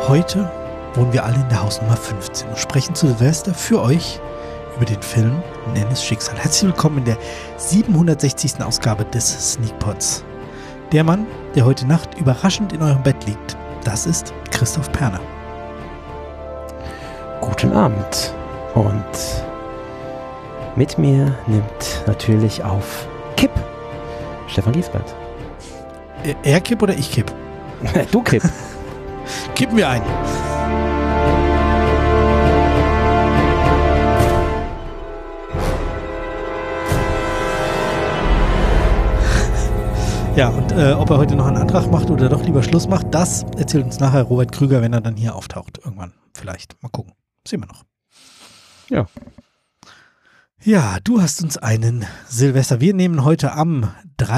Heute wohnen wir alle in der Hausnummer 15 und sprechen zu Silvester für euch über den Film Nenn es Schicksal. Herzlich willkommen in der 760. Ausgabe des Sneakpods. Der Mann, der heute Nacht überraschend in eurem Bett liegt, das ist Christoph Perner. Guten Abend. Und mit mir nimmt natürlich auf Kipp Stefan Giesbert. Er Kipp oder ich Kipp? Du Kipp. Kippen wir ein. Ja, und ob er heute noch einen Antrag macht oder doch lieber Schluss macht, das erzählt uns nachher Robert Krüger, wenn er dann hier auftaucht. Irgendwann vielleicht. Mal gucken. Sehen wir noch. Ja. Ja, du hast uns einen Silvester. Wir nehmen heute am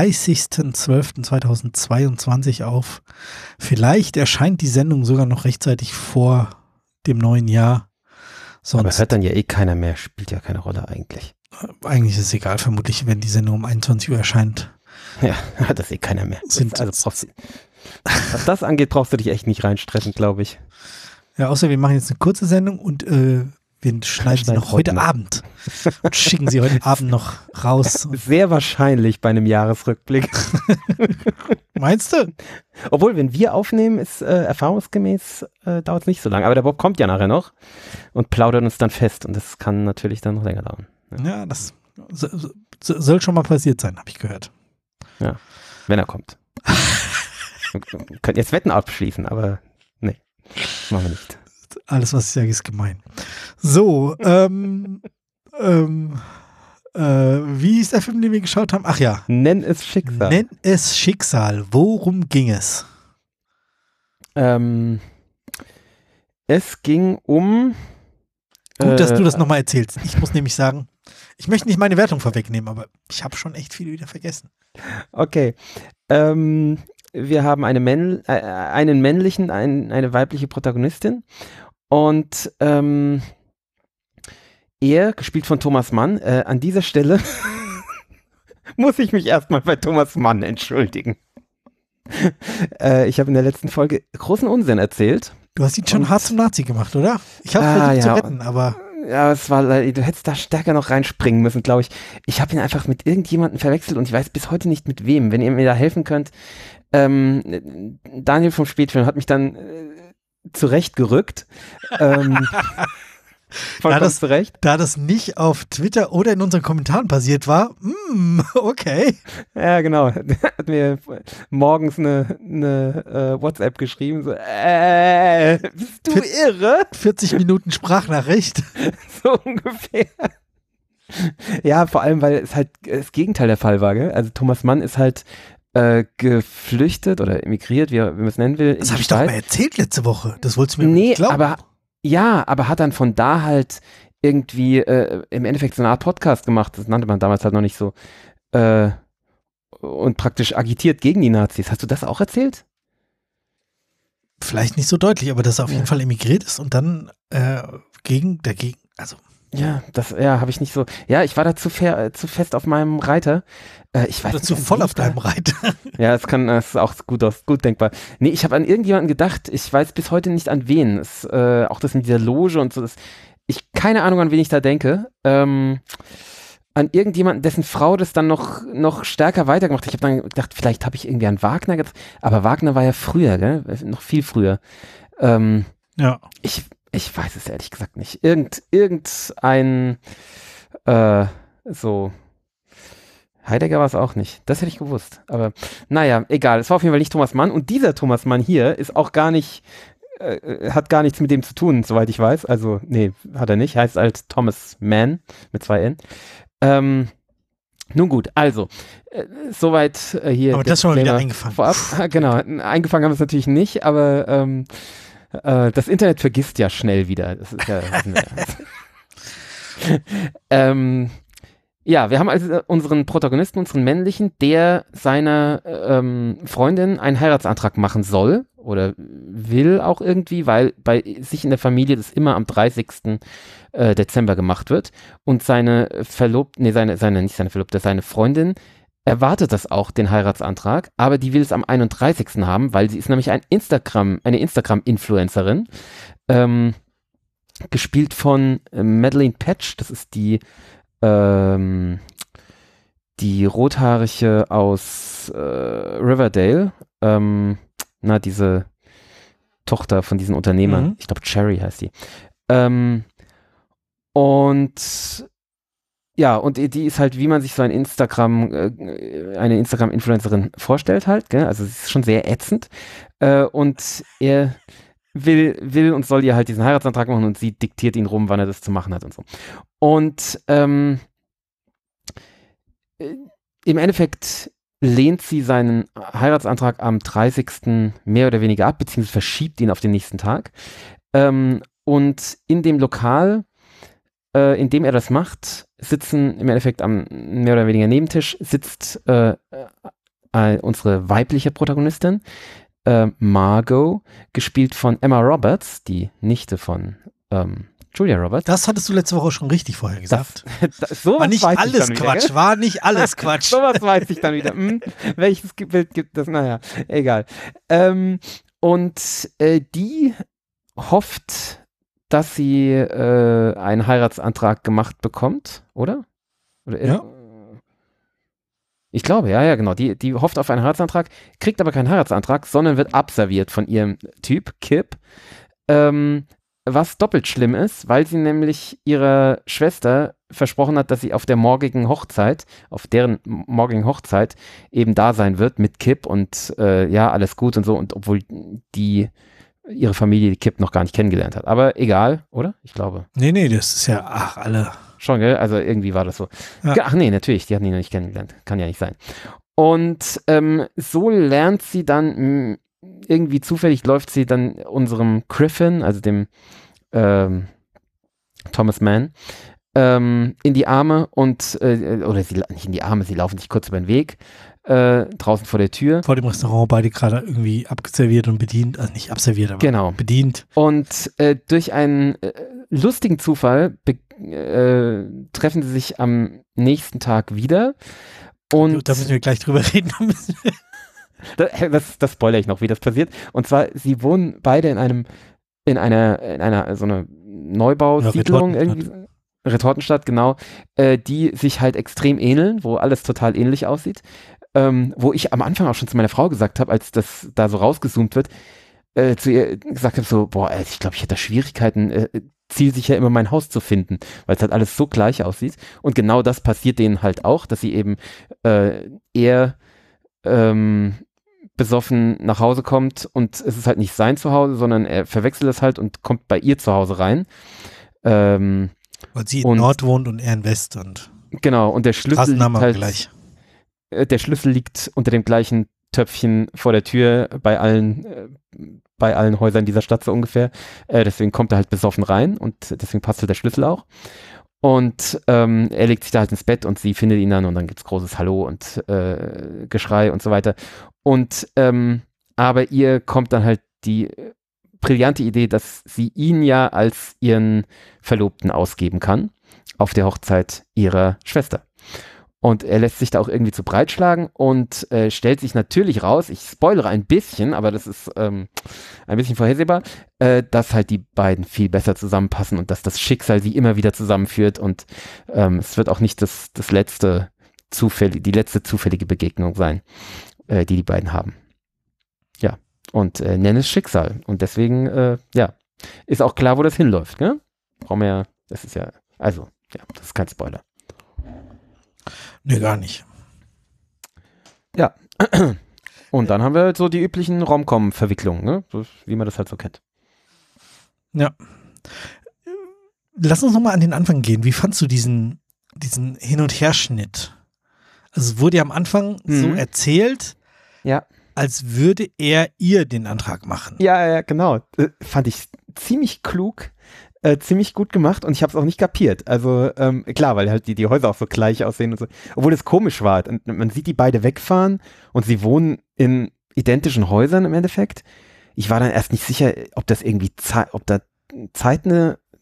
30.12.2022 auf. Vielleicht erscheint die Sendung sogar noch rechtzeitig vor dem neuen Jahr. Sonst, aber hört dann ja eh keiner mehr, spielt ja keine Rolle eigentlich. Eigentlich ist es egal, vermutlich, wenn die Sendung um 21 Uhr erscheint. Ja, hört das eh keiner mehr. Was das angeht, brauchst du dich echt nicht reinstressen, glaube ich. Ja, außer wir machen jetzt eine kurze Sendung und wir schneiden sie noch heute Abend und schicken sie heute Abend noch raus. Sehr wahrscheinlich bei einem Jahresrückblick. Meinst du? Obwohl, wenn wir aufnehmen, ist erfahrungsgemäß dauert es nicht so lange. Aber der Bob kommt ja nachher noch und plaudert uns dann fest. Und das kann natürlich dann noch länger dauern. Ja, das soll schon mal passiert sein, habe ich gehört. Ja, wenn er kommt. Wir könnten jetzt Wetten abschließen, aber nee, machen wir nicht. Alles, was ich sage, ist gemein. So, wie ist der Film, den wir geschaut haben? Ach ja. Nenn es Schicksal. Nenn es Schicksal. Worum ging es? Es ging um... Gut, dass du das nochmal erzählst. Ich muss nämlich sagen, ich möchte nicht meine Wertung vorwegnehmen, aber ich habe schon echt viel wieder vergessen. Okay. Wir haben einen männlichen, eine weibliche Protagonistin. Und er, gespielt von Thomas Mann, an dieser Stelle muss ich mich erstmal bei Thomas Mann entschuldigen. Ich habe in der letzten Folge großen Unsinn erzählt. Du hast ihn schon hart zum Nazi gemacht, oder? Ich habe versucht zu retten, aber... Ja, du hättest da stärker noch reinspringen müssen, glaube ich. Ich habe ihn einfach mit irgendjemandem verwechselt und ich weiß bis heute nicht mit wem. Wenn ihr mir da helfen könnt. Daniel vom Spätfilm hat mich dann zurechtgerückt. Vollkommen zurecht. Da das nicht auf Twitter oder in unseren Kommentaren passiert war, okay. Ja, genau. Der hat mir morgens eine WhatsApp geschrieben, so, bist du irre? 40 Minuten Sprachnachricht. So ungefähr. Ja, vor allem, weil es halt das Gegenteil der Fall war, gell? Also Thomas Mann ist halt geflüchtet oder emigriert, wie man es nennen will. Das habe ich doch mal erzählt letzte Woche. Das wolltest du mir nicht glauben. Aber hat dann von da halt irgendwie im Endeffekt so eine Art Podcast gemacht. Das nannte man damals halt noch nicht so. Und praktisch agitiert gegen die Nazis. Hast du das auch erzählt? Vielleicht nicht so deutlich, aber dass er auf jeden Fall emigriert ist und dann dagegen, also. Ja, habe ich nicht so. Ja, ich war da zu fest auf meinem Reiter. Ich weiß oder zu voll auf deinem Reiter. Ja, das ist auch gut denkbar. Nee, ich habe an irgendjemanden gedacht, ich weiß bis heute nicht an wen. Auch das in dieser Loge und so. Keine Ahnung, an wen ich da denke. An irgendjemanden, dessen Frau das dann noch stärker weitergemacht hat. Ich habe dann gedacht, vielleicht habe ich irgendwie an Wagner gedacht. Aber Wagner war ja früher, gell? Noch viel früher. Ja. Ich weiß es ehrlich gesagt nicht. Irgendein so Heidegger war es auch nicht. Das hätte ich gewusst. Aber naja, egal. Es war auf jeden Fall nicht Thomas Mann. Und dieser Thomas Mann hier ist auch gar nicht, hat gar nichts mit dem zu tun, soweit ich weiß. Also, nee, hat er nicht. Heißt halt Thomas Mann mit 2 N. Nun gut, also, soweit hier. Aber das schon mal wieder eingefangen. Vorab. Genau, eingefangen haben wir es natürlich nicht, aber das Internet vergisst ja schnell wieder. Das ist ja. Ja, wir haben also unseren Protagonisten, unseren männlichen, der seiner Freundin einen Heiratsantrag machen soll oder will auch irgendwie, weil bei sich in der Familie das immer am 30. Dezember gemacht wird und seine Freundin erwartet das auch, den Heiratsantrag, aber die will es am 31. haben, weil sie ist nämlich eine Instagram-Influencerin, gespielt von Madeleine Petsch, das ist die Rothaarige aus Riverdale, diese Tochter von diesen Unternehmern, ich glaube Cherry heißt die. Und die ist halt, wie man sich so eine Instagram-Influencerin vorstellt halt, gell? Also sie ist schon sehr ätzend. Und er will und soll ihr halt diesen Heiratsantrag machen und sie diktiert ihn rum, wann er das zu machen hat und so. Und im Endeffekt lehnt sie seinen Heiratsantrag am 30. mehr oder weniger ab, beziehungsweise verschiebt ihn auf den nächsten Tag. Und in dem Lokal, in dem er das macht, sitzen im Endeffekt am mehr oder weniger Nebentisch sitzt unsere weibliche Protagonistin, Margot, gespielt von Emma Roberts, die Nichte von Julia Roberts. Das hattest du letzte Woche schon richtig vorher gesagt. War nicht alles Quatsch, war nicht alles Quatsch. Sowas weiß ich dann wieder. Welches Bild gibt es? Naja, egal. Und die hofft, dass sie einen Heiratsantrag gemacht bekommt, oder? Ja. Ich glaube, ja, genau. Die hofft auf einen Heiratsantrag, kriegt aber keinen Heiratsantrag, sondern wird abserviert von ihrem Typ, Kip. Was doppelt schlimm ist, weil sie nämlich ihrer Schwester versprochen hat, dass sie auf deren morgigen Hochzeit eben da sein wird mit Kip und alles gut und so, und obwohl ihre Familie die Kip noch gar nicht kennengelernt hat. Aber egal, oder? Ich glaube. Nee, das ist ja, alle. Schon, gell? Also irgendwie war das so. Ja. Ach nee, natürlich, die hatten ihn noch nicht kennengelernt. Kann ja nicht sein. Und so lernt sie dann, irgendwie zufällig läuft sie dann unserem Griffin, also dem Thomas Mann, in die Arme und, oder sie nicht in die Arme, sie laufen sich kurz über den Weg, draußen vor der Tür. Vor dem Restaurant, beide gerade irgendwie abserviert und bedient, also nicht abserviert, aber genau. Bedient. Und durch einen lustigen Zufall treffen sie sich am nächsten Tag wieder. Und da müssen wir gleich drüber reden. Das spoilere ich noch, wie das passiert. Und zwar, sie wohnen beide in einer so eine Neubausiedlung, Retortenstadt, genau, die sich halt extrem ähneln, wo alles total ähnlich aussieht. Wo ich am Anfang auch schon zu meiner Frau gesagt habe, als das da so rausgezoomt wird, zu ihr gesagt habe, so, boah, ich glaube, ich hätte da Schwierigkeiten, zielsicher immer mein Haus zu finden, weil es halt alles so gleich aussieht. Und genau das passiert denen halt auch, dass sie eben eher besoffen nach Hause kommt und es ist halt nicht sein Zuhause, sondern er verwechselt es halt und kommt bei ihr zu Hause rein. Weil sie in Nord wohnt und er in West. Und genau, und der Schlüssel liegt halt gleich. Der Schlüssel liegt unter dem gleichen Töpfchen vor der Tür bei allen Häusern dieser Stadt so ungefähr. Deswegen kommt er halt besoffen rein und deswegen passt halt der Schlüssel auch. Und er legt sich da halt ins Bett und sie findet ihn dann und dann gibt's großes Hallo und Geschrei und so weiter. Und aber ihr kommt dann halt die brillante Idee, dass sie ihn ja als ihren Verlobten ausgeben kann auf der Hochzeit ihrer Schwester. Und er lässt sich da auch irgendwie zu breitschlagen und stellt sich natürlich raus, ich spoilere ein bisschen, aber das ist ein bisschen vorhersehbar, dass halt die beiden viel besser zusammenpassen und dass das Schicksal sie immer wieder zusammenführt und es wird auch nicht die letzte zufällige Begegnung sein, die beiden haben. Ja, und nennen es Schicksal. Und deswegen, ist auch klar, wo das hinläuft, ne? Brauchen wir ja, das ist kein Spoiler. Nee, gar nicht. Ja. Und dann haben wir so die üblichen Rom-Com-Verwicklungen, ne? So, wie man das halt so kennt. Ja. Lass uns nochmal an den Anfang gehen. Wie fandst du diesen Hin- und Herschnitt? Also es wurde ja am Anfang so erzählt, als würde er ihr den Antrag machen. Ja, genau. Fand ich ziemlich klug. Ziemlich gut gemacht und ich habe es auch nicht kapiert. Also klar, weil halt die Häuser auch so gleich aussehen und so. Obwohl es komisch war. Und man sieht die beide wegfahren und sie wohnen in identischen Häusern im Endeffekt. Ich war dann erst nicht sicher, ob das irgendwie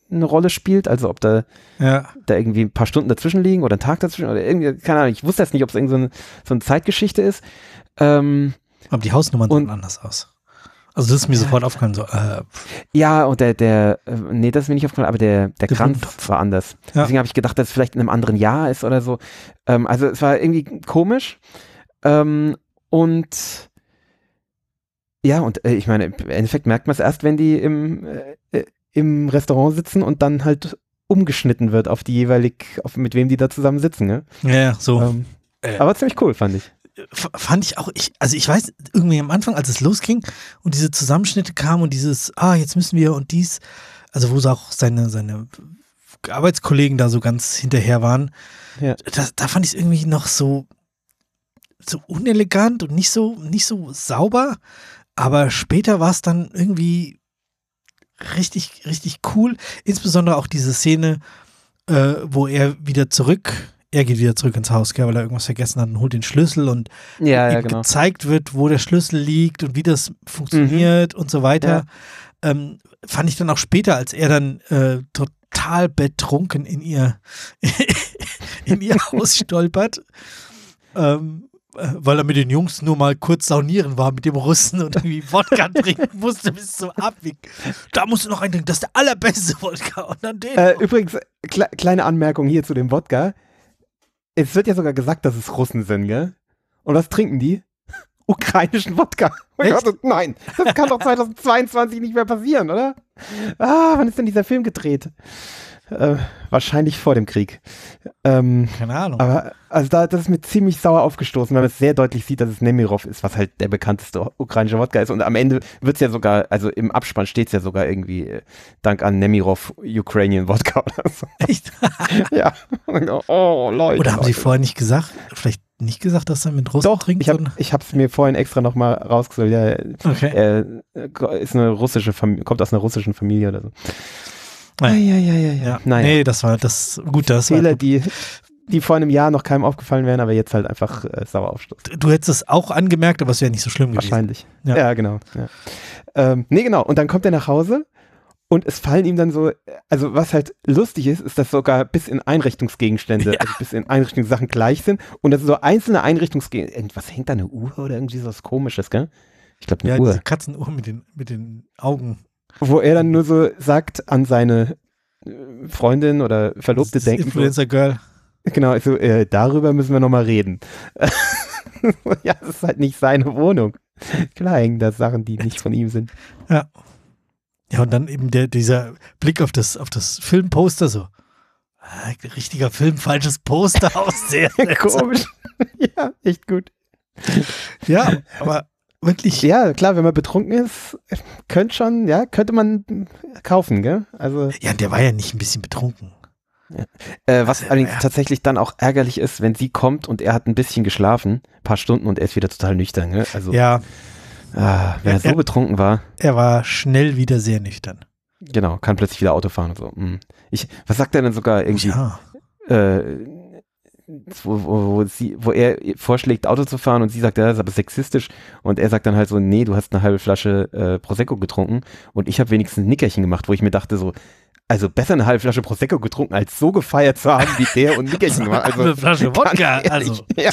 eine Rolle spielt, also ob da irgendwie ein paar Stunden dazwischen liegen oder ein Tag dazwischen oder irgendwie, keine Ahnung, ich wusste jetzt nicht, ob es irgendwie so eine Zeitgeschichte ist. Aber die Hausnummern sahen anders aus. Also das ist mir sofort aufgefallen. So, ja, und nee, das ist mir nicht aufgefallen, aber der Kranz war anders. Ja. Deswegen habe ich gedacht, dass es vielleicht in einem anderen Jahr ist oder so. Also es war irgendwie komisch. Und ja, und ich meine, im Endeffekt merkt man es erst, wenn die im Restaurant sitzen und dann halt umgeschnitten wird auf die mit wem die da zusammen sitzen. Ne? Ja, so. Aber ziemlich cool, fand ich. Fand ich auch, also ich weiß, irgendwie am Anfang, als es losging und diese Zusammenschnitte kamen und dieses, jetzt müssen wir und dies, also wo auch seine Arbeitskollegen da so ganz hinterher waren, da fand ich es irgendwie noch so unelegant und nicht so sauber, aber später war es dann irgendwie richtig, richtig cool, insbesondere auch diese Szene, wo er geht wieder zurück ins Haus, weil er irgendwas vergessen hat und holt den Schlüssel und ihm gezeigt wird, wo der Schlüssel liegt und wie das funktioniert und so weiter. Ja. Fand ich dann auch später, als er dann total betrunken in ihr Haus stolpert, weil er mit den Jungs nur mal kurz saunieren war mit dem Russen und irgendwie Wodka trinken musste bis zum Abwieg. Da musst du noch eintrinken, das ist der allerbeste Wodka. Und dann den übrigens, kleine Anmerkung hier zu dem Wodka. Es wird ja sogar gesagt, dass es Russen sind, gell? Und was trinken die? Ukrainischen Wodka. Oh Gott, nein, das kann doch 2022 nicht mehr passieren, oder? Wann ist denn dieser Film gedreht? Wahrscheinlich vor dem Krieg. Keine Ahnung. Aber also das ist mir ziemlich sauer aufgestoßen, weil man es sehr deutlich sieht, dass es Nemirov ist, was halt der bekannteste ukrainische Wodka ist. Und am Ende wird es ja sogar, also im Abspann steht es ja sogar irgendwie Dank an Nemirov Ukrainian Wodka oder so. Echt? Ja. Oh, Leute. Oder haben Sie vorher nicht gesagt, vielleicht nicht gesagt, dass er mit Russen trinkt? Doch, ich habe es mir vorhin extra nochmal rausgesucht. Ja, okay. Er ist eine russische kommt aus einer russischen Familie oder so. Ja. Naja. Nee, das war Fehler, die vor einem Jahr noch keinem aufgefallen wären, aber jetzt halt einfach sauer aufstoßen. Du hättest es auch angemerkt, aber es wäre nicht so schlimm gewesen. Wahrscheinlich. Ja, genau. Ja. Genau. Und dann kommt er nach Hause und es fallen ihm dann so, also was halt lustig ist, dass sogar bis in Einrichtungsgegenstände, also bis in Einrichtungssachen gleich sind und das sind so einzelne Einrichtungsgegenstände. Was hängt da, eine Uhr oder irgendwie so was Komisches, gell? Ich glaube, eine Uhr. Diese Katzenuhr mit den Augen. Wo er dann nur so sagt an seine Freundin oder Verlobte denken. Influencer-Girl. Genau, also darüber müssen wir nochmal reden. Ja, das ist halt nicht seine Wohnung. Klar hängen da Sachen, die nicht von ihm sind. Ja. Ja, und dann eben dieser Blick auf das Filmposter so. Richtiger Film, falsches Poster aus. Sehr komisch. Ja, echt gut. Ja, aber wirklich. Ja, klar, wenn man betrunken ist, könnte man kaufen, gell? Also, ja, der war ja nicht ein bisschen betrunken. Ja. Was allerdings tatsächlich dann auch ärgerlich ist, wenn sie kommt und er hat ein bisschen geschlafen, ein paar Stunden und er ist wieder total nüchtern, gell? Also, ja. Wenn er so betrunken war. Er war schnell wieder sehr nüchtern. Genau, kann plötzlich wieder Auto fahren und so. Was sagt er denn sogar irgendwie? Ja. Wo er vorschlägt, Auto zu fahren und sie sagt, ja, das ist aber sexistisch und er sagt dann halt so, nee, du hast eine halbe Flasche Prosecco getrunken und ich habe wenigstens ein Nickerchen gemacht, wo ich mir dachte so, also besser eine halbe Flasche Prosecco getrunken, als so gefeiert zu haben wie der und Nickerchen gemacht. Also, eine Flasche Wodka, also. Ja.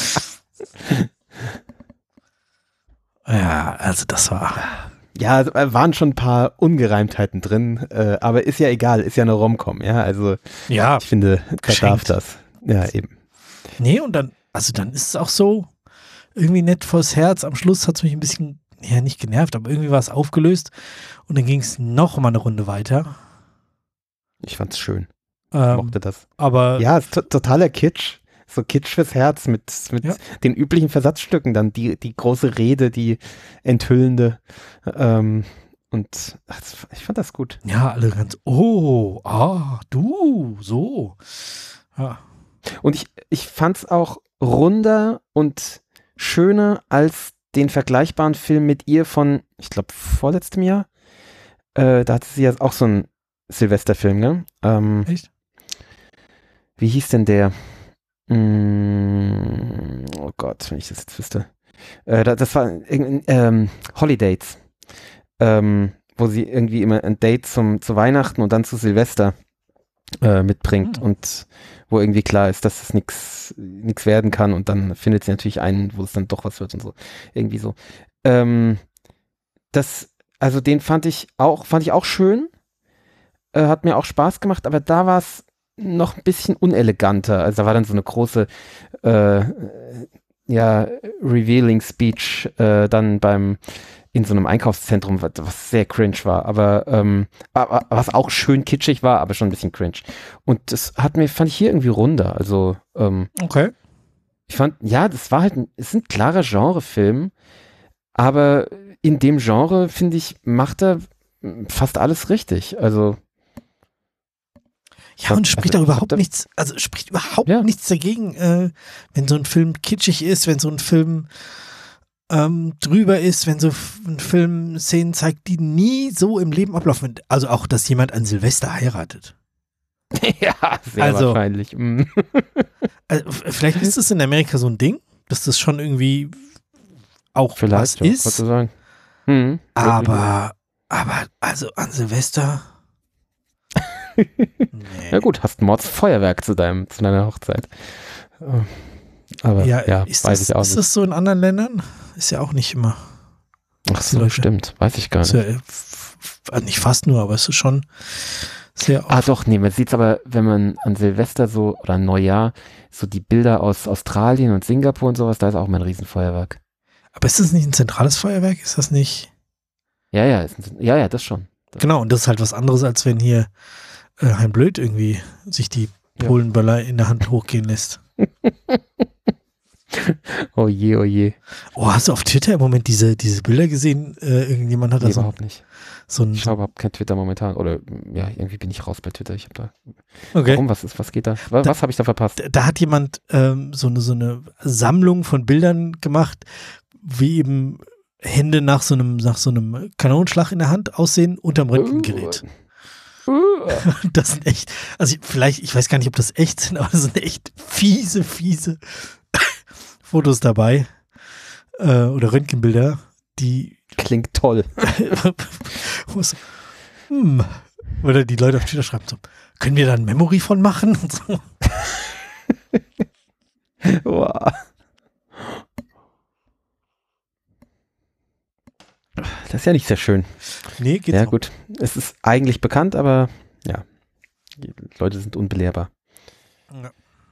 Ja, also das war... Ja, waren schon ein paar Ungereimtheiten drin, aber ist ja egal, ist ja eine Rom-Com, ja, also ja, ich finde, da darf das. Ja, eben. Nee, und dann ist es auch so irgendwie nett vors Herz. Am Schluss hat es mich ein bisschen, nicht genervt, aber irgendwie war es aufgelöst und dann ging es noch mal eine Runde weiter. Ich fand's schön. Ich mochte das. Aber ja, es ist totaler Kitsch. So Kitsch fürs Herz mit den üblichen Versatzstücken, dann die große Rede, die enthüllende. Und ich fand das gut. Ja, alle ganz, du, so. Ja. Und ich fand's auch runder und schöner als den vergleichbaren Film mit ihr von, ich glaube, vorletztem Jahr. Da hatte sie ja auch so einen Silvesterfilm, ne? Echt? Wie hieß denn der? Oh Gott, wenn ich das jetzt wüsste. Das war Holidays. wo sie irgendwie immer ein Date zu Weihnachten und dann zu Silvester mitbringt und wo irgendwie klar ist, dass es nichts werden kann und dann findet sie natürlich einen, wo es dann doch was wird und so. Irgendwie so. Also den fand ich auch schön, hat mir auch Spaß gemacht, aber da war es noch ein bisschen uneleganter. Also da war dann so eine große Revealing Speech dann in so einem Einkaufszentrum, was sehr cringe war, aber was auch schön kitschig war, aber schon ein bisschen cringe. Und das fand ich hier irgendwie runder. Also okay. Ich fand, ja, das war halt, es ist ein klarer Genrefilm, aber in dem Genre, finde ich, macht er fast alles richtig. Also ja, und spricht auch überhaupt nichts, also spricht überhaupt nichts dagegen, wenn so ein Film kitschig ist, wenn so ein Film drüber ist, wenn so ein Film Szenen zeigt, die nie so im Leben ablaufen. Also auch, dass jemand an Silvester heiratet. Ja, sehr wahrscheinlich. Also vielleicht ist es in Amerika so ein Ding, dass das schon irgendwie auch vielleicht, was ist. Sagen. Aber also an Silvester. Nee. Ja gut, hast Mordsfeuerwerk zu deiner Hochzeit. Aber ja, weiß ich auch nicht. Ist das so in anderen Ländern? Ist ja auch nicht immer. Ach so, stimmt. Weiß ich gar nicht. Nicht fast nur, aber es ist schon sehr oft. Doch, nee, man sieht es aber, wenn man an Silvester so oder Neujahr so die Bilder aus Australien und Singapur und sowas, da ist auch mal ein Riesenfeuerwerk. Aber ist das nicht ein zentrales Feuerwerk? Ist das nicht? Ja, das schon. Genau, und das ist halt was anderes, als wenn hier Hein Blöd irgendwie sich die Polenböller in der Hand hochgehen lässt. Oh je, oh je. Oh, hast du auf Twitter im Moment diese Bilder gesehen? Irgendjemand hat da überhaupt nicht. Ich schaue überhaupt kein Twitter momentan. Oder ja, irgendwie bin ich raus bei Twitter. Ich habe da. Okay. Warum? Was geht da? Was habe ich da verpasst? Da hat jemand so eine Sammlung von Bildern gemacht, wie eben Hände nach so einem Kanonenschlag in der Hand aussehen unterm Röntgengerät. Das sind echt, also ich weiß gar nicht, ob das echt sind, aber das sind echt fiese Fotos dabei oder Röntgenbilder, die klingt toll. Oder die Leute auf Twitter schreiben so, können wir da ein Memory von machen? Und so. Wow. Das ist ja nicht sehr schön. Nee, geht's ja, auch. Gut. Es ist eigentlich bekannt, aber ja, die Leute sind unbelehrbar. Ja.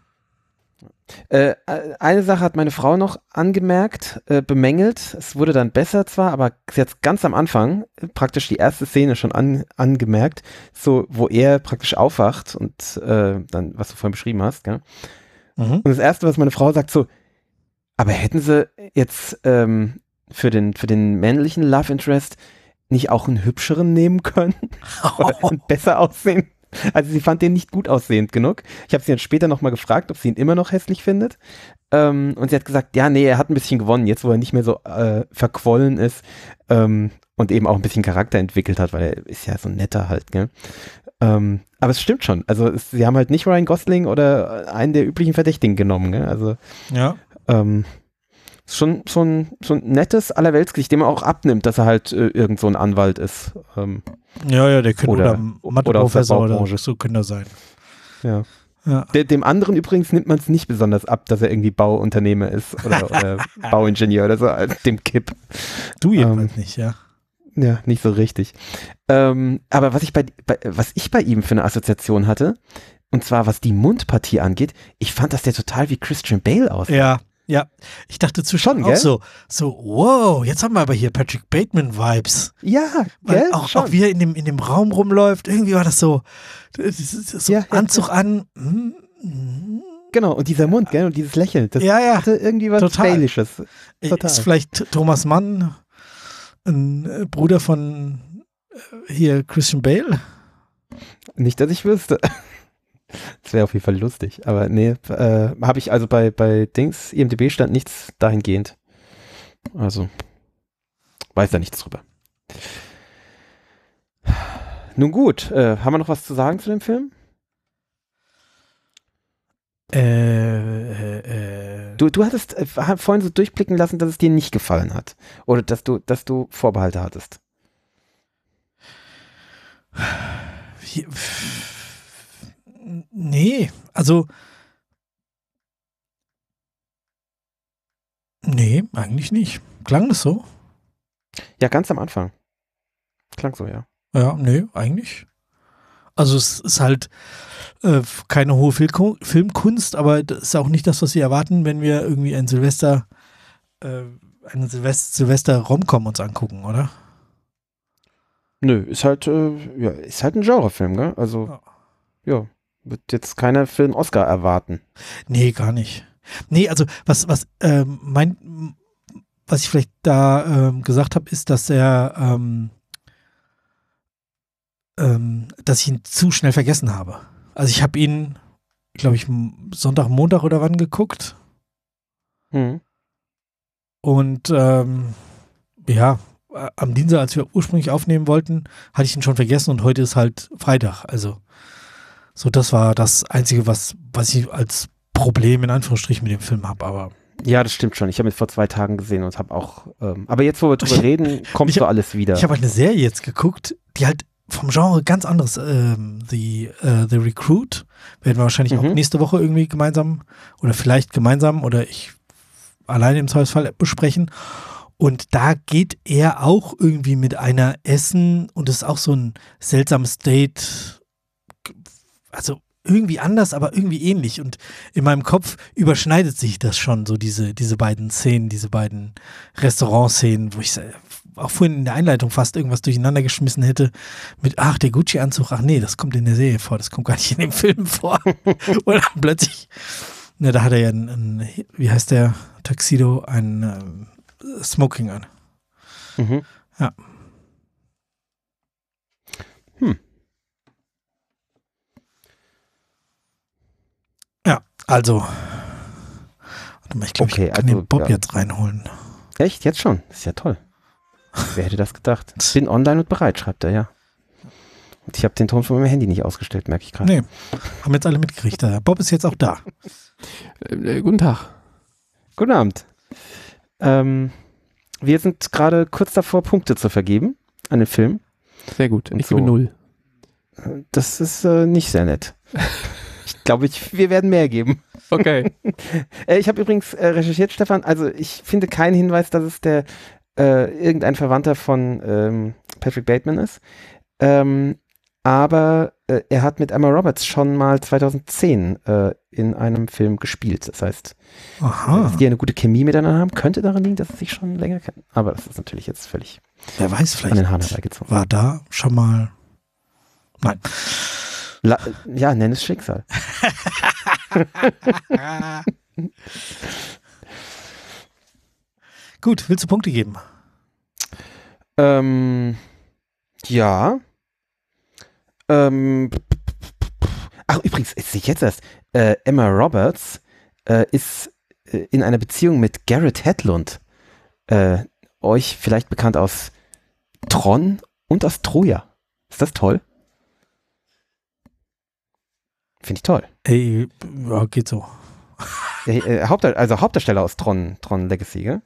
Eine Sache hat meine Frau noch angemerkt, bemängelt. Es wurde dann besser zwar, aber sie hat ganz am Anfang praktisch die erste Szene schon angemerkt, so wo er praktisch aufwacht und dann, was du vorhin beschrieben hast. Gell? Und das Erste, was meine Frau sagt, so, aber hätten sie jetzt für den männlichen Love Interest nicht auch einen hübscheren nehmen können? Und besser aussehen? Also sie fand den nicht gut aussehend genug. Ich habe sie dann später nochmal gefragt, ob sie ihn immer noch hässlich findet. Und sie hat gesagt, ja, nee, er hat ein bisschen gewonnen, jetzt wo er nicht mehr so verquollen ist und eben auch ein bisschen Charakter entwickelt hat, weil er ist ja so ein netter halt, gell? Aber es stimmt schon. Also sie haben halt nicht Ryan Gosling oder einen der üblichen Verdächtigen genommen, gell? Also ja. Schon so ein nettes Allerweltsgesicht, dem man auch abnimmt, dass er halt irgend so ein Anwalt ist. Ja, der könnte oder Mathe-Professor oder so könnte er sein. Ja. Dem anderen übrigens nimmt man es nicht besonders ab, dass er irgendwie Bauunternehmer ist oder Bauingenieur oder so, dem Kipp. Du jedenfalls nicht, ja. Ja, nicht so richtig. Aber was ich bei ihm für eine Assoziation hatte, und zwar was die Mundpartie angeht, ich fand, dass der total wie Christian Bale aussah. Ja, ich dachte schon auch so, wow, jetzt haben wir aber hier Patrick Bateman-Vibes. Ja, gell? Auch wie er in dem Raum rumläuft, irgendwie war das so Anzug an. Genau, und dieser Mund, gell, und dieses Lächeln, das hatte irgendwie was Baleisches. Ist vielleicht Thomas Mann ein Bruder von hier Christian Bale? Nicht, dass ich wüsste. Das wäre auf jeden Fall lustig, aber nee, habe ich also bei Dings, IMDb stand nichts dahingehend. Also, weiß da nichts drüber. Nun gut, haben wir noch was zu sagen zu dem Film? Du hattest vorhin so durchblicken lassen, dass es dir nicht gefallen hat. Oder dass du Vorbehalte hattest. Nee, also nee, eigentlich nicht. Klang das so? Ja, ganz am Anfang. Klang so, ja. Ja, nee, eigentlich. Also es ist halt keine hohe Filmkunst, aber das ist auch nicht das, was wir erwarten, wenn wir irgendwie einen Silvester-Romcom uns angucken, oder? Nö, ist halt ein Genrefilm, gell? Also, ja, wird jetzt keiner für einen Oscar erwarten. Nee, gar nicht. Nee, also was ich vielleicht da gesagt habe, ist, dass dass ich ihn zu schnell vergessen habe. Also ich habe ihn, glaube ich, Sonntag, Montag oder wann geguckt. Und ja, am Dienstag, als wir ursprünglich aufnehmen wollten, hatte ich ihn schon vergessen und heute ist halt Freitag. Also so, das war das Einzige, was ich als Problem in Anführungsstrichen mit dem Film habe, aber ja, das stimmt schon. Ich habe ihn vor 2 Tagen gesehen und habe auch, aber jetzt, wo wir drüber reden, kommt so alles wieder. Ich habe halt eine Serie jetzt geguckt, die halt vom Genre ganz anderes, The Recruit, werden wir wahrscheinlich auch nächste Woche irgendwie gemeinsam oder vielleicht gemeinsam oder ich alleine im Zweifelsfall besprechen. Und da geht er auch irgendwie mit einer Essen und es ist auch so ein seltsames Date, also irgendwie anders, aber irgendwie ähnlich. Und in meinem Kopf überschneidet sich das schon, so diese beiden Szenen, diese beiden Restaurantszenen, wo ich auch vorhin in der Einleitung fast irgendwas durcheinander geschmissen hätte mit, ach, der Gucci-Anzug, ach nee, das kommt in der Serie vor, das kommt gar nicht in dem Film vor. Und dann plötzlich, na, da hat er ja wie heißt der Tuxedo, ein Smoking an. Ja. Ja, also. Warte mal, ich glaube, ich kann den Bob jetzt reinholen. Echt? Jetzt schon? Das ist ja toll. Wer hätte das gedacht? Bin online und bereit, schreibt er, ja. Und ich habe den Ton von meinem Handy nicht ausgestellt, merke ich gerade. Nee, haben jetzt alle mitgekriegt. Bob ist jetzt auch da. Guten Tag. Guten Abend. Wir sind gerade kurz davor, Punkte zu vergeben an den Film. Sehr gut. Ich gebe 0. Das ist nicht sehr nett. Ich glaube, wir werden mehr geben. Okay. Ich habe übrigens recherchiert, Stefan, also ich finde keinen Hinweis, dass es irgendein Verwandter von Patrick Bateman ist. Aber er hat mit Emma Roberts schon mal 2010 in einem Film gespielt. Das heißt, dass die eine gute Chemie miteinander haben, könnte daran liegen, dass sie sich schon länger kennen. Aber das ist natürlich jetzt völlig wer weiß, vielleicht an den Haaren herbeigezogen. War da schon mal. Nein. Ja, nenn es Schicksal. Gut, willst du Punkte geben? Ja. Ach, übrigens, sehe ich jetzt erst, Emma Roberts ist in einer Beziehung mit Garrett Hedlund. Euch vielleicht bekannt aus Tron und aus Troja. Ist das toll? Finde ich toll. Ey, ja, geht so. Hauptdarsteller aus Tron Legacy, gell?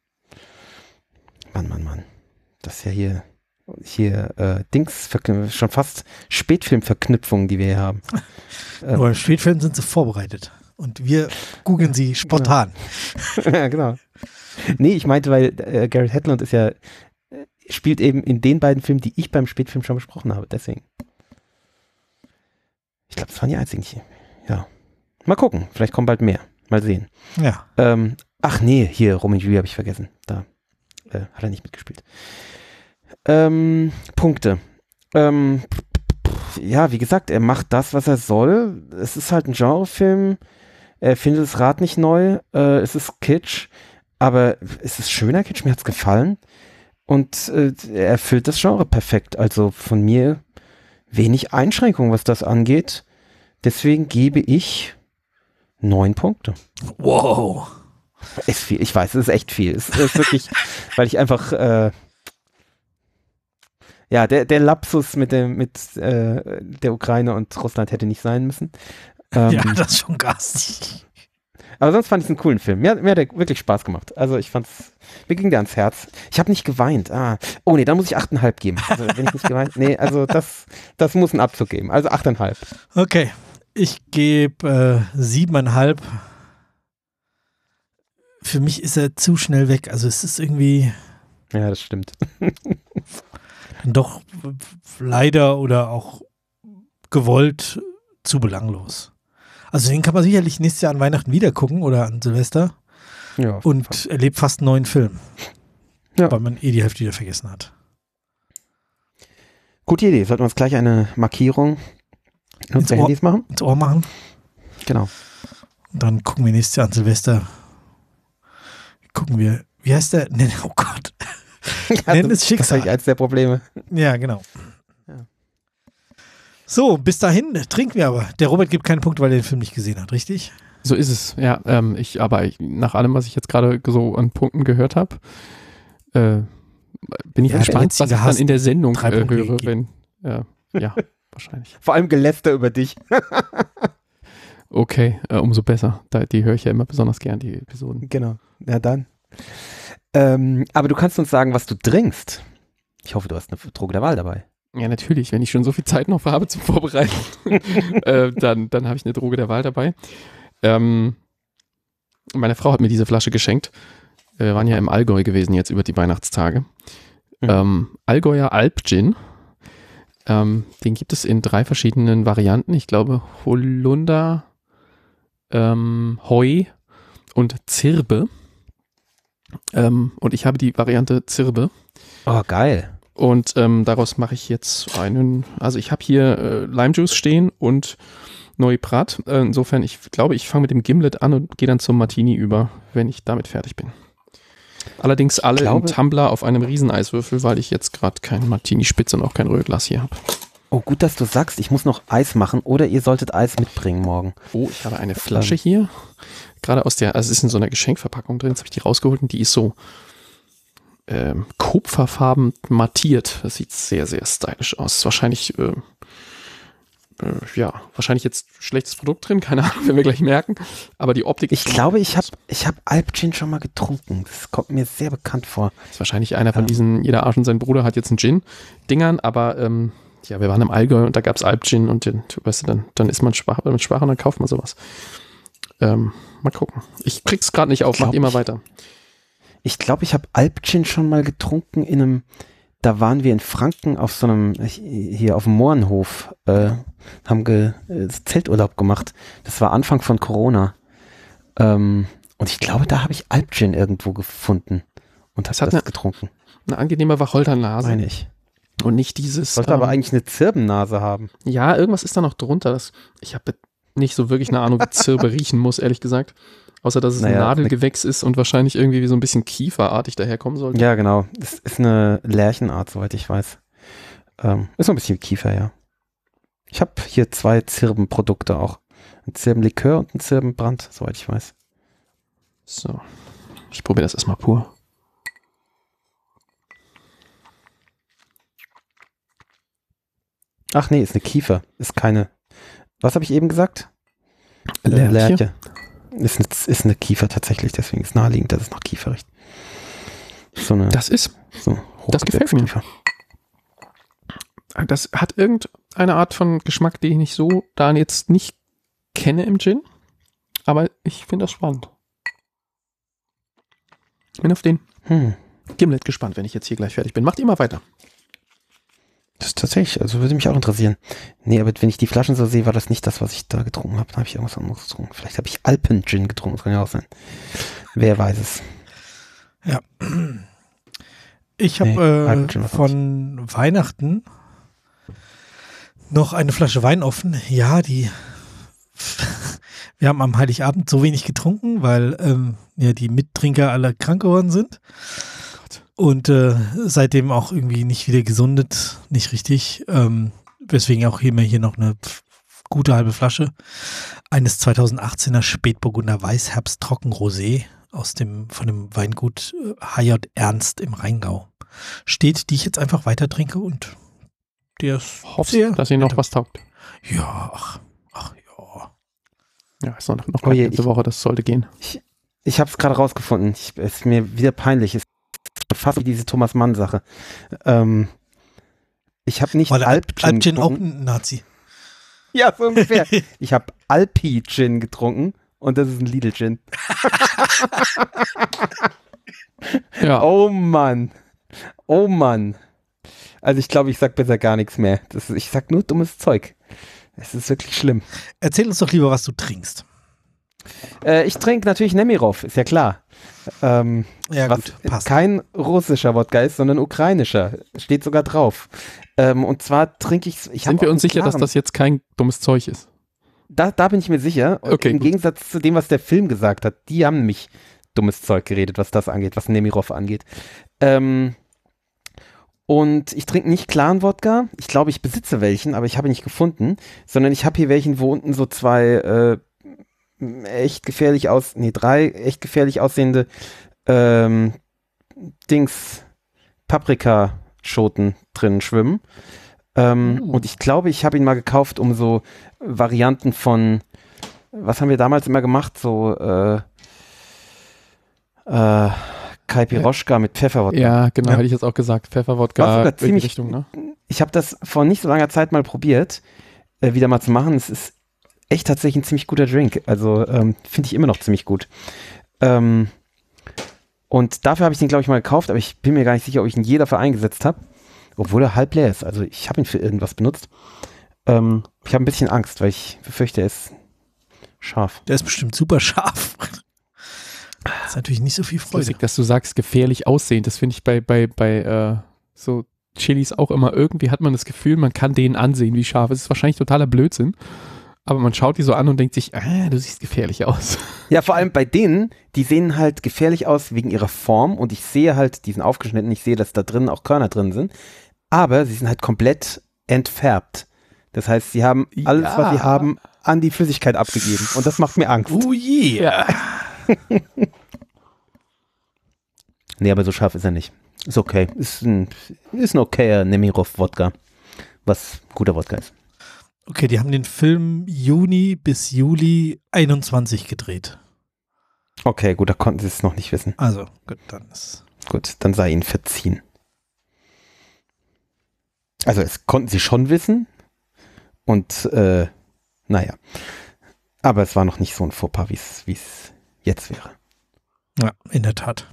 Mann. Das ist ja hier Dings, schon fast Spätfilmverknüpfungen, die wir hier haben. Aber im Spätfilm sind sie vorbereitet. Und wir googeln sie spontan. Ja, genau. Nee, ich meinte, weil Garrett Hedlund spielt eben in den beiden Filmen, die ich beim Spätfilm schon besprochen habe. Deswegen. Ich glaube, das waren die einzigen. Ja. Mal gucken. Vielleicht kommen bald mehr. Mal sehen. Ja. Ach nee, hier, Roman Julie habe ich vergessen. Da hat er nicht mitgespielt. Punkte. Ja, wie gesagt, er macht das, was er soll. Es ist halt ein Genrefilm. Er findet das Rad nicht neu. Es ist Kitsch. Aber es ist schöner Kitsch. Mir hat es gefallen. Und er erfüllt das Genre perfekt. Also von mir wenig Einschränkungen, was das angeht. Deswegen gebe ich 9 Punkte. Wow. Ist viel. Ich weiß, es ist echt viel. Es ist wirklich, weil ich einfach ja, der Lapsus mit der Ukraine und Russland hätte nicht sein müssen. Ja, das ist schon garstig. Aber sonst fand ich es einen coolen Film. Mir hat der wirklich Spaß gemacht. Also mir ging der ans Herz. Ich habe nicht geweint. Oh nee, da muss ich 8,5 geben. Also wenn ich nicht geweint, nee, also das muss einen Abzug geben. Also 8,5. Okay, ich gebe 7,5. Für mich ist er zu schnell weg. Also es ist irgendwie Ja, das stimmt. dann doch leider oder auch gewollt zu belanglos. Also den kann man sicherlich nächstes Jahr an Weihnachten wieder gucken oder an Silvester Ja, auf jeden Fall. und erlebt fast einen neuen Film. Ja. Weil man die Hälfte wieder vergessen hat. Gute Idee. Sollten wir uns gleich eine Markierung in unsere Handys machen? Ins Ohr machen. Genau. Und dann gucken wir nächstes Jahr an Silvester. Gucken wir, wie heißt der? Nee, oh Gott. Nenn es Schicksal. Das ist eins der Probleme. Ja, genau. Ja. So, bis dahin trinken wir aber. Der Robert gibt keinen Punkt, weil er den Film nicht gesehen hat, richtig? So ist es, ja. Nach allem, was ich jetzt gerade so an Punkten gehört habe, bin ich Ja, gespannt, was ich dann in der Sendung 3 Punkte höre, gegeben. ja, wahrscheinlich. Vor allem Geläster über dich. Okay, umso besser. Die höre ich ja immer besonders gern, die Episoden. Genau. Ja, dann. Aber du kannst uns sagen, was du trinkst. Ich hoffe, du hast eine Droge der Wahl dabei. Ja, natürlich. Wenn ich schon so viel Zeit noch habe zum Vorbereiten, dann habe ich eine Droge der Wahl dabei. Meine Frau hat mir diese Flasche geschenkt. Wir waren ja im Allgäu gewesen jetzt über die Weihnachtstage. Allgäuer Alp-Gin. Den gibt es in 3 verschiedenen Varianten. Ich glaube Holunder, Heu und Zirbe. Und ich habe die Variante Zirbe. Oh, geil. Und daraus mache ich jetzt also ich habe hier Limejuice stehen und Neuprat. Insofern, ich glaube, ich fange mit dem Gimlet an und gehe dann zum Martini über, wenn ich damit fertig bin. Allerdings alle im Tumbler auf einem Rieseneiswürfel, weil ich jetzt gerade kein Martini-Spitz und auch kein Rührglas hier habe. Oh, gut, dass du sagst, ich muss noch Eis machen oder ihr solltet Eis mitbringen morgen. Oh, ich habe eine Flasche hier. Gerade also es ist in so einer Geschenkverpackung drin, jetzt habe ich die rausgeholt und die ist so kupferfarben mattiert. Das sieht sehr, sehr stylisch aus. Ist wahrscheinlich, wahrscheinlich jetzt schlechtes Produkt drin, keine Ahnung, werden wir gleich merken. Aber die Optik Ich glaube, ich hab Alp-Gin schon mal getrunken. Das kommt mir sehr bekannt vor. ist wahrscheinlich einer von diesen, jeder Arsch und sein Bruder hat jetzt einen Gin-Dingern, aber wir waren im Allgäu und da gab es Alp-Gin und dann ist man schwach und dann kauft man sowas. Mal gucken. Ich krieg's gerade nicht auf, macht immer weiter. Ich glaube, ich habe Alp-Gin schon mal getrunken da waren wir in Franken auf so einem, hier auf dem Mohrenhof, haben Zelturlaub gemacht. Das war Anfang von Corona. Und ich glaube, da habe ich Alp-Gin irgendwo gefunden und habe das getrunken. Eine angenehme Wacholternase. Meine ich. Und nicht dieses. Sollte aber eigentlich eine Zirbennase haben. Ja, irgendwas ist da noch drunter. Ich habe nicht so wirklich eine Ahnung, wie Zirbe riechen muss, ehrlich gesagt. Außer, dass es ein Nadelgewächs ist und wahrscheinlich irgendwie wie so ein bisschen kieferartig daherkommen sollte. Ja, genau. Das ist eine Lärchenart, soweit ich weiß. Ist so ein bisschen wie Kiefer, ja. Ich habe hier 2 Zirbenprodukte auch. Ein Zirbenlikör und ein Zirbenbrand, soweit ich weiß. So. Ich probiere das erstmal pur. Ach nee, ist eine Kiefer. Ist keine. Was habe ich eben gesagt? Lerche. Ist eine Kiefer tatsächlich, deswegen ist naheliegend, dass es nach Kiefer riecht. Das gefällt mir. Das hat irgendeine Art von Geschmack, den ich so da jetzt nicht kenne im Gin, aber ich finde das spannend. Bin auf den Gimlet gespannt, wenn ich jetzt hier gleich fertig bin. Macht immer weiter. Das ist tatsächlich, also würde mich auch interessieren. Nee, aber wenn ich die Flaschen so sehe, war das nicht das, was ich da getrunken habe. Dann habe ich irgendwas anderes getrunken. Vielleicht habe ich Alpen-Gin getrunken, das kann ja auch sein. Wer weiß es. Ja. Ich habe von Weihnachten noch eine Flasche Wein offen. Ja, wir haben am Heiligabend so wenig getrunken, weil die Mittrinker alle krank geworden sind. Und seitdem auch irgendwie nicht wieder gesundet, nicht richtig. Weswegen auch hier noch eine gute halbe Flasche eines 2018er Spätburgunder Weißherbst Trockenrosé von dem Weingut H.J. Ernst im Rheingau steht, die ich jetzt einfach weiter trinke und der ist Hoffst, dass ihr noch was taugt. Ja, ach ja. Ja, ist noch Oh je, diese Woche, das sollte gehen. Ich habe es gerade rausgefunden. Es ist mir wieder peinlich. Es ist fast wie diese Thomas Mann-Sache. Ich habe nicht War der Alp-Gin Alp-Gin auch getrunken. ein Nazi? Ja, so ungefähr. Ich habe Alpi-Gin getrunken und das ist ein Lidl-Gin. Ja. Oh Mann. Oh Mann. Also ich glaube, ich sag besser gar nichts mehr. Ich sag nur dummes Zeug. Es ist wirklich schlimm. Erzähl uns doch lieber, was du trinkst. Ich trinke natürlich Nemirov, ist ja klar. Ja Was gut, passt. kein russischer Wodka ist, sondern ukrainischer. Steht sogar drauf. Und zwar trinke ich... Sind wir uns sicher, dass das jetzt kein dummes Zeug ist? Da bin ich mir sicher. Okay, Im gut. Gegensatz zu dem, was der Film gesagt hat. Die haben nämlich dummes Zeug geredet, was das angeht, was Nemirov angeht. Und ich trinke nicht klaren Wodka. Ich glaube, ich besitze welchen, aber ich habe ihn nicht gefunden. Sondern ich habe hier welchen, wo unten so drei echt gefährlich aussehende Paprikaschoten drin schwimmen. Und ich glaube, ich habe ihn mal gekauft, um so Varianten von, was haben wir damals immer gemacht? So Kaipiroschka mit Pfefferwodka. Ja, genau, Ja. hätte ich jetzt auch gesagt. War Pfefferwodka sogar in die ziemlich- Richtung, ne? Ich habe das vor nicht so langer Zeit mal probiert, wieder mal zu machen. Es ist echt tatsächlich ein ziemlich guter Drink. Also finde ich immer noch ziemlich gut. Und dafür habe ich den, glaube ich, mal gekauft, aber ich bin mir gar nicht sicher, ob ich ihn je dafür eingesetzt habe. Obwohl er halb leer ist. Also ich habe ihn für irgendwas benutzt. Ich habe ein bisschen Angst, weil ich befürchte, er ist scharf. Der ist bestimmt super scharf. Das ist natürlich nicht so viel Freude. Lustig, dass du sagst, gefährlich aussehend. Das finde ich bei so Chilis auch immer. Irgendwie hat man das Gefühl, man kann denen ansehen, wie scharf es ist. Wahrscheinlich totaler Blödsinn. Aber man schaut die so an und denkt sich, du siehst gefährlich aus. Ja, vor allem bei denen, die sehen halt gefährlich aus wegen ihrer Form und ich sehe halt, die sind aufgeschnitten, ich sehe, dass da drin auch Körner drin sind, aber sie sind halt komplett entfärbt. Das heißt, sie haben alles, was sie haben, an die Flüssigkeit abgegeben und das macht mir Angst. Oh je. Ja. Nee, aber so scharf ist er nicht. Ist okay. Ist ein okayer Nemirov-Wodka, was guter Wodka ist. Okay, die haben den Film Juni bis Juli 21 gedreht. Okay, gut, da konnten sie es noch nicht wissen. Also, gut, dann ist. Gut, dann sei ihnen verziehen. Also, es konnten sie schon wissen und naja. Aber es war noch nicht so ein Fauxpas, wie es jetzt wäre. Ja, in der Tat.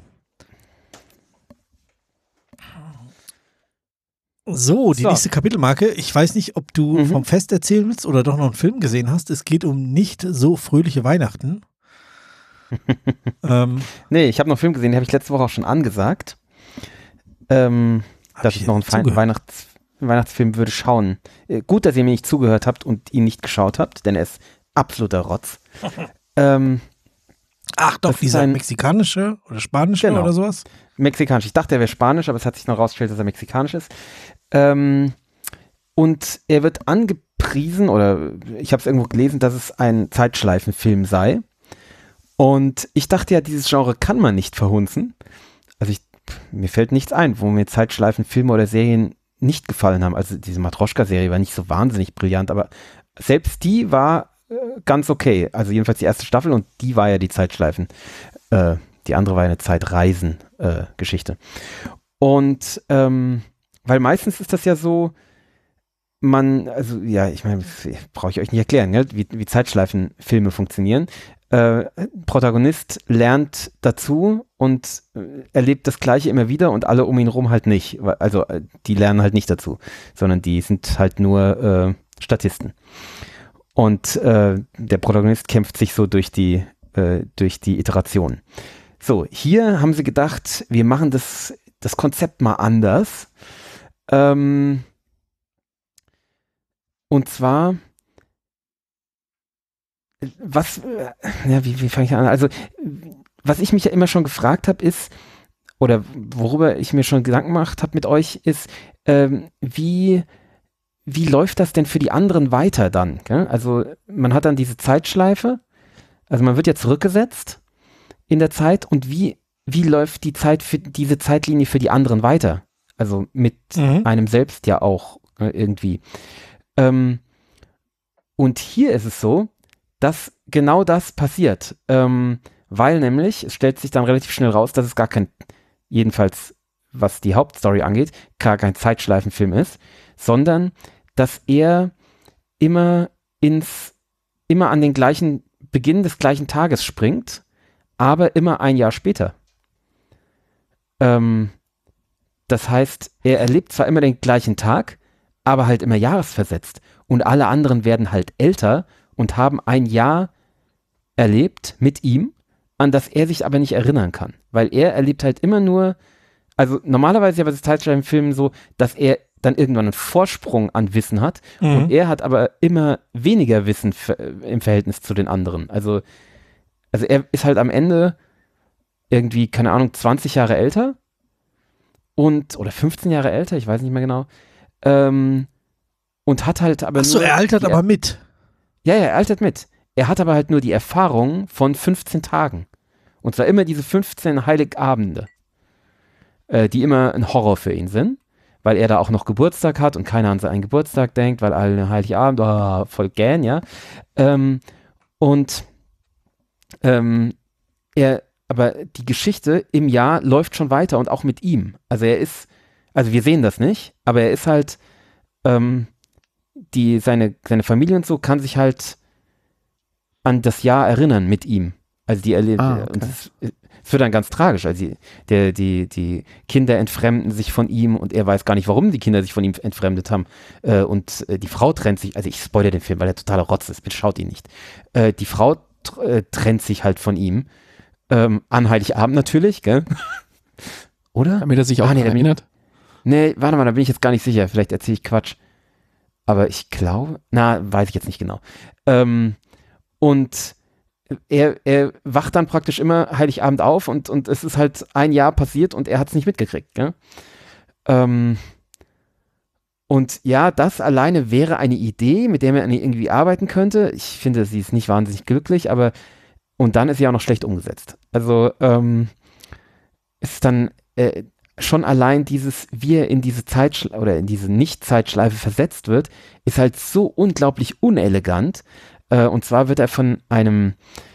So, die So. nächste Kapitelmarke. Ich weiß nicht, ob du vom Fest erzählen willst oder doch noch einen Film gesehen hast. Es geht um nicht so fröhliche Weihnachten. Nee, ich habe noch einen Film gesehen, den habe ich letzte Woche auch schon angesagt. Dass ich noch einen Weihnachtsfilm würde schauen. Gut, dass ihr mir nicht zugehört habt und ihn nicht geschaut habt, denn er ist absoluter Rotz. Ach doch, Das ist dieser ein- mexikanische oder spanische Genau. oder sowas? Mexikanisch. Ich dachte, er wäre Spanisch, aber es hat sich noch rausgestellt, dass er mexikanisch ist. Und er wird angepriesen, oder ich habe es irgendwo gelesen, dass es ein Zeitschleifenfilm sei. Und ich dachte ja, dieses Genre kann man nicht verhunzen. Also mir fällt nichts ein, wo mir Zeitschleifenfilme oder Serien nicht gefallen haben. Also diese Matroschka-Serie war nicht so wahnsinnig brillant, aber selbst die war ganz okay. Also jedenfalls die erste Staffel und die war ja die Zeitschleifen. Die andere war ja eine Zeitreisen-Geschichte. Und weil meistens ist das ja so, also ja, ich meine, brauche ich euch nicht erklären, ne? wie Zeitschleifenfilme funktionieren. Protagonist lernt dazu und erlebt das Gleiche immer wieder und alle um ihn rum halt nicht. Also die lernen halt nicht dazu, sondern die sind halt nur Statisten. Und der Protagonist kämpft sich so durch die Iteration. So, hier haben sie gedacht, wir machen das Konzept mal anders. Und zwar, wie fange ich an? Also, was ich mich ja immer schon gefragt habe, ist, oder worüber ich mir schon Gedanken gemacht habe mit euch, ist, wie läuft das denn für die anderen weiter dann? Gell? Also, man hat dann diese Zeitschleife, also man wird ja zurückgesetzt in der Zeit und wie läuft diese Zeitlinie für die anderen weiter? Also mit einem selbst ja auch irgendwie. Und hier ist es so, dass genau das passiert. Weil nämlich, es stellt sich dann relativ schnell raus, dass es gar kein, jedenfalls was die Hauptstory angeht, gar kein Zeitschleifenfilm ist, sondern dass er immer an den gleichen Beginn des gleichen Tages springt, aber immer ein Jahr später. Das heißt, er erlebt zwar immer den gleichen Tag, aber halt immer jahresversetzt. Und alle anderen werden halt älter und haben ein Jahr erlebt mit ihm, an das er sich aber nicht erinnern kann. Weil er erlebt halt immer nur, also normalerweise ja bei Zeitschleifenfilmen so, dass er dann irgendwann einen Vorsprung an Wissen hat und er hat aber immer weniger Wissen im Verhältnis zu den anderen. Also er ist halt am Ende irgendwie, keine Ahnung, 20 Jahre älter oder 15 Jahre älter, ich weiß nicht mehr genau, und hat halt aber Achso, er altert aber mit. Ja, er altert mit. Er hat aber halt nur die Erfahrung von 15 Tagen. Und zwar immer diese 15 Heiligabende, die immer ein Horror für ihn sind, weil er da auch noch Geburtstag hat und keiner an seinen Geburtstag denkt, weil alle Heiligabend, voll gern, ja. Aber die Geschichte im Jahr läuft schon weiter und auch mit ihm. Also wir sehen das nicht, aber er ist halt, seine Familie und so kann sich halt an das Jahr erinnern mit ihm. Also die erlebt, okay. und es wird dann ganz tragisch. Also die Kinder entfremden sich von ihm und er weiß gar nicht, warum die Kinder sich von ihm entfremdet haben. Und die Frau trennt sich, also ich spoilere den Film, weil er totaler Rotz ist, bitte schaut ihn nicht. Die Frau trennt sich halt von ihm. An Heiligabend natürlich, gell? Oder? Damit er sich auch erinnert? Nee, warte mal, da bin ich jetzt gar nicht sicher. Vielleicht erzähle ich Quatsch. Aber ich glaube, weiß ich jetzt nicht genau. Und er wacht dann praktisch immer Heiligabend auf und es ist halt ein Jahr passiert und er hat es nicht mitgekriegt. Gell? Und ja, das alleine wäre eine Idee, mit der man irgendwie arbeiten könnte. Ich finde, sie ist nicht wahnsinnig glücklich, aber und dann ist sie auch noch schlecht umgesetzt. Also ist dann schon allein wie er in diese in diese Nicht-Zeitschleife versetzt wird, ist halt so unglaublich unelegant. Und zwar wird er von einem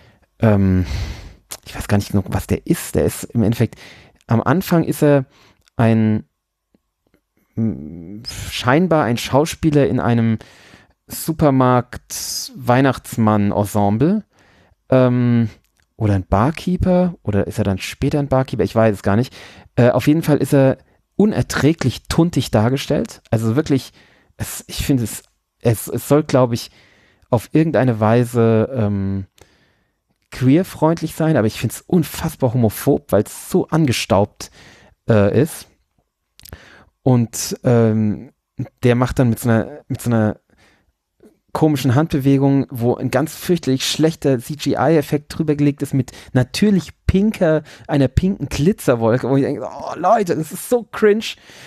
ich weiß gar nicht genug, was der ist. Der ist im Endeffekt, am Anfang ist er scheinbar ein Schauspieler in einem Supermarkt-Weihnachtsmann-Ensemble. Oder ein Barkeeper. Oder ist er dann später ein Barkeeper? Ich weiß es gar nicht. Auf jeden Fall ist er unerträglich tuntig dargestellt. Also wirklich, ich finde es soll, glaube ich, auf irgendeine Weise queerfreundlich sein, aber ich finde es unfassbar homophob, weil es so angestaubt ist. Und der macht dann mit so einer komischen Handbewegung, wo ein ganz fürchterlich schlechter CGI-Effekt drüber gelegt ist mit natürlich einer pinken Glitzerwolke, wo ich denke, oh Leute, das ist so cringe.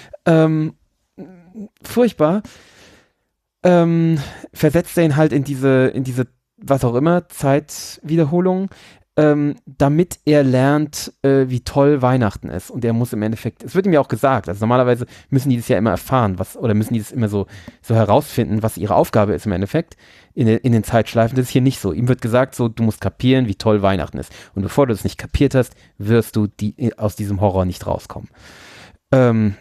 Furchtbar. Versetzt er ihn halt in diese was auch immer, Zeitwiederholung, damit er lernt, wie toll Weihnachten ist. Und er muss im Endeffekt, es wird ihm ja auch gesagt, also normalerweise müssen die das ja immer erfahren, oder müssen die das immer so herausfinden, was ihre Aufgabe ist im Endeffekt in den Zeitschleifen. Das ist hier nicht so. Ihm wird gesagt, so, du musst kapieren, wie toll Weihnachten ist. Und bevor du das nicht kapiert hast, wirst du aus diesem Horror nicht rauskommen. Also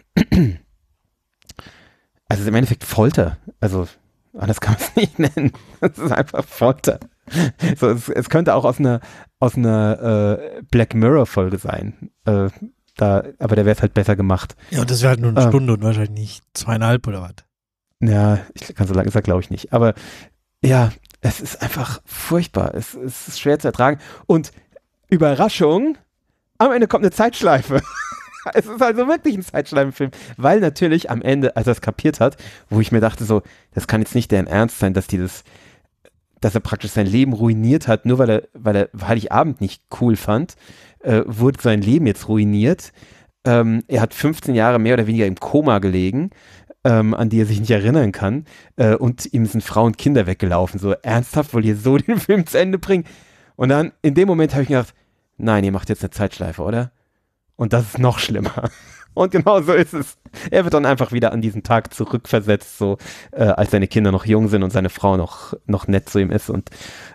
im Endeffekt Folter. Also anders kann man es nicht nennen. Es ist einfach Folter. So, es könnte auch aus einer Black Mirror-Folge sein. Aber der wäre es halt besser gemacht. Ja, und das wäre halt nur eine Stunde und wahrscheinlich nicht 2,5 oder was. Ja, so lange ist er, glaube ich, nicht. Aber ja, es ist einfach furchtbar. Es ist schwer zu ertragen. Und Überraschung, am Ende kommt eine Zeitschleife. Es ist also wirklich ein Zeitschleifenfilm, weil natürlich am Ende, als er es kapiert hat, wo ich mir dachte so, das kann jetzt nicht deren Ernst sein, dass er praktisch sein Leben ruiniert hat, nur weil er Heiligabend nicht cool fand, wurde sein Leben jetzt ruiniert. Er hat 15 Jahre mehr oder weniger im Koma gelegen, an die er sich nicht erinnern kann, und ihm sind Frau und Kinder weggelaufen. So, ernsthaft, wollt ihr so den Film zu Ende bringen? Und dann, in dem Moment habe ich gedacht, nein, ihr macht jetzt eine Zeitschleife, oder? Und das ist noch schlimmer. Und genau so ist es. Er wird dann einfach wieder an diesen Tag zurückversetzt, so als seine Kinder noch jung sind und seine Frau noch nett zu ihm ist und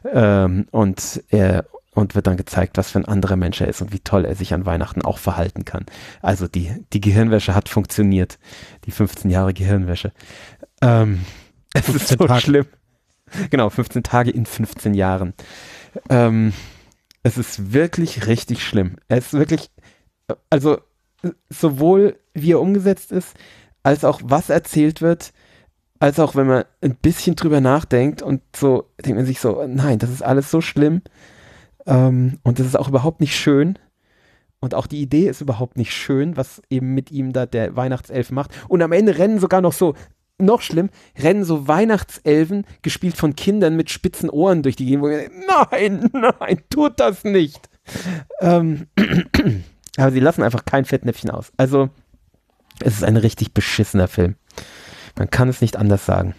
wird dann gezeigt, was für ein anderer Mensch er ist und wie toll er sich an Weihnachten auch verhalten kann. Also die Gehirnwäsche hat funktioniert. Die 15 Jahre Gehirnwäsche. Es ist so Tage. schlimm. Genau, 15 Tage in 15 Jahren. Es ist wirklich richtig schlimm. Es ist wirklich, also sowohl wie er umgesetzt ist, als auch was erzählt wird, als auch wenn man ein bisschen drüber nachdenkt und so, denkt man sich so, nein, das ist alles so schlimm und das ist auch überhaupt nicht schön und auch die Idee ist überhaupt nicht schön, was eben mit ihm da der Weihnachtself macht und am Ende rennen sogar noch so, noch schlimm, rennen so Weihnachtselfen, gespielt von Kindern mit spitzen Ohren durch die Gegend, wo ich denke, nein, tut das nicht. Aber sie lassen einfach kein Fettnäpfchen aus. Also, es ist ein richtig beschissener Film. Man kann es nicht anders sagen.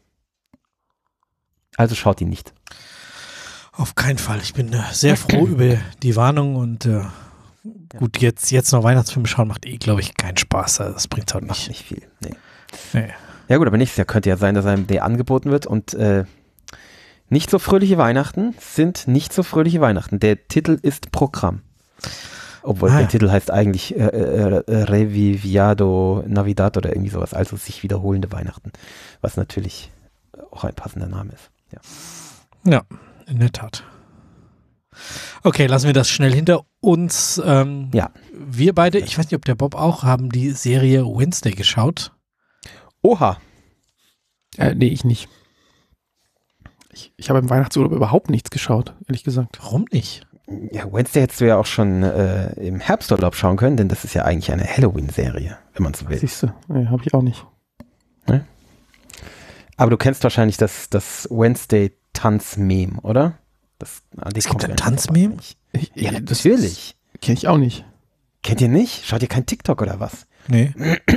Also schaut ihn nicht. Auf keinen Fall. Ich bin sehr froh über die Warnung und gut, jetzt noch Weihnachtsfilme schauen macht glaube ich, keinen Spaß. Also das bringt halt Macht nicht. nicht viel. Nee. Ja gut, aber nächstes Jahr könnte ja sein, dass einem der angeboten wird und nicht so fröhliche Weihnachten sind nicht so fröhliche Weihnachten. Der Titel ist Programm. Obwohl der Titel heißt eigentlich Reviviado Navidad oder irgendwie sowas, also sich wiederholende Weihnachten, was natürlich auch ein passender Name ist. Ja, in der Tat. Okay, lassen wir das schnell hinter uns. Ja. Wir beide, ich weiß nicht, ob der Bob auch, haben die Serie Wednesday geschaut. Oha. Nee, ich nicht. Ich habe im Weihnachtsurlaub überhaupt nichts geschaut, ehrlich gesagt. Warum nicht? Ja, Wednesday hättest du ja auch schon im Herbsturlaub schauen können, denn das ist ja eigentlich eine Halloween-Serie, wenn man so will. Siehst du, nee, habe ich auch nicht. Ne? Aber du kennst wahrscheinlich das Wednesday-Tanz-Meme, oder? Es gibt ein Tanz-Meme? Ja, natürlich. Kenne ich auch nicht. Kennt ihr nicht? Schaut ihr kein TikTok oder was? Nee.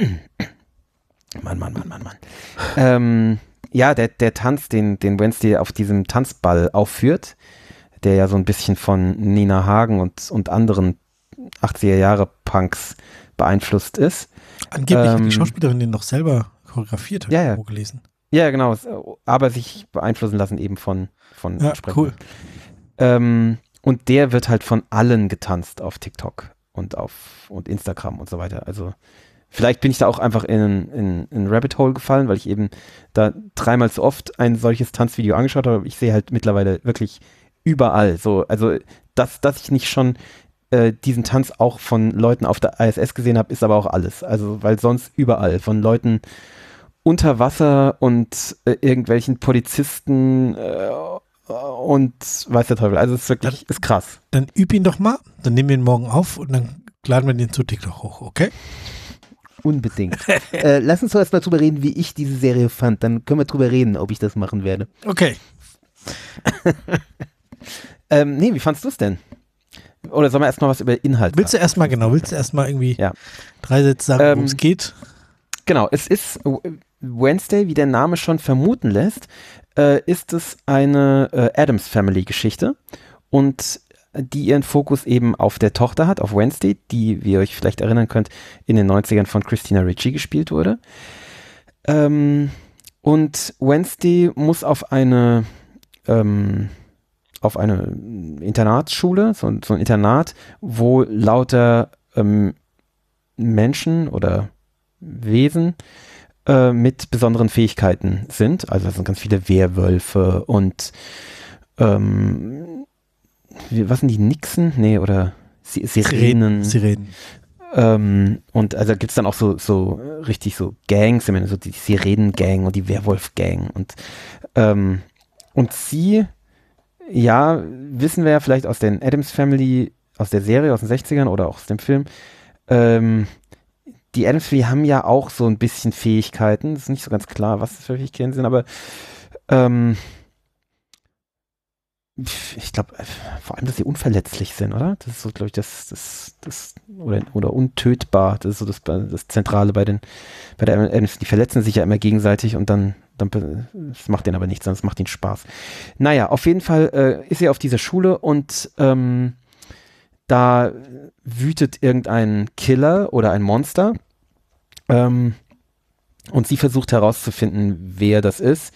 Mann. Ja, der Tanz, den Wednesday auf diesem Tanzball aufführt, der ja so ein bisschen von Nina Hagen und anderen 80er-Jahre-Punks beeinflusst ist. Angeblich hat die Schauspielerin den noch selber choreografiert, habe ich irgendwo gelesen. Ja, genau, aber sich beeinflussen lassen eben von ja, cool. Und der wird halt von allen getanzt auf TikTok und Instagram und so weiter. Also vielleicht bin ich da auch einfach in ein Rabbit Hole gefallen, weil ich eben da 3-mal so oft ein solches Tanzvideo angeschaut habe. Ich sehe halt mittlerweile wirklich überall so, also dass ich nicht schon diesen Tanz auch von Leuten auf der ISS gesehen habe, ist aber auch alles. Also weil sonst überall von Leuten unter Wasser und irgendwelchen Polizisten und weiß der Teufel. Also es ist wirklich, ist krass. Dann üb ihn doch mal, dann nehmen wir ihn morgen auf und dann laden wir den zu TikTok hoch, okay? Unbedingt. Lass uns doch erst mal drüber reden, wie ich diese Serie fand. Dann können wir drüber reden, ob ich das machen werde. Okay. Nee, wie fandst du es denn? Oder sollen wir erstmal was über Inhalt Willst du erstmal irgendwie 3 Sätze sagen, worum es geht? Genau, es ist Wednesday, wie der Name schon vermuten lässt, ist es eine Addams Family Geschichte und die ihren Fokus eben auf der Tochter hat, auf Wednesday, die, wie ihr euch vielleicht erinnern könnt, in den 90ern von Christina Ricci gespielt wurde. Und Wednesday muss auf eine Internatsschule, so ein Internat, wo lauter Menschen oder Wesen mit besonderen Fähigkeiten sind. Also es sind ganz viele Werwölfe und was sind die Nixen? Nee, oder Sirenen. Sirenen. Und also gibt es dann auch so richtig so Gangs, ich meine, so die Sirenen-Gang und die Werwolf-Gang und sie, ja, wissen wir ja vielleicht aus den Addams Family, aus der Serie, aus den 60ern oder auch aus dem Film, die Addams Family haben ja auch so ein bisschen Fähigkeiten. Es ist nicht so ganz klar, was das für Fähigkeiten sind, aber ich glaube, vor allem, dass sie unverletzlich sind, oder? Das ist so, glaube ich, das oder untötbar. Das ist so das Zentrale bei der Addams. Die verletzen sich ja immer gegenseitig und dann das macht denen aber nichts, sondern es macht ihnen Spaß. Naja, auf jeden Fall ist sie auf dieser Schule und Da wütet irgendein Killer oder ein Monster und sie versucht herauszufinden, wer das ist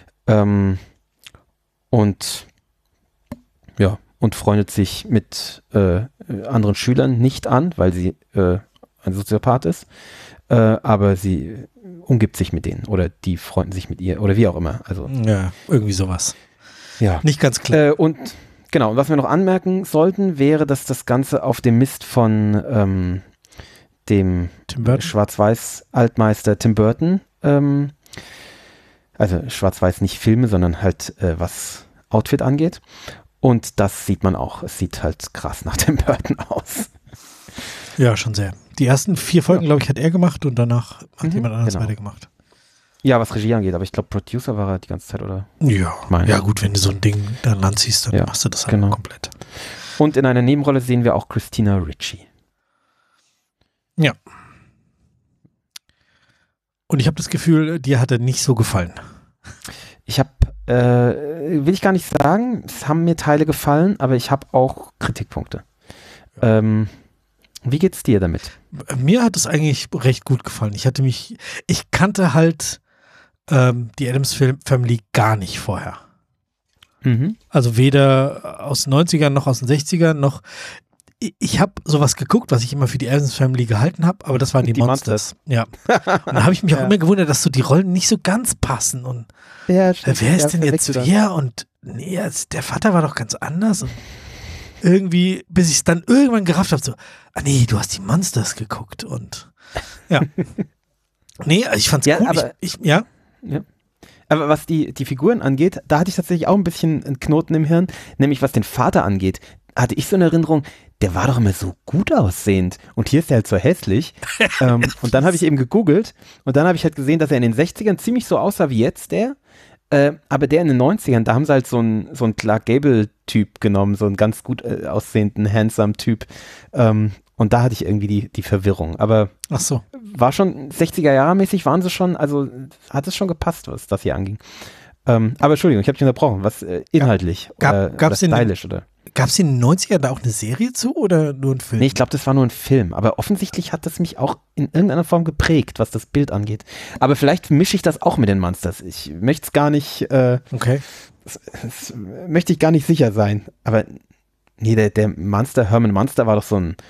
und freundet sich mit anderen Schülern nicht an, weil sie ein Soziopath ist, aber sie umgibt sich mit denen oder die freunden sich mit ihr oder wie auch immer. Also, ja, irgendwie sowas. Ja. Nicht ganz klar. Und genau, was wir noch anmerken sollten, wäre, dass das Ganze auf dem Mist von dem Schwarz-Weiß-Altmeister Tim Burton, also Schwarz-Weiß nicht Filme, sondern halt was Outfit angeht. Und das sieht man auch. Es sieht halt krass nach Tim Burton aus. Ja, schon sehr. Die ersten 4 Folgen, glaube ich, hat er gemacht und danach hat jemand anderes weitergemacht. Ja, was Regie angeht, aber ich glaube, Producer war er die ganze Zeit, oder? Ja, ja gut, wenn du so ein Ding dann anziehst, dann machst du das halt komplett. Und in einer Nebenrolle sehen wir auch Christina Ricci. Ja. Und ich habe das Gefühl, dir hat er nicht so gefallen. Ich habe, will ich gar nicht sagen, es haben mir Teile gefallen, aber ich habe auch Kritikpunkte. Ja. Wie geht's dir damit? Mir hat es eigentlich recht gut gefallen. Ich kannte halt die Addams Family gar nicht vorher. Mhm. Also weder aus den 90ern noch aus den 60ern noch. Ich habe sowas geguckt, was ich immer für die Addams Family gehalten habe, aber das waren die Monsters. Ja. Und da habe ich mich auch immer gewundert, dass so die Rollen nicht so ganz passen. Und wer ist denn jetzt wer? Und nee, der Vater war doch ganz anders. Und irgendwie, bis ich es dann irgendwann gerafft habe, so, nee, du hast die Monsters geguckt. Und ja. Nee, ich fand's cool. Aber, ja. Aber was die Figuren angeht, da hatte ich tatsächlich auch ein bisschen einen Knoten im Hirn, nämlich was den Vater angeht. Hatte ich so eine Erinnerung, der war doch immer so gut aussehend und hier ist er halt so hässlich. Und dann habe ich eben gegoogelt und dann habe ich halt gesehen, dass er in den 60ern ziemlich so aussah wie jetzt aber der in den 90ern, da haben sie halt so einen Clark Gable-Typ genommen, so einen ganz gut aussehenden, handsome Typ. Und da hatte ich irgendwie die Verwirrung. Aber ach so. War schon 60er-Jahre-mäßig, waren sie schon, also hat es schon gepasst, was das hier anging. Aber Entschuldigung, ich habe dich unterbrochen. Was inhaltlich oder stylisch oder? Gab es in den 90ern da auch eine Serie zu oder nur ein Film? Nee, ich glaube, das war nur ein Film. Aber offensichtlich hat das mich auch in irgendeiner Form geprägt, was das Bild angeht. Aber vielleicht mische ich das auch mit den Monsters. Ich möchte es gar nicht, okay. Das möchte ich gar nicht sicher sein. Aber nee, der Herman Munster war doch so ein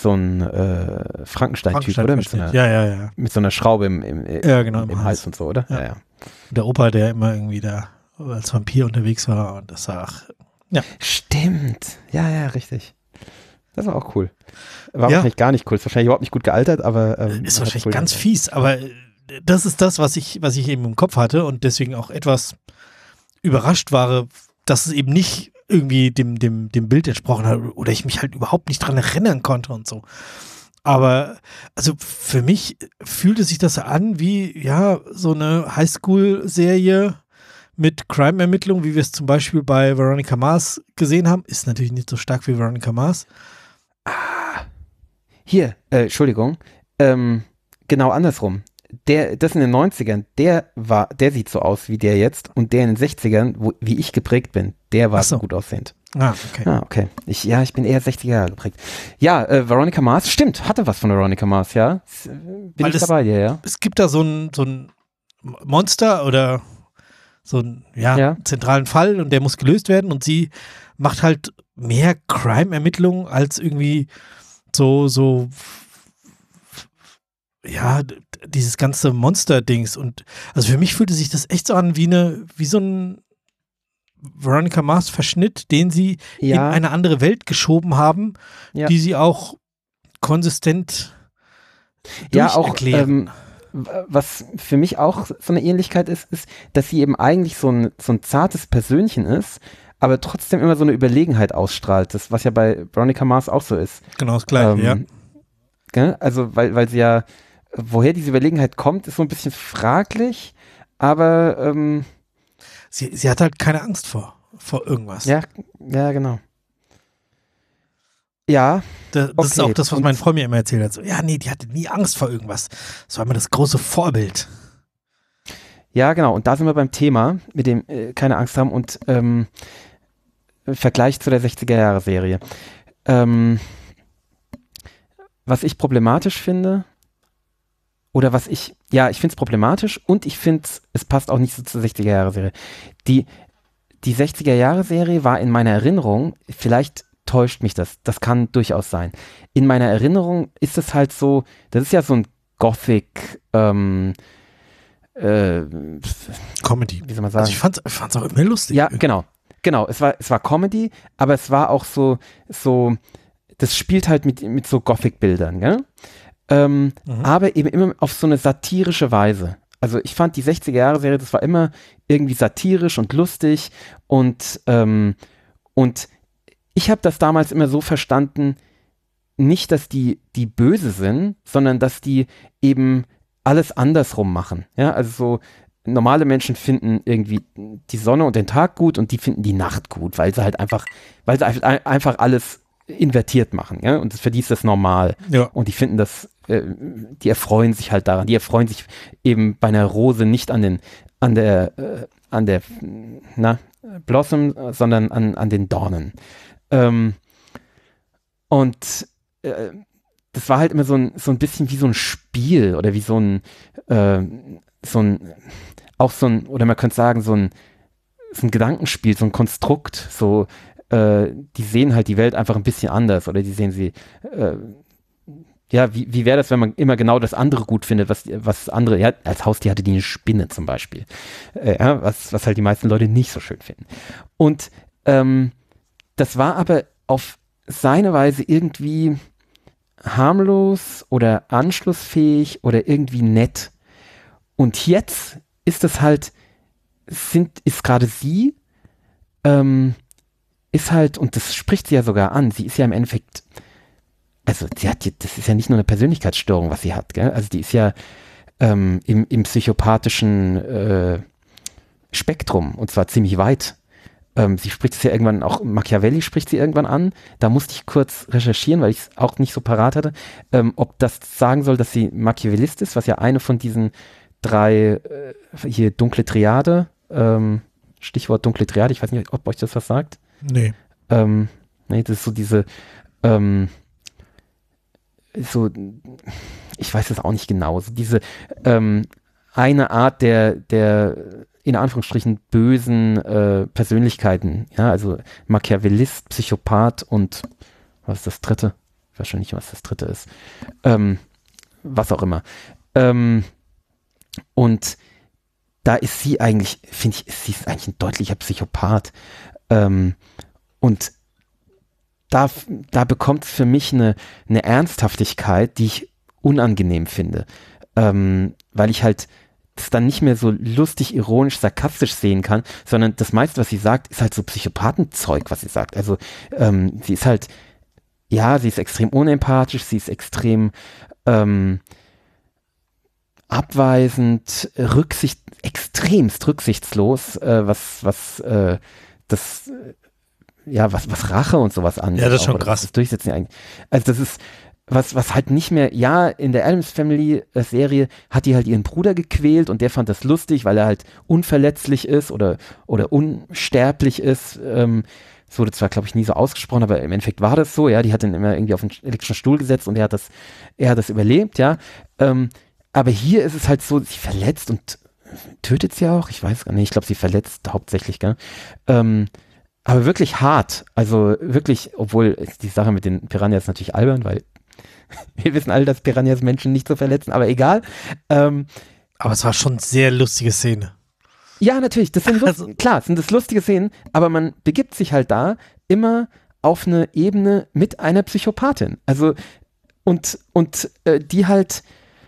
Frankenstein-Typ, oder? Mit so einer Schraube im Hals und so, oder? Ja. Der Opa, der immer irgendwie da als Vampir unterwegs war und das war ja. Stimmt. Ja, richtig. Das war auch cool. War wahrscheinlich gar nicht cool. Ist wahrscheinlich überhaupt nicht gut gealtert, aber ist wahrscheinlich cool ganz fies, aber das ist das, was ich eben im Kopf hatte und deswegen auch etwas überrascht war, dass es eben nicht irgendwie dem Bild entsprochen hat oder ich mich halt überhaupt nicht dran erinnern konnte und so. Aber also für mich fühlte sich das an wie so eine Highschool-Serie mit Crime-Ermittlungen, wie wir es zum Beispiel bei Veronica Mars gesehen haben. Ist natürlich nicht so stark wie Veronica Mars. Hier, Entschuldigung, genau andersrum. Das in den 90ern, der sieht so aus wie der jetzt und der in den 60ern, wie ich geprägt bin, der war so gut aussehend. Okay. Ich bin eher 60er Jahre geprägt. Ja, Veronica Mars, stimmt, hatte was von Veronica Mars, ja. Bin ich dabei hier, ja. Es gibt da so ein Monster oder so einen zentralen Fall und der muss gelöst werden und sie macht halt mehr Crime-Ermittlungen als irgendwie so dieses ganze Monster-Dings und also für mich fühlte sich das echt so an wie so ein Veronica Mars-Verschnitt, den sie in eine andere Welt geschoben haben, die sie auch konsistent erklären. Was für mich auch so eine Ähnlichkeit ist, dass sie eben eigentlich so ein zartes Persönchen ist, aber trotzdem immer so eine Überlegenheit ausstrahlt, das, was ja bei Veronica Mars auch so ist. Genau, das Gleiche, Also, weil sie ja, woher diese Überlegenheit kommt, ist so ein bisschen fraglich, aber sie hat halt keine Angst vor irgendwas. Ja, genau. Ja. Das ist auch das, was mein Freund mir immer erzählt hat. So, die hatte nie Angst vor irgendwas. Das war immer das große Vorbild. Ja, genau. Und da sind wir beim Thema, mit dem keine Angst haben und Vergleich zu der 60er-Jahre-Serie. was ich problematisch finde, oder ich finde es problematisch und ich finde es passt auch nicht so zur 60er-Jahre-Serie. Die 60er-Jahre-Serie war in meiner Erinnerung, vielleicht täuscht mich das kann durchaus sein. In meiner Erinnerung ist es halt so, das ist ja so ein Gothic, Comedy. Wie soll man sagen? Also ich fand's auch immer lustig. Ja, genau, es war Comedy, aber es war auch so, das spielt halt mit so Gothic-Bildern, gell? Aber eben immer auf so eine satirische Weise. Also ich fand die 60er-Jahre-Serie, das war immer irgendwie satirisch und lustig und ich habe das damals immer so verstanden, nicht, dass die böse sind, sondern dass die eben alles andersrum machen. Ja, also so normale Menschen finden irgendwie die Sonne und den Tag gut und die finden die Nacht gut, weil sie einfach alles invertiert machen, ja, und für die ist das normal. Ja. Und die finden das, die erfreuen sich halt daran, die erfreuen sich eben bei einer Rose nicht an der Blossom, sondern an den Dornen. Das war halt immer so ein bisschen wie so ein Spiel oder wie oder man könnte sagen, so ein Gedankenspiel, so ein Konstrukt, so, die sehen halt die Welt einfach ein bisschen anders oder die sehen sie, wie wäre das, wenn man immer genau das andere gut findet, was andere, ja, als Haustier hatte die eine Spinne zum Beispiel, was halt die meisten Leute nicht so schön finden. Und das war aber auf seine Weise irgendwie harmlos oder anschlussfähig oder irgendwie nett. Und jetzt ist es halt, ist gerade sie, ist halt, und das spricht sie ja sogar an, sie ist ja im Endeffekt, also das ist ja nicht nur eine Persönlichkeitsstörung, was sie hat, gell? Also die ist ja im psychopathischen Spektrum, und zwar ziemlich weit. Sie spricht es ja irgendwann, auch Machiavelli spricht sie irgendwann an. Da musste ich kurz recherchieren, weil ich es auch nicht so parat hatte, ob das sagen soll, dass sie Machiavellist ist, was ja eine von diesen 3, hier dunkle Triade, Stichwort dunkle Triade, ich weiß nicht, ob euch das was sagt. Nee. Nee, das ist so diese, ich weiß es auch nicht genau, so diese eine Art der in Anführungsstrichen bösen Persönlichkeiten, ja, also Machiavellist, Psychopath und was ist das dritte? Ich weiß schon nicht, was das dritte ist. Was auch immer. Und da ist sie eigentlich, finde ich, sie ist eigentlich ein deutlicher Psychopath. Und da bekommt es für mich eine Ernsthaftigkeit, die ich unangenehm finde. Weil ich halt das dann nicht mehr so lustig, ironisch, sarkastisch sehen kann, sondern das meiste, was sie sagt, ist halt so Psychopathenzeug, was sie sagt. Also sie ist halt, ja, sie ist extrem unempathisch, sie ist extrem abweisend, extremst rücksichtslos, was Rache und sowas angeht. Ja, das ist schon krass. Das Durchsetzen eigentlich. Also das ist was halt nicht mehr, ja, in der Addams Family Serie hat die halt ihren Bruder gequält und der fand das lustig, weil er halt unverletzlich ist oder unsterblich ist. Es wurde zwar, glaube ich, nie so ausgesprochen, aber im Endeffekt war das so, ja, die hat ihn immer irgendwie auf den elektrischen Stuhl gesetzt und er hat das überlebt, ja. Aber hier ist es halt so, sie verletzt und tötet sie auch, ich weiß gar nicht, ich glaube, sie verletzt hauptsächlich, gell. Aber wirklich hart, also wirklich, obwohl die Sache mit den Piranhas natürlich albern, weil wir wissen alle, dass Piranhas Menschen nicht so verletzen, aber egal. Aber es war schon eine sehr lustige Szene. Ja, natürlich, klar, sind das lustige Szenen, aber man begibt sich halt da immer auf eine Ebene mit einer Psychopathin. Also, und die halt,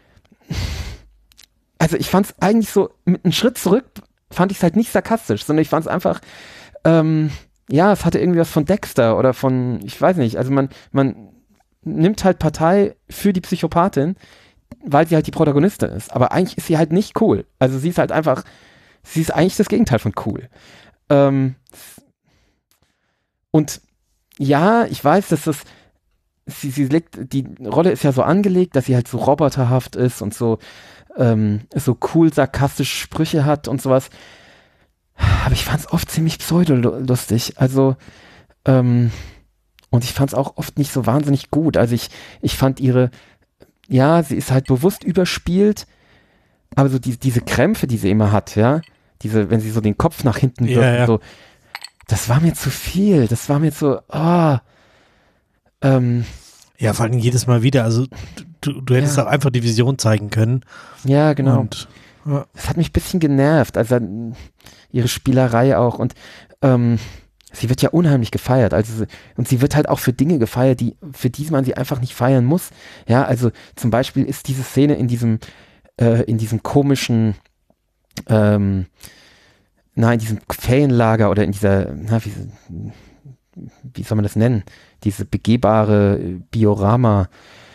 also ich fand es eigentlich so, mit einem Schritt zurück fand ich es halt nicht sarkastisch, sondern ich fand es einfach, ja, es hatte irgendwie was von Dexter oder von, ich weiß nicht, also man nimmt halt Partei für die Psychopathin, weil sie halt die Protagonistin ist. Aber eigentlich ist sie halt nicht cool. Also sie ist halt einfach, sie ist eigentlich das Gegenteil von cool. Und ja, ich weiß, dass das, die Rolle ist ja so angelegt, dass sie halt so roboterhaft ist und so cool sarkastische Sprüche hat und sowas. Aber ich fand es oft ziemlich pseudo-lustig. Also, Und ich fand es auch oft nicht so wahnsinnig gut. Also ich fand sie ist halt bewusst überspielt, aber so diese Krämpfe, die sie immer hat, ja, wenn sie so den Kopf nach hinten wirft, so, das war mir zu viel. Das war mir so, ja, vor allem jedes Mal wieder. Also du hättest auch einfach die Vision zeigen können. Ja, genau. Und, das hat mich ein bisschen genervt. Also ihre Spielerei auch. Und sie wird ja unheimlich gefeiert. Und sie wird halt auch für Dinge gefeiert, für die man sie einfach nicht feiern muss. Ja, also zum Beispiel ist diese Szene in diesem komischen, in diesem Ferienlager oder in dieser, wie soll man das nennen? Diese begehbare Biorama,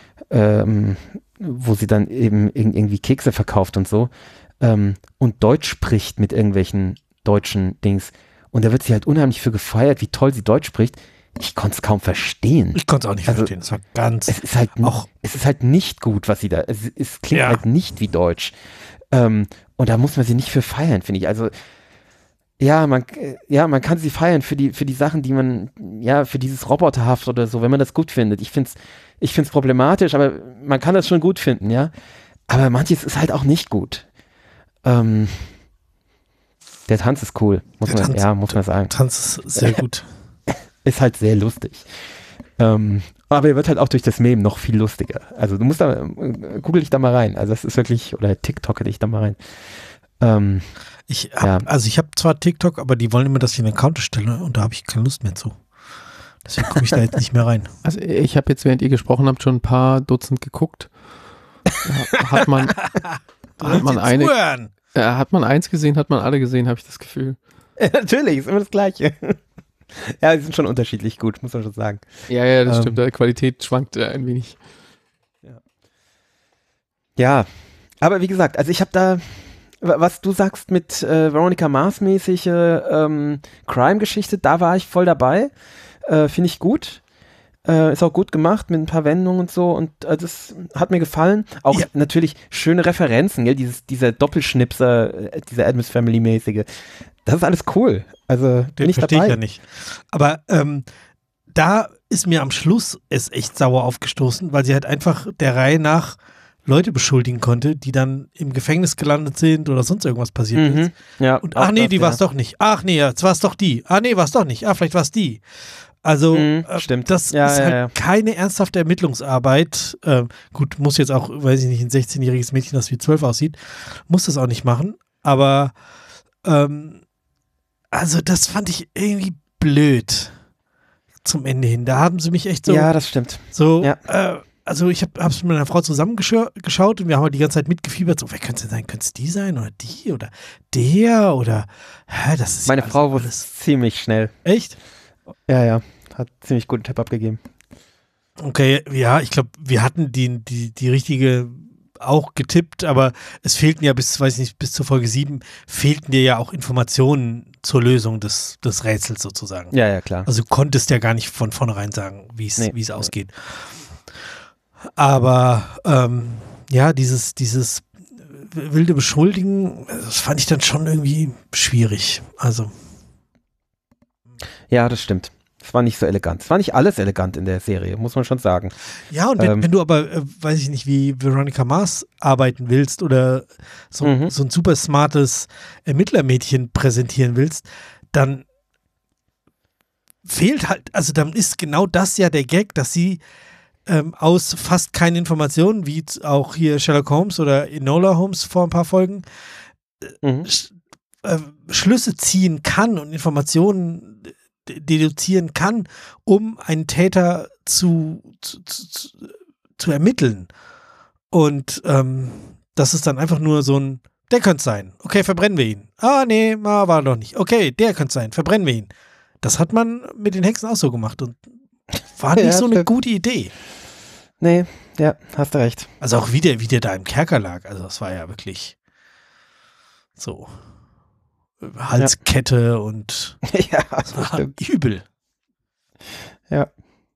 wo sie dann eben irgendwie Kekse verkauft und so, und Deutsch spricht mit irgendwelchen deutschen Dings. Und da wird sie halt unheimlich für gefeiert, wie toll sie Deutsch spricht. Ich konnte es kaum verstehen. Ich konnte es auch nicht verstehen. Es war ganz. Es ist halt nicht gut, was sie da. Es klingt halt nicht wie Deutsch. Und da muss man sie nicht für feiern, finde ich. Also man kann sie feiern für die Sachen, die man, für dieses Roboterhaft oder so, wenn man das gut findet. Ich find's problematisch, aber man kann das schon gut finden, ja. Aber manches ist halt auch nicht gut. Der Tanz ist cool, muss man sagen. Tanz ist sehr gut. Ist halt sehr lustig. Aber er wird halt auch durch das Meme noch viel lustiger. Also du musst google dich da mal rein. Also das ist wirklich, oder TikTok dich da mal rein. Ich habe zwar TikTok, aber die wollen immer, dass ich einen Account stelle und da habe ich keine Lust mehr zu. Deswegen gucke ich da jetzt nicht mehr rein. Also ich habe jetzt, während ihr gesprochen habt, schon ein paar Dutzend geguckt. Hat man eins gesehen, hat man alle gesehen, habe ich das Gefühl. Natürlich, ist immer das Gleiche. Ja, die sind schon unterschiedlich gut, muss man schon sagen. Ja, das stimmt. Die Qualität schwankt ein wenig. Ja, aber wie gesagt, also ich habe da, was du sagst mit Veronica Mars-mäßige Crime-Geschichte, da war ich voll dabei. Finde ich gut. Ist auch gut gemacht mit ein paar Wendungen und so und das hat mir gefallen. Auch natürlich schöne Referenzen, gell? Dieser Doppelschnipser, dieser Addams Family-mäßige. Das ist alles cool. Also bin ich dabei. Verstehe ich ja nicht. Aber da ist mir am Schluss es echt sauer aufgestoßen, weil sie halt einfach der Reihe nach Leute beschuldigen konnte, die dann im Gefängnis gelandet sind oder sonst irgendwas passiert ist. Ja, und die war es doch nicht. Ach nee, jetzt war es doch die. Ah nee, war es doch nicht. Ah, vielleicht war es die. Also stimmt. Das ist halt keine ernsthafte Ermittlungsarbeit. Gut, muss jetzt auch, weiß ich nicht, ein 16-jähriges Mädchen, das wie 12 aussieht, muss das auch nicht machen. Aber also das fand ich irgendwie blöd zum Ende hin. Da haben sie mich echt so. Ja, das stimmt. So, also ich habe es mit meiner Frau zusammengeschaut und wir haben halt die ganze Zeit mitgefiebert. So, wer könnte es denn sein? Könnte es die sein oder die oder der oder das ist meine Frau wurde ziemlich schnell. Echt? Ja. Hat ziemlich guten Tipp abgegeben. Okay, ja, ich glaube, wir hatten die richtige auch getippt, aber es fehlten ja bis zur Folge 7 fehlten dir ja auch Informationen zur Lösung des Rätsels sozusagen. Ja, klar. Also du konntest ja gar nicht von vornherein sagen, wie es ausgeht. Aber dieses wilde Beschuldigen, das fand ich dann schon irgendwie schwierig. Also ja, das stimmt. Es war nicht so elegant. Es war nicht alles elegant in der Serie, muss man schon sagen. Ja, und wenn du aber, weiß ich nicht, wie Veronica Mars arbeiten willst oder so ein super smartes Ermittlermädchen präsentieren willst, dann fehlt halt, also dann ist genau das ja der Gag, dass sie aus fast keinen Informationen, wie auch hier Sherlock Holmes oder Enola Holmes vor ein paar Folgen, Schlüsse ziehen kann und Informationen deduzieren kann, um einen Täter zu ermitteln. Und das ist dann einfach nur so ein, der könnte es sein. Okay, verbrennen wir ihn. Ah, nee, war doch nicht. Okay, der könnte es sein. Verbrennen wir ihn. Das hat man mit den Hexen auch so gemacht und war nicht so eine gute Idee. Nee, ja, hast du recht. Also auch wie der da im Kerker lag. Also das war ja wirklich so Halskette und das war übel. Ja.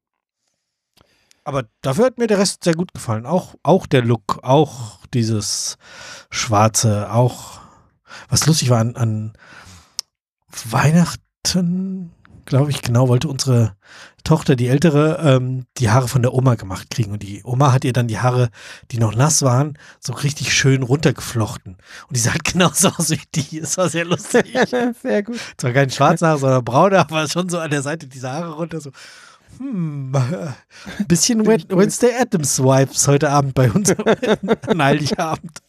Aber dafür hat mir der Rest sehr gut gefallen. Auch der Look, auch dieses Schwarze, auch was lustig war an Weihnachten, glaube ich, genau, wollte unsere Tochter, die ältere, die Haare von der Oma gemacht kriegen. Und die Oma hat ihr dann die Haare, die noch nass waren, so richtig schön runtergeflochten. Und die sah halt genauso aus wie die. Es war sehr lustig. Sehr gut. Zwar kein schwarze Haare, sondern braune, aber schon so an der Seite diese Haare runter, so. Bisschen Wednesday Addams Vibes heute Abend bei uns an Heiligabend.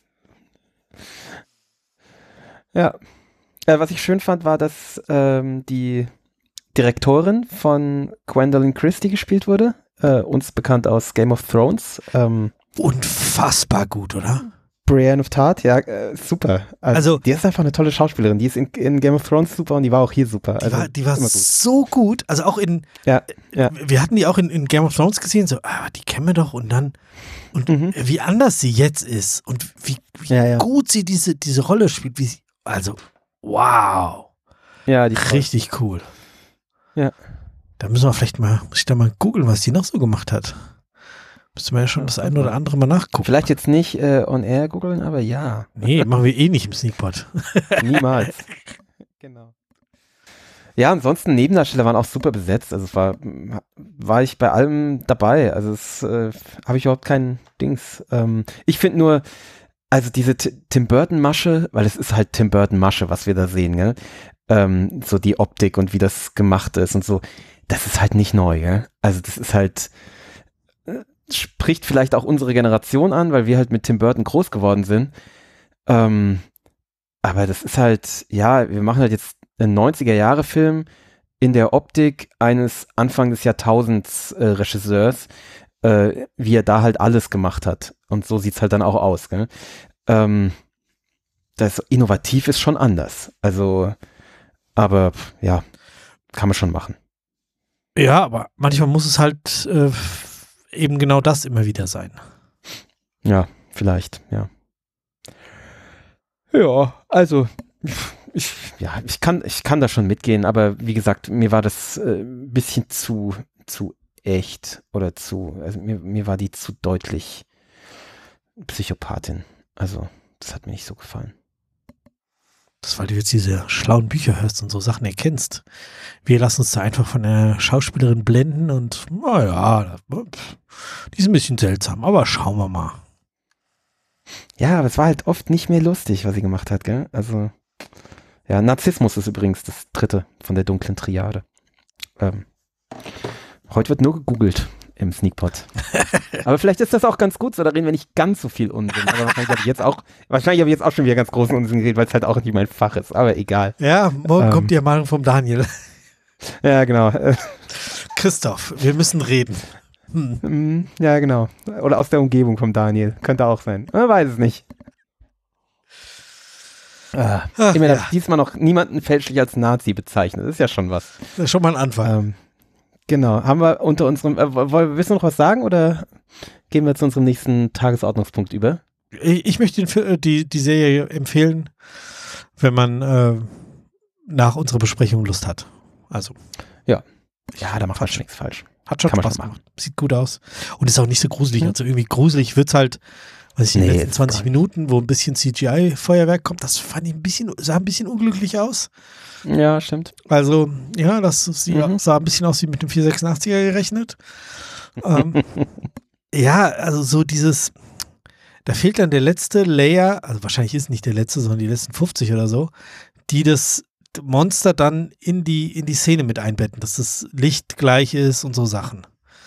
Ja. Was ich schön fand, war, dass die Direktorin von Gwendolyn Christie gespielt wurde. Uns bekannt aus Game of Thrones. Unfassbar gut, oder? Brienne of Tarth, ja, super. Also, die ist einfach eine tolle Schauspielerin. Die ist in Game of Thrones super und die war auch hier super. Die war so gut. Also auch wir hatten die auch in Game of Thrones gesehen, so, die kennen wir doch und dann, wie anders sie jetzt ist und wie gut sie diese Rolle spielt. Wow. Ja, die richtig cool. Ja. Da müssen wir vielleicht muss ich da mal googeln, was die noch so gemacht hat. Müssen wir ja schon das eine oder andere mal nachgucken. Vielleicht jetzt nicht on air googeln, aber ja. Nee, machen wir eh nicht im Sneakpot. Niemals. Genau. Ja, ansonsten Nebendarsteller waren auch super besetzt. Also war ich bei allem dabei. Also es habe ich überhaupt kein Dings. Ich finde nur, also diese Tim Burton-Masche, weil es ist halt Tim Burton-Masche, was wir da sehen, gell? So die Optik und wie das gemacht ist und so, das ist halt nicht neu, gell? Also das ist halt spricht vielleicht auch unsere Generation an, weil wir halt mit Tim Burton groß geworden sind. Aber das ist halt, ja, wir machen halt jetzt einen 90er-Jahre-Film in der Optik eines Anfang des Jahrtausends Regisseurs, wie er da halt alles gemacht hat. Und so sieht's halt dann auch aus, gell? Das innovativ ist schon anders. Also, aber ja, kann man schon machen. Ja, aber manchmal muss es halt eben genau das immer wieder sein. Ja, vielleicht, ja. Ja, also ich kann da schon mitgehen, aber wie gesagt, mir war das ein bisschen zu echt oder also mir war die zu deutlich Psychopathin. Also, das hat mir nicht so gefallen. Das, weil du jetzt diese schlauen Bücher hörst und so Sachen erkennst. Wir lassen uns da einfach von der Schauspielerin blenden und naja, die ist ein bisschen seltsam, aber schauen wir mal. Ja, aber es war halt oft nicht mehr lustig, was sie gemacht hat, gell? Also, ja, Narzissmus ist übrigens das dritte von der dunklen Triade. Heute wird nur gegoogelt im Sneakpot. Aber vielleicht ist das auch ganz gut so, da reden wir nicht ganz so viel Unsinn. Aber wahrscheinlich habe ich jetzt auch schon wieder ganz großen Unsinn geredet, weil es halt auch nicht mein Fach ist, aber egal. Ja, morgen kommt die Ermahnung vom Daniel. Ja, genau. Christoph, wir müssen reden. Ja, genau. Oder aus der Umgebung vom Daniel. Könnte auch sein. Man weiß es nicht. Immerhin habe ich diesmal noch niemanden fälschlich als Nazi bezeichnet. Das ist ja schon was. Das ist schon mal ein Anfang. Genau. Haben wir unter unserem, willst du noch was sagen oder gehen wir zu unserem nächsten Tagesordnungspunkt über? Ich möchte die Serie empfehlen, wenn man nach unserer Besprechung Lust hat. Also. Ja, da macht man schon nichts falsch. Hat schon Spaß gemacht. Sieht gut aus. Und ist auch nicht so gruselig. Also irgendwie gruselig wird es halt, weiß ich, in den letzten 20 Minuten, wo ein bisschen CGI-Feuerwerk kommt, das fand ich sah ein bisschen unglücklich aus. Ja, stimmt. Also, ja, das sah ein bisschen aus wie mit dem 486er gerechnet. Ja, also so da fehlt dann der letzte Layer, also wahrscheinlich ist nicht der letzte, sondern die letzten 50 oder so, die das Monster dann in die Szene mit einbetten, dass das Licht gleich ist und so Sachen.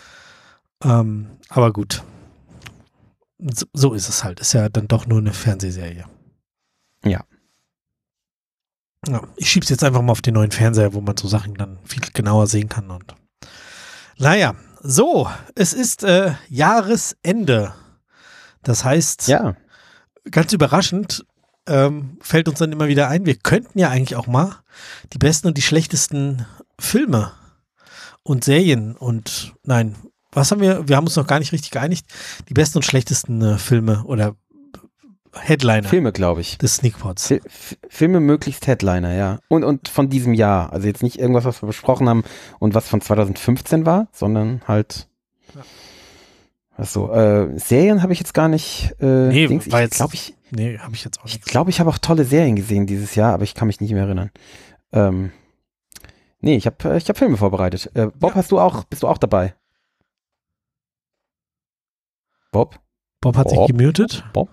Aber gut. So ist es halt. Ist ja dann doch nur eine Fernsehserie. Ja. Ja, ich schieb's jetzt einfach mal auf den neuen Fernseher, wo man so Sachen dann viel genauer sehen kann. Und naja, so, es ist Jahresende. Das heißt, ganz überraschend fällt uns dann immer wieder ein, wir könnten ja eigentlich auch mal die besten und die schlechtesten Filme und Serien und was haben wir? Wir haben uns noch gar nicht richtig geeinigt. Die besten und schlechtesten Filme oder Headliner. Filme, glaube ich. Des Sneakpots. Filme möglichst Headliner, ja. Und von diesem Jahr. Also jetzt nicht irgendwas, was wir besprochen haben und was von 2015 war, sondern halt Serien habe ich jetzt gar nicht. Nee, habe ich jetzt auch nicht. Ich glaube, ich habe auch tolle Serien gesehen dieses Jahr, aber ich kann mich nicht mehr erinnern. Nee, ich hab Filme vorbereitet. Bob, bist du auch dabei? Bob? Bob hat sich gemutet. Bob.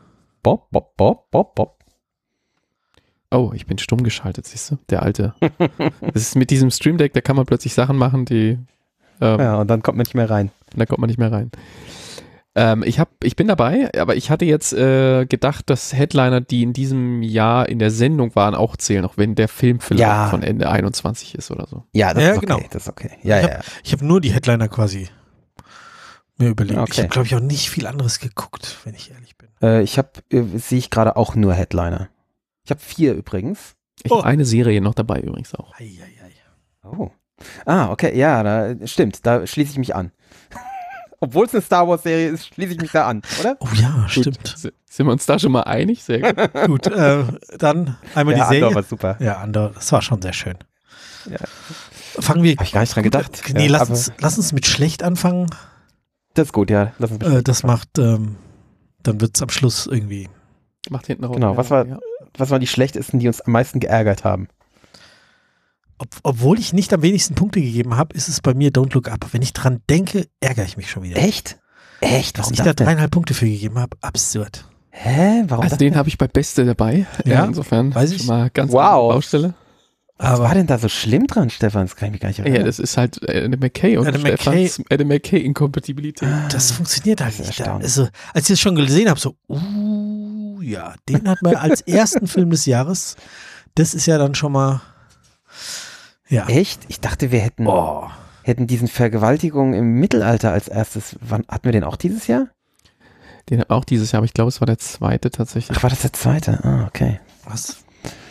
Oh, ich bin stumm geschaltet, siehst du? Der alte. Das ist mit diesem Stream Deck, da kann man plötzlich Sachen machen, die Ja, und dann kommt man nicht mehr rein. da kommt man nicht mehr rein. Ich bin dabei, aber ich hatte jetzt gedacht, dass Headliner, die in diesem Jahr in der Sendung waren, auch zählen, auch wenn der Film vielleicht von Ende 21 ist oder so. Ja, das Ja, ist okay. genau. Das ist okay. Ja. Ich habe nur die Headliner quasi mir überlegt. Okay. Ich habe, glaube ich, auch nicht viel anderes geguckt, wenn ich ehrlich bin. Sehe ich gerade auch nur Headliner. Ich habe 4 übrigens. Ich habe eine Serie noch dabei übrigens auch. Oh. Ah, okay, ja, da stimmt. Da schließe ich mich an. Obwohl es eine Star Wars Serie ist, schließe ich mich da an, oder? Oh ja, Gut. stimmt. Sind wir uns da schon mal einig? Sehr gut. Gut, dann einmal die Ja, Serie. Andor war super. Ja, Andor, das war schon sehr schön. Ja. Fangen wir. Habe ich gar nicht dran gedacht. Nee, Ja, lass uns mit schlecht anfangen. das ist gut, ja. Lass uns besprechen. Das macht, dann wird es am Schluss irgendwie. Macht hinten raus. Genau, was waren die schlechtesten, die uns am meisten geärgert haben? Obwohl ich nicht am wenigsten Punkte gegeben habe, ist es bei mir Don't Look Up. Wenn ich dran denke, ärgere ich mich schon wieder. Echt? Echt? Dass Warum ich das da denn? 3,5 Punkte für gegeben habe, absurd. Hä? Warum Also das den denn? habe ich bei Beste dabei. Ja, Insofern weiß ich. schon mal ganz Wow. andere Baustelle. Was war denn da so schlimm dran, Stefan? Das kann ich mich gar nicht erinnern. Ja, das ist halt Adam McKay und Adam Stefans Adam McKay Inkompatibilität. Das funktioniert halt Das ist nicht. erstaunlich. Also, als ich das schon gesehen habe, so, ja, den hat man als ersten Film des Jahres. Das ist ja dann schon mal, ja. Echt? Ich dachte, wir hätten diesen Vergewaltigung im Mittelalter als erstes. Wann hatten wir den auch dieses Jahr? Den auch dieses Jahr, aber ich glaube, es war der zweite tatsächlich. Ach, war das der zweite? Ah, okay. Was?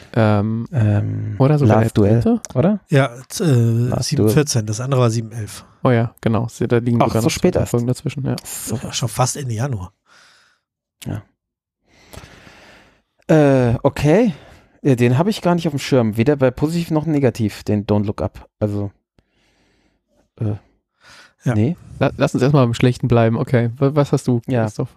Oder sogar Last der Duell, dritte? oder? Ja, Last 7,14, das andere war 7,11. Oh ja, genau. Da liegen Ach, sogar so noch spät zwei erst. Folgen dazwischen. Ja. So. Schon fast Ende Januar. Okay. Ja, den habe ich gar nicht auf dem Schirm. Weder bei positiv noch negativ, den Don't Look Up. Also. Ja. Nee. Lass uns erstmal beim Schlechten bleiben. Okay, was hast du, Ja. Christoph?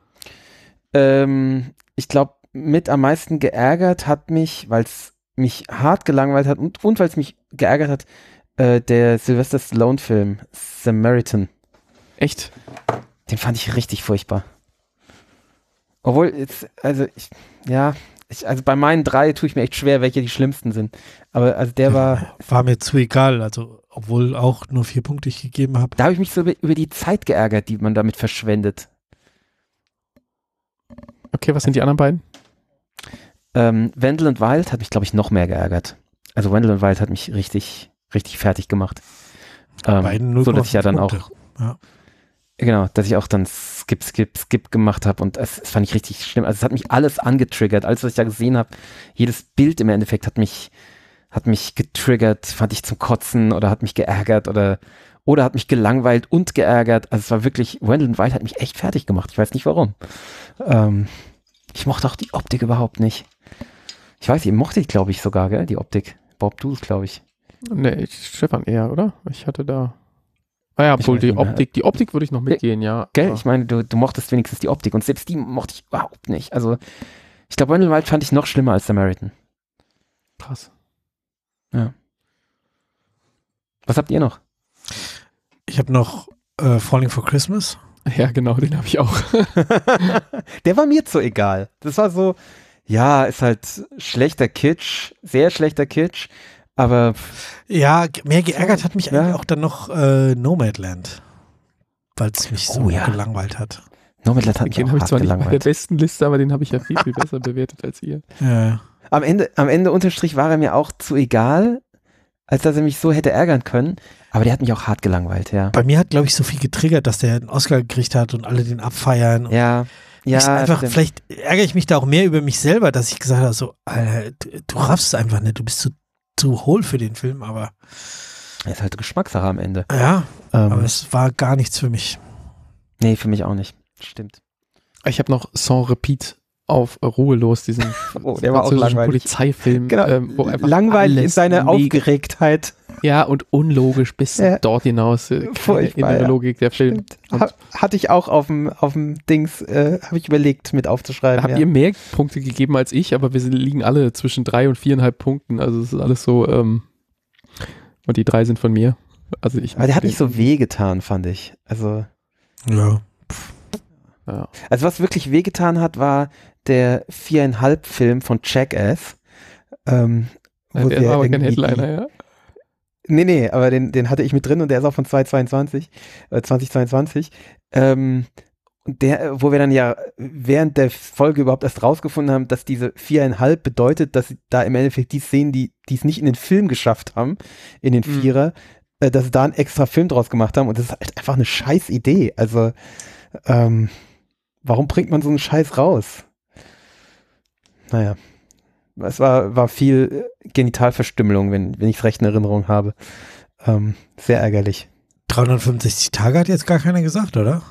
Ich glaube, mit am meisten geärgert hat mich, weil es mich hart gelangweilt hat und weil es mich geärgert hat, der Sylvester Stallone-Film Samaritan. Echt? Den fand ich richtig furchtbar. Obwohl, also bei meinen 3 tue ich mir echt schwer, welche die schlimmsten sind. Aber also der War mir zu egal, also, obwohl auch nur 4 Punkte ich gegeben habe. da habe ich mich so über die Zeit geärgert, die man damit verschwendet. Okay, was sind die anderen beiden? Wendell und Wild hat mich, glaube ich, noch mehr geärgert. Also Wendell und Wild hat mich richtig, richtig fertig gemacht. Beiden So, dass ich ja dann Punkte. auch, Ja. genau, dass ich auch dann Skip gemacht habe und das fand ich richtig schlimm. Also es hat mich alles angetriggert. Alles, was ich da gesehen habe, jedes Bild im Endeffekt hat mich getriggert, fand ich zum Kotzen oder hat mich geärgert oder hat mich gelangweilt und geärgert. Also es war wirklich, Wendell und Wild hat mich echt fertig gemacht. Ich weiß nicht warum. Ich mochte auch die Optik überhaupt nicht. Ich weiß, ihr mochtet, glaube ich, sogar, gell, die Optik. Bob, du es, glaube ich. Nee, Stefan eher, oder? Ich hatte da. Ah ja, Ich obwohl weiß die nicht mehr. Optik würde ich noch mitgehen, ja. Gell, aber- ich meine, du mochtest wenigstens die Optik und selbst die mochte ich überhaupt nicht. Also, ich glaube, Wendell Wild fand ich noch schlimmer als Samaritan. Krass. Was habt ihr noch? Ich habe noch Falling for Christmas. Ja, genau, den habe ich auch. Der war mir zu egal. Das war so, ja, ist halt schlechter Kitsch, sehr schlechter Kitsch, aber Ja, mehr geärgert hat mich Ja. eigentlich auch dann noch Nomadland. Weil es mich so Oh, ja. gelangweilt hat. Nomadland hat mich Den auch habe ich hart zwar nicht bei der gelangweilt. besten Liste, aber den habe ich ja viel, viel besser bewertet als ihr. Am Ende unterstrich war er mir auch zu egal, als dass er mich so hätte ärgern können, aber der hat mich auch hart gelangweilt, ja. Bei mir hat, glaube ich, so viel getriggert, dass der einen Oscar gekriegt hat und alle den abfeiern. Und Ja, ich ja, einfach, stimmt. vielleicht ärgere ich mich da auch mehr über mich selber, dass ich gesagt habe, so, Alter, du raffst es einfach nicht, du bist zu hohl für den Film, aber Er ist halt Geschmackssache am Ende. ja, aber Ähm, es war gar nichts für mich. nee, für mich auch nicht. Stimmt. Ich habe noch Sans Repeat auf Ruhelos, diesen Oh, der war auch französischen langweilig. Polizeifilm, Genau, wo einfach langweilig in alles seiner mega- Aufgeregtheit. Ja, und unlogisch bis Ja. dort hinaus. Keine Furchtbar, innere ja. Logik der Film. Und Hatte ich auch auf dem Dings, habe ich überlegt, mit aufzuschreiben. habt ihr mehr Punkte gegeben als ich, aber wir liegen alle zwischen 3 und 4,5 Punkten. Also es ist alles so Und die 3 sind von mir. Also Aber der hat nicht so wehgetan, fand ich. Also Ja. Also was wirklich wehgetan hat, war der 4,5 Film von Jackass. Der war aber kein Headliner, ja? Nee, aber den hatte ich mit drin und der ist auch von 2022. Und wo wir dann ja während der Folge überhaupt erst rausgefunden haben, dass diese 4,5 bedeutet, dass da im Endeffekt die Szenen, die es nicht in den Film geschafft haben, in den Vierer, dass sie da einen extra Film draus gemacht haben und das ist halt einfach eine scheiß Idee. Also warum bringt man so einen Scheiß raus? Naja, es war viel Genitalverstümmelung, wenn ich es recht in Erinnerung habe. Sehr ärgerlich. 365 Tage hat jetzt gar keiner gesagt, oder?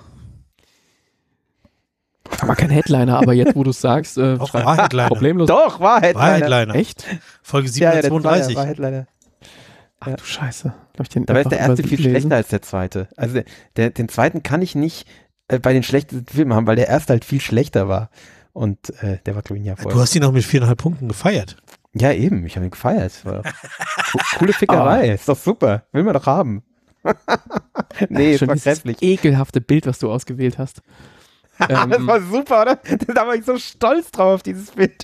Aber kein Headliner, aber jetzt, wo du es sagst, Auch war Headliner. problemlos. Doch, war Headliner. War Headliner. Echt? Folge Ja, der 732. war Headliner. Ach du Scheiße. Dabei ist der erste viel schlechter als der zweite. Also den zweiten kann ich nicht bei den schlechtesten Filmen haben, weil der erste halt viel schlechter war. Und der war, glaube ich, ein Jahr vorher. Du hast ihn auch mit 4,5 Punkten gefeiert. Ja, eben. Ich habe ihn gefeiert. War coole Fickerei. Ist doch super. Will man doch haben. Nee, es schon war dieses grässlich. ekelhafte Bild, was du ausgewählt hast. Das war super, oder? Da war ich so stolz drauf auf dieses Bild.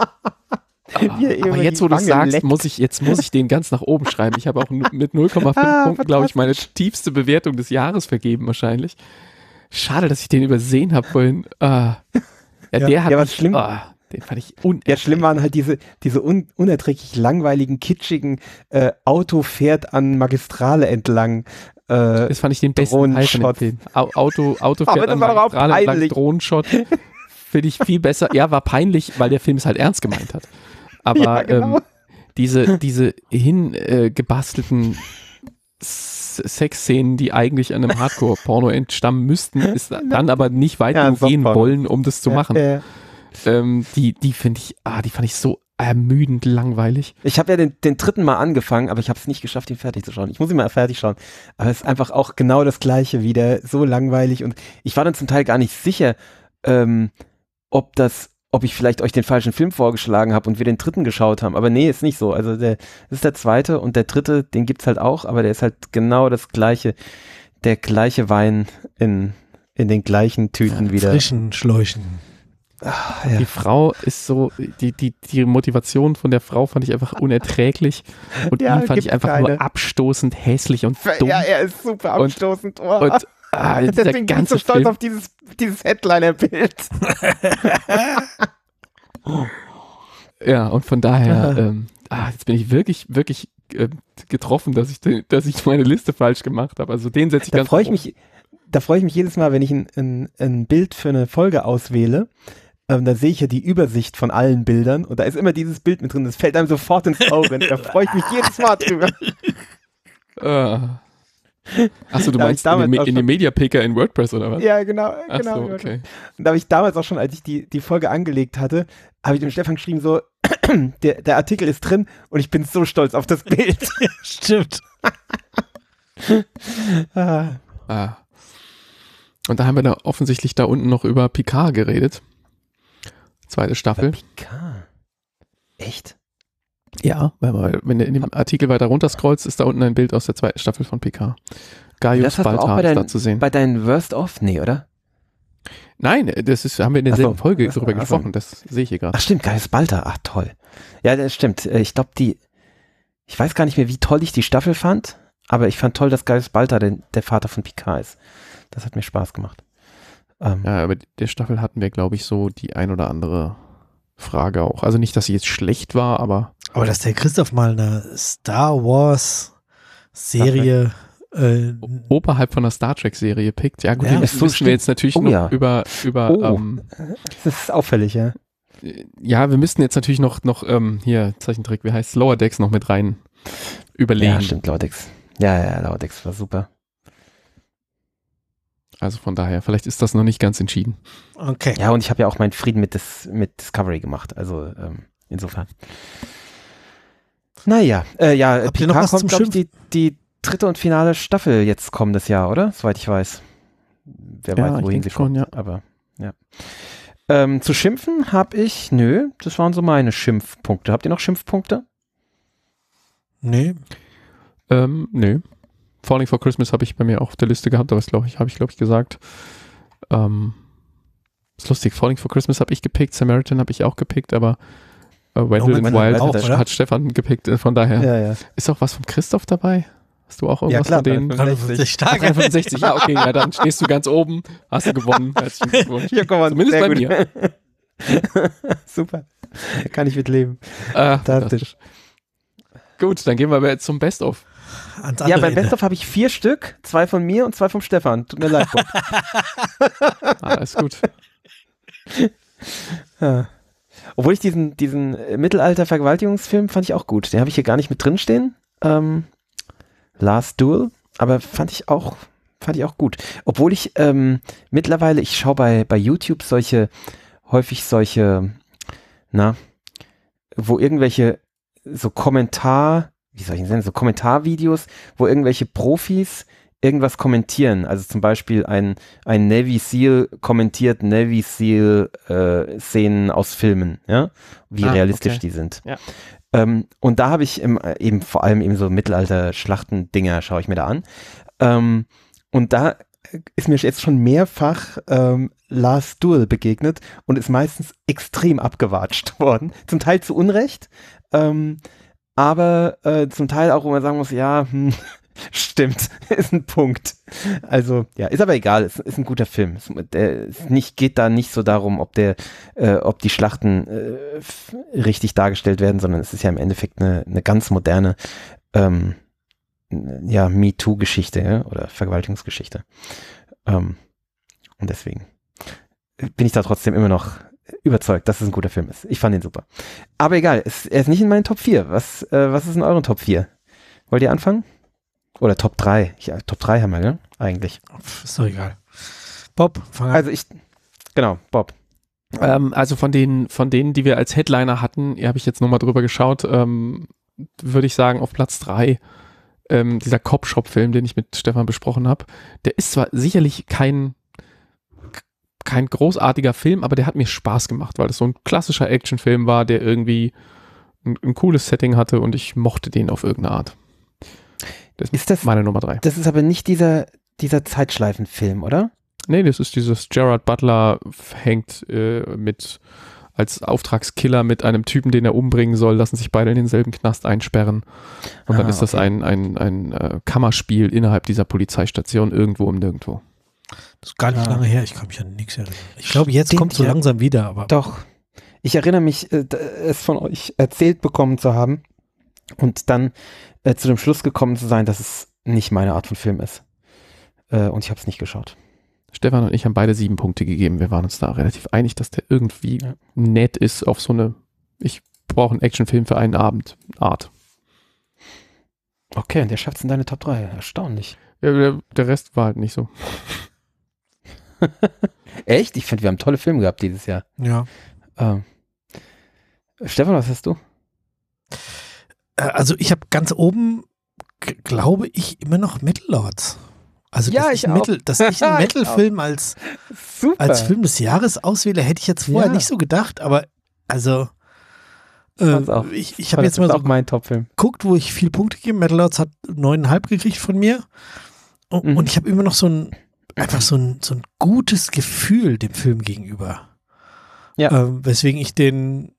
Aber jetzt, wo du es sagst, muss ich den ganz nach oben schreiben. Ich habe auch mit 0,5 Punkten, glaube ich, meine tiefste Bewertung des Jahres vergeben wahrscheinlich. Schade, dass ich den übersehen habe vorhin. Der hat was schlimm. Den fand ich unerträglich. Ja, schlimm waren halt diese unerträglich langweiligen, kitschigen Auto fährt an Magistrale entlang. Das fand ich den besten Teil von dem Film. Auto fährt an Magistrale entlang, Drohnenshot. Finde ich viel besser. Ja, war peinlich, weil der Film es halt ernst gemeint hat. Aber Ja, genau. diese hingebastelten Sexszenen, die eigentlich an einem Hardcore-Porno entstammen müssten, ist dann aber nicht weit genug gehen wollen, um das zu machen. Die finde ich, die fand ich so ermüdend langweilig. Ich habe ja den dritten Mal angefangen, aber ich habe es nicht geschafft, ihn fertig zu schauen. Ich muss ihn mal fertig schauen. Aber es ist einfach auch genau das Gleiche wieder, so langweilig. Und ich war dann zum Teil gar nicht sicher, ob ich vielleicht euch den falschen Film vorgeschlagen habe und wir den dritten geschaut haben. Aber nee, ist nicht so. Also das ist der zweite und der dritte, den gibt's halt auch, aber der ist halt genau das Gleiche. Der gleiche Wein in den gleichen Tüten wieder. Frischen Schläuchen. Ach, ja. Die Frau ist so, die Motivation von der Frau fand ich einfach unerträglich und Ja, ihn fand ich gibt's einfach keine. nur abstoßend, hässlich und dumm. Ja, er ist super abstoßend. Und dieser deswegen bin ich ganze so stolz Film, auf dieses Headliner-Bild. ja, und von daher, jetzt bin ich wirklich getroffen, dass ich meine Liste falsch gemacht habe. Also den setze ich Da ganz freue ich hoch. mich. Da freue ich mich jedes Mal, wenn ich ein Bild für eine Folge auswähle. Da sehe ich ja die Übersicht von allen Bildern und da ist immer dieses Bild mit drin. Das fällt einem sofort ins Auge. Da freue ich mich jedes Mal drüber. Achso, du Da hab meinst ich damals auch in den Mediapicker in WordPress oder was? Ja, genau. Achso, okay. Und da habe ich damals auch schon, als ich die Folge angelegt hatte, habe ich dem Stefan geschrieben so, der Artikel ist drin und ich bin so stolz auf das Bild. Stimmt. Und da haben wir da offensichtlich da unten noch über Picard geredet. Zweite Staffel. Picard. Echt? Ja, wenn du in dem Artikel weiter runter scrollst, ist da unten ein Bild aus der zweiten Staffel von Picard. Gaius Das hast du auch Baltar bei ist da zu sehen. Bei deinen Worst of? Nee, oder? Nein, haben wir in derselben Ach so. Folge Ach so, drüber ach so. gesprochen, das sehe ich hier gerade. Ach stimmt, Gaius Baltar. Ach toll. Ja, das stimmt. Ich glaube, ich weiß gar nicht mehr, wie toll ich die Staffel fand, aber ich fand toll, dass Gaius Baltar der Vater von Picard ist. Das hat mir Spaß gemacht. Ja, aber der Staffel hatten wir, glaube ich, so die ein oder andere Frage auch. Also nicht, dass sie jetzt schlecht war, aber Aber dass der Christoph mal eine Star Wars Serie oberhalb von der Star Trek Serie pickt. Ja gut, Ja, den ist so müssen wir jetzt natürlich noch ja. über Das ist auffällig, ja. ja, wir müssten jetzt natürlich noch hier, Zeichentrick, wie heißt es, Lower Decks noch mit rein überlegen. Ja, stimmt, Laudex. Ja, Laudex war super. Also von daher, vielleicht ist das noch nicht ganz entschieden. Okay. Ja, und ich habe ja auch meinen Frieden mit Discovery gemacht. Also insofern. Naja, Habt ihr noch was zum kommt, glaube ich, die dritte und finale Staffel jetzt kommendes Jahr, oder? Soweit ich weiß. Wer Ja, weiß, ich wohin denke sie schon, kommt. ja. Aber, ja. Zu schimpfen habe ich, das waren so meine Schimpfpunkte. Habt ihr noch Schimpfpunkte? Nee. Nee. Falling for Christmas habe ich bei mir auch auf der Liste gehabt, aber das habe ich gesagt. Ist lustig, Falling for Christmas habe ich gepickt, Samaritan habe ich auch gepickt, aber Wendell and Wild auch, hat Stefan gepickt, von daher. Ja. Ist auch was von Christoph dabei? Hast du auch irgendwas von denen? 365 Tage. 365, ja, okay, ja, dann stehst du ganz oben, hast du gewonnen. Herzlichen Glückwunsch. Ja, komm, Zumindest bei mir. Super. Kann ich mitleben. Fantastisch. Gut, dann gehen wir aber jetzt zum Best-of. Ja, beim Best-of habe ich 4 Stück, 2 von mir und 2 vom Stefan. Tut mir leid, Bob. Alles gut. Ja. Obwohl ich diesen Mittelalter-Vergewaltigungsfilm fand ich auch gut. Den habe ich hier gar nicht mit drin stehen. Last Duel, aber fand ich auch gut. Obwohl ich mittlerweile, ich schaue bei YouTube häufig solche, wo irgendwelche so Kommentarvideos, wo irgendwelche Profis irgendwas kommentieren. Also zum Beispiel ein Navy SEAL kommentiert Navy SEAL Szenen aus Filmen, ja, wie realistisch die sind. Ja. Und da habe ich eben vor allem eben so Mittelalter-Schlachten-Dinger schaue ich mir da an. Und da ist mir jetzt schon mehrfach Last Duel begegnet und ist meistens extrem abgewatscht worden. Zum Teil zu Unrecht, aber zum Teil auch, wo man sagen muss, ja, stimmt, ist ein Punkt. Also, ja, ist aber egal, ist ein guter Film. Geht da nicht so darum, ob die Schlachten richtig dargestellt werden, sondern es ist ja im Endeffekt eine ganz moderne MeToo-Geschichte, ja, oder Vergewaltigungsgeschichte. Und deswegen bin ich da trotzdem immer noch überzeugt, dass es ein guter Film ist. Ich fand ihn super. Aber egal, er ist nicht in meinen Top 4. Was ist in euren Top 4? Wollt ihr anfangen? Oder Top 3? Top 3 haben wir, ne? Eigentlich. Ist doch egal. Bob, fang an. Also Bob. Also von denen, die wir als Headliner hatten, habe ich jetzt nochmal drüber geschaut, würde ich sagen, auf Platz 3 dieser Cop-Shop-Film, den ich mit Stefan besprochen habe, der ist zwar sicherlich kein großartiger Film, aber der hat mir Spaß gemacht, weil das so ein klassischer Actionfilm war, der irgendwie ein cooles Setting hatte und ich mochte den auf irgendeine Art. Das ist meine Nummer 3. Das ist aber nicht dieser Zeitschleifenfilm, oder? Nee, das ist dieses Gerard Butler hängt als Auftragskiller mit einem Typen, den er umbringen soll, lassen sich beide in denselben Knast einsperren. Und dann ist das ein Kammerspiel innerhalb dieser Polizeistation irgendwo im Nirgendwo. Das ist gar nicht lange her, ich kann mich an nichts erinnern. Ich glaube, jetzt kommt so langsam wieder, aber. Doch. Ich erinnere mich, es von euch erzählt bekommen zu haben und dann zu dem Schluss gekommen zu sein, dass es nicht meine Art von Film ist. Und ich habe es nicht geschaut. Stefan und ich haben beide 7 Punkte gegeben. Wir waren uns da relativ einig, dass der irgendwie nett ist auf so eine, ich brauche einen Actionfilm für einen Abend Art. Okay, und der schafft es in deine Top 3. Erstaunlich. Ja, der Rest war halt nicht so. Echt? Ich finde, wir haben tolle Filme gehabt dieses Jahr. Ja. Stefan, was hast du? Also ich habe ganz oben, glaube ich, immer noch Metal-Lords. Also ja, dass ich einen Metal-Film als Film des Jahres auswähle, hätte ich jetzt vorher nicht so gedacht, aber also ich habe jetzt mal so mein Top-Film geguckt, wo ich viel Punkte gebe. Metal-Lords hat 9,5 gekriegt von mir und ich habe immer noch so ein gutes Gefühl dem Film gegenüber. Ja. Weswegen ich den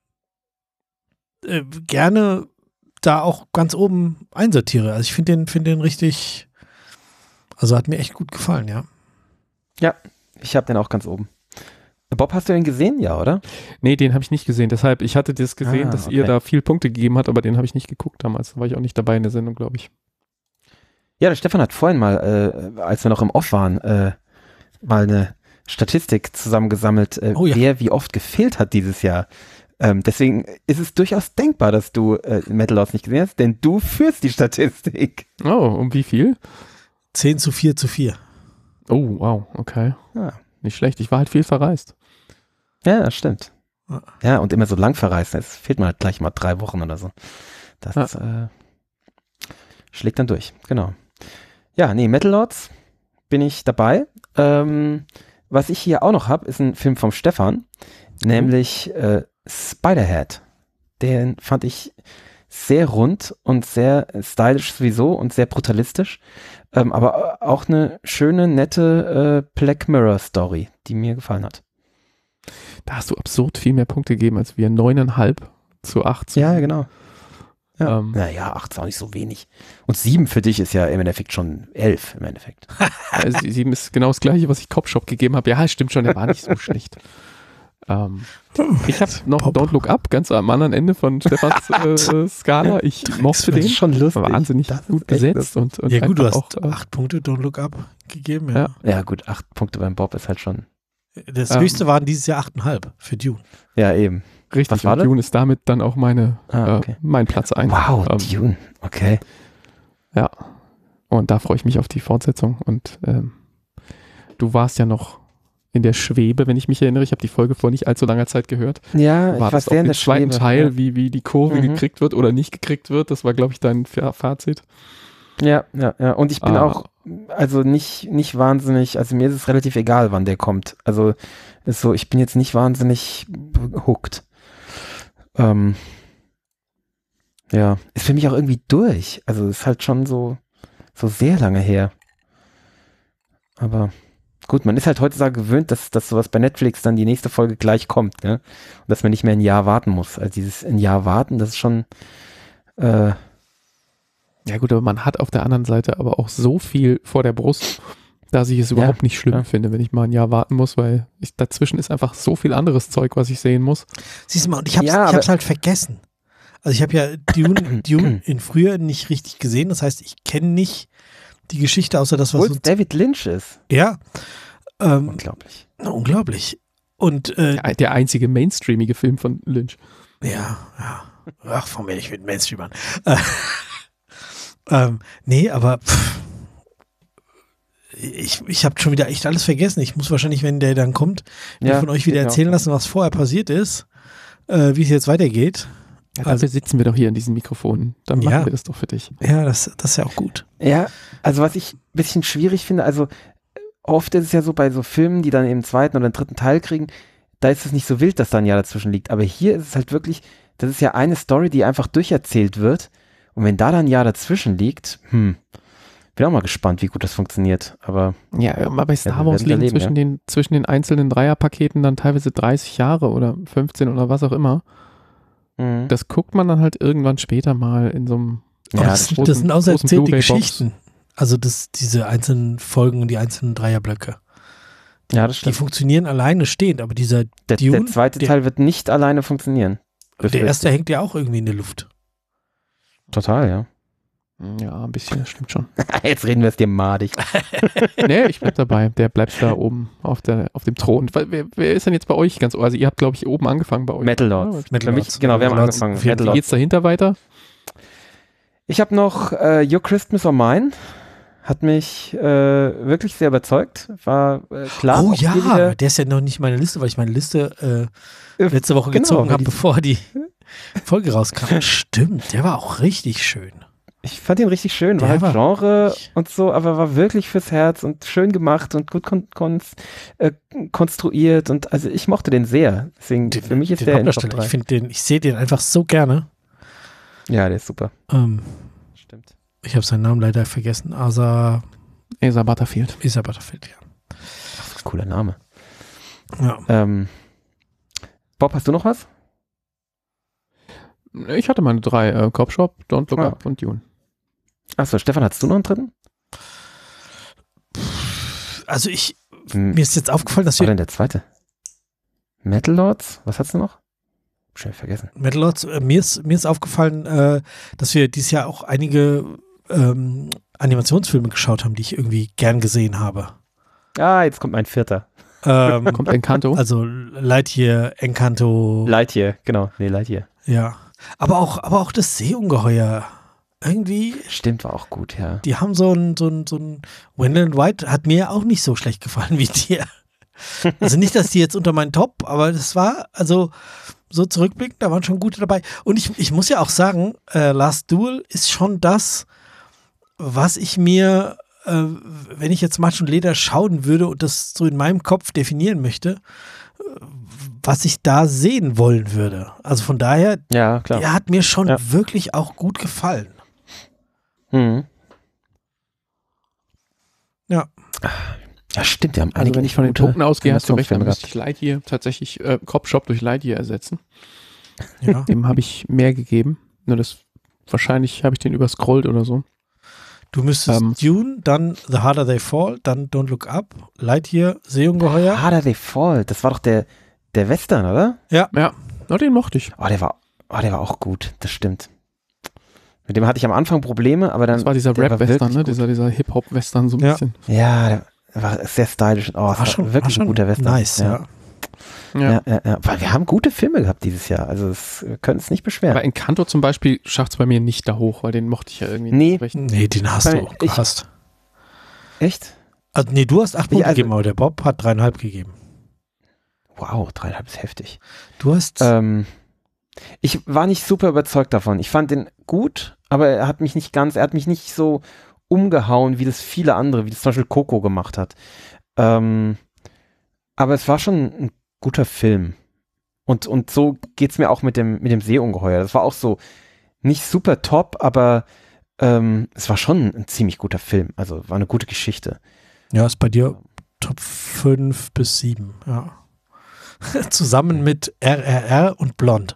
gerne da auch ganz oben einsortiere. Also ich finde den richtig, also hat mir echt gut gefallen, ja. Ja, ich habe den auch ganz oben. Bob, hast du den gesehen? Ja, oder? Nee, den habe ich nicht gesehen. Deshalb, ich hatte das gesehen, dass ihr da viel Punkte gegeben habt, aber den habe ich nicht geguckt damals. Da war ich auch nicht dabei in der Sendung, glaube ich. Ja, der Stefan hat vorhin mal, als wir noch im Off waren, mal eine Statistik zusammengesammelt, wer wie oft gefehlt hat dieses Jahr. Deswegen ist es durchaus denkbar, dass du Metal-Lords nicht gesehen hast, denn du führst die Statistik. Oh, um wie viel? 10:4:4. Oh, wow, okay. Ja. Nicht schlecht, ich war halt viel verreist. Ja, das stimmt. Ja, und immer so lang verreist, es fehlt mir halt gleich mal 3 Wochen oder so. Das schlägt dann durch, genau. Ja, nee, Metal-Lords bin ich dabei. Was ich hier auch noch habe, ist ein Film vom Stefan, nämlich Spiderhead. Den fand ich sehr rund und sehr stylisch sowieso und sehr brutalistisch. Aber auch eine schöne, nette Black Mirror Story, die mir gefallen hat. Da hast du absurd viel mehr Punkte gegeben als wir. 9,5 zu 8. Ja, genau. Ja. Naja, 8 ist auch nicht so wenig. Und 7 für dich ist ja im Endeffekt schon 11 im Endeffekt. 7 ist genau das gleiche, was ich Cop-Shop gegeben habe. Ja, stimmt schon, der war nicht so schlecht. Ich habe noch Don't Look Up ganz am anderen Ende von Stefans Skala. Ich mochte den. Schon lustig. Wahnsinnig gut besetzt. Und ja gut, du hast auch, 8 Punkte Don't Look Up gegeben. Ja gut, 8 Punkte beim Bob ist halt schon. Das höchste waren dieses Jahr 8,5 für Dune. Ja, eben. Richtig, was war und Dune ist damit dann auch okay. mein Platz 1. Wow, Dune, okay. Ja, und da freue ich mich auf die Fortsetzung. Und du warst ja noch in der Schwebe, wenn ich mich erinnere. Ich habe die Folge vor nicht allzu langer Zeit gehört. Ja, war ich war sehr in der zweiten Schwebe. Teil, wie die Kurve gekriegt wird oder nicht gekriegt wird. Das war, glaube ich, dein Fazit. Ja. Und ich bin auch, also nicht wahnsinnig, also mir ist es relativ egal, wann der kommt. Also ist so, ich bin jetzt nicht wahnsinnig hooked. Ja, ist für mich auch irgendwie durch. Also ist halt schon so sehr lange her. Aber gut, man ist halt heutzutage gewöhnt, dass sowas bei Netflix dann die nächste Folge gleich kommt, ne? Und dass man nicht mehr ein Jahr warten muss. Also dieses ein Jahr warten, das ist schon ja gut, aber man hat auf der anderen Seite aber auch so viel vor der Brust, dass ich es überhaupt nicht schlimm finde, wenn ich mal ein Jahr warten muss, weil dazwischen ist einfach so viel anderes Zeug, was ich sehen muss. Siehst du mal, und ich hab's halt vergessen. Also ich habe ja Dune in früher nicht richtig gesehen, das heißt, ich kenne nicht die Geschichte, außer das, was uns David Lynch ist. Ja. Unglaublich. Unglaublich. Und der einzige mainstreamige Film von Lynch. Ja. Ach, fangen wir nicht mit Mainstream an. Nee, aber ich habe schon wieder echt alles vergessen. Ich muss wahrscheinlich, wenn der dann kommt, mir von euch wieder erzählen lassen, was vorher passiert ist, wie es jetzt weitergeht. Ja, dafür sitzen wir doch hier in diesem Mikrofon. Dann machen wir das doch für dich. Ja, das ist ja auch gut. Ja, also was ich ein bisschen schwierig finde, also oft ist es ja so bei so Filmen, die dann eben zweiten oder dritten Teil kriegen, da ist es nicht so wild, dass da ein Jahr dazwischen liegt. Aber hier ist es halt wirklich, das ist ja eine Story, die einfach durcherzählt wird. Und wenn da dann ein Jahr dazwischen liegt, bin auch mal gespannt, wie gut das funktioniert. Aber bei Star Wars liegen zwischen den einzelnen Dreierpaketen dann teilweise 30 Jahre oder 15 oder was auch immer. Mhm. Das guckt man dann halt irgendwann später mal in so einem das sind auserzählte Geschichten. Also diese einzelnen Folgen und die einzelnen Dreierblöcke. Ja, das stimmt. Die funktionieren alleine stehend, aber der zweite Teil wird nicht alleine funktionieren. Der erste hängt ja auch irgendwie in der Luft. Total, ja. Ja, ein bisschen, das stimmt schon. Jetzt reden wir es dir madig. Nee, ich bleib dabei. Der bleibt da oben auf dem Thron. Wer ist denn jetzt bei euch ganz oben? Also ihr habt, glaube ich, oben angefangen bei euch. Metal Lords. Genau, wir haben angefangen. Wie geht's dahinter weiter? Ich habe noch Your Christmas or Mine. Hat mich wirklich sehr überzeugt. War klar. Oh ja, der ist ja noch nicht meine Liste, weil ich meine Liste letzte Woche gezogen habe, bevor die Folge rauskam. Stimmt, der war auch richtig schön. Ich fand ihn richtig schön, war halt Genre und so, aber war wirklich fürs Herz und schön gemacht und gut konstruiert und also ich mochte den sehr. Deswegen für mich ist der in Top 3. Ich sehe den einfach so gerne. Ja, der ist super. Stimmt. Ich habe seinen Namen leider vergessen. Asa Butterfield. Asa Butterfield, ja. Ach, was ein cooler Name. Ja. Bob, hast du noch was? Ich hatte meine 3. Cop Shop, Don't Look Up und Dune. Achso, Stefan, hattest du noch einen dritten? Also mir ist jetzt aufgefallen, dass was war denn der zweite? Metal Lords? Was hast du noch? Schnell vergessen. Metal Lords, mir ist aufgefallen, dass wir dieses Jahr auch einige Animationsfilme geschaut haben, die ich irgendwie gern gesehen habe. Ah, jetzt kommt mein 4. Kommt Encanto? Also Lightyear, Encanto. Lightyear, genau. Nee, Lightyear. Ja. Aber auch das Seeungeheuer. Irgendwie. Stimmt, war auch gut, ja. Die haben so ein Wendell White hat mir auch nicht so schlecht gefallen wie dir. Also nicht, dass die jetzt unter meinen Top, aber das war, also so zurückblickend, da waren schon gute dabei. Und ich muss ja auch sagen, Last Duel ist schon das, was ich mir, wenn ich jetzt Matsch und Leder schauen würde und das so in meinem Kopf definieren möchte, was ich da sehen wollen würde. Also von daher, Ja, klar. der hat mir schon Ja. wirklich auch gut gefallen. Mhm. Ja. Ja, stimmt, wir haben Also einige wenn ich von den gute Punkten ausgehe, hast du recht, dann Animationsfilme müsste ich Lightyear tatsächlich Cop Shop durch Lightyear ersetzen. Ja. Dem habe ich mehr gegeben. Nur das, wahrscheinlich habe ich den überscrollt oder so. Du müsstest Dune, dann The Harder They Fall, dann Don't Look Up, Lightyear, Seeungeheuer. Harder They Fall, das war doch der Western, oder? Ja, na, den mochte ich. Oh, der war auch gut, das stimmt. Mit dem hatte ich am Anfang Probleme, aber dann. Das war dieser der war Rap-Western, ne? wirklich gut. Dieser Hip-Hop-Western so ein Ja. bisschen. Ja, der war sehr stylisch. Oh, es war wirklich ein guter Western. Nice, ja. Ja. Weil wir haben gute Filme gehabt dieses Jahr, also wir können es nicht beschweren. Aber Encanto zum Beispiel schafft es bei mir nicht da hoch, weil den mochte ich ja irgendwie Nee. nicht recht. Nee, den hast du Ich- gehasst. Echt? Also, nee, du hast 8 Punkte also- gegeben, aber der Bob hat 3,5 gegeben. Wow, 3,5 ist heftig. Du hast, Ich war nicht super überzeugt davon. Ich fand den gut, aber er hat mich nicht so umgehauen, wie das viele andere, wie das zum Beispiel Coco gemacht hat. Aber es war schon ein guter Film. Und so geht's mir auch mit dem Seeungeheuer. Das war auch so nicht super top, aber es war schon ein ziemlich guter Film. Also war eine gute Geschichte. ja, ist bei dir Top 5 bis 7, ja. Zusammen mit RRR und Blond.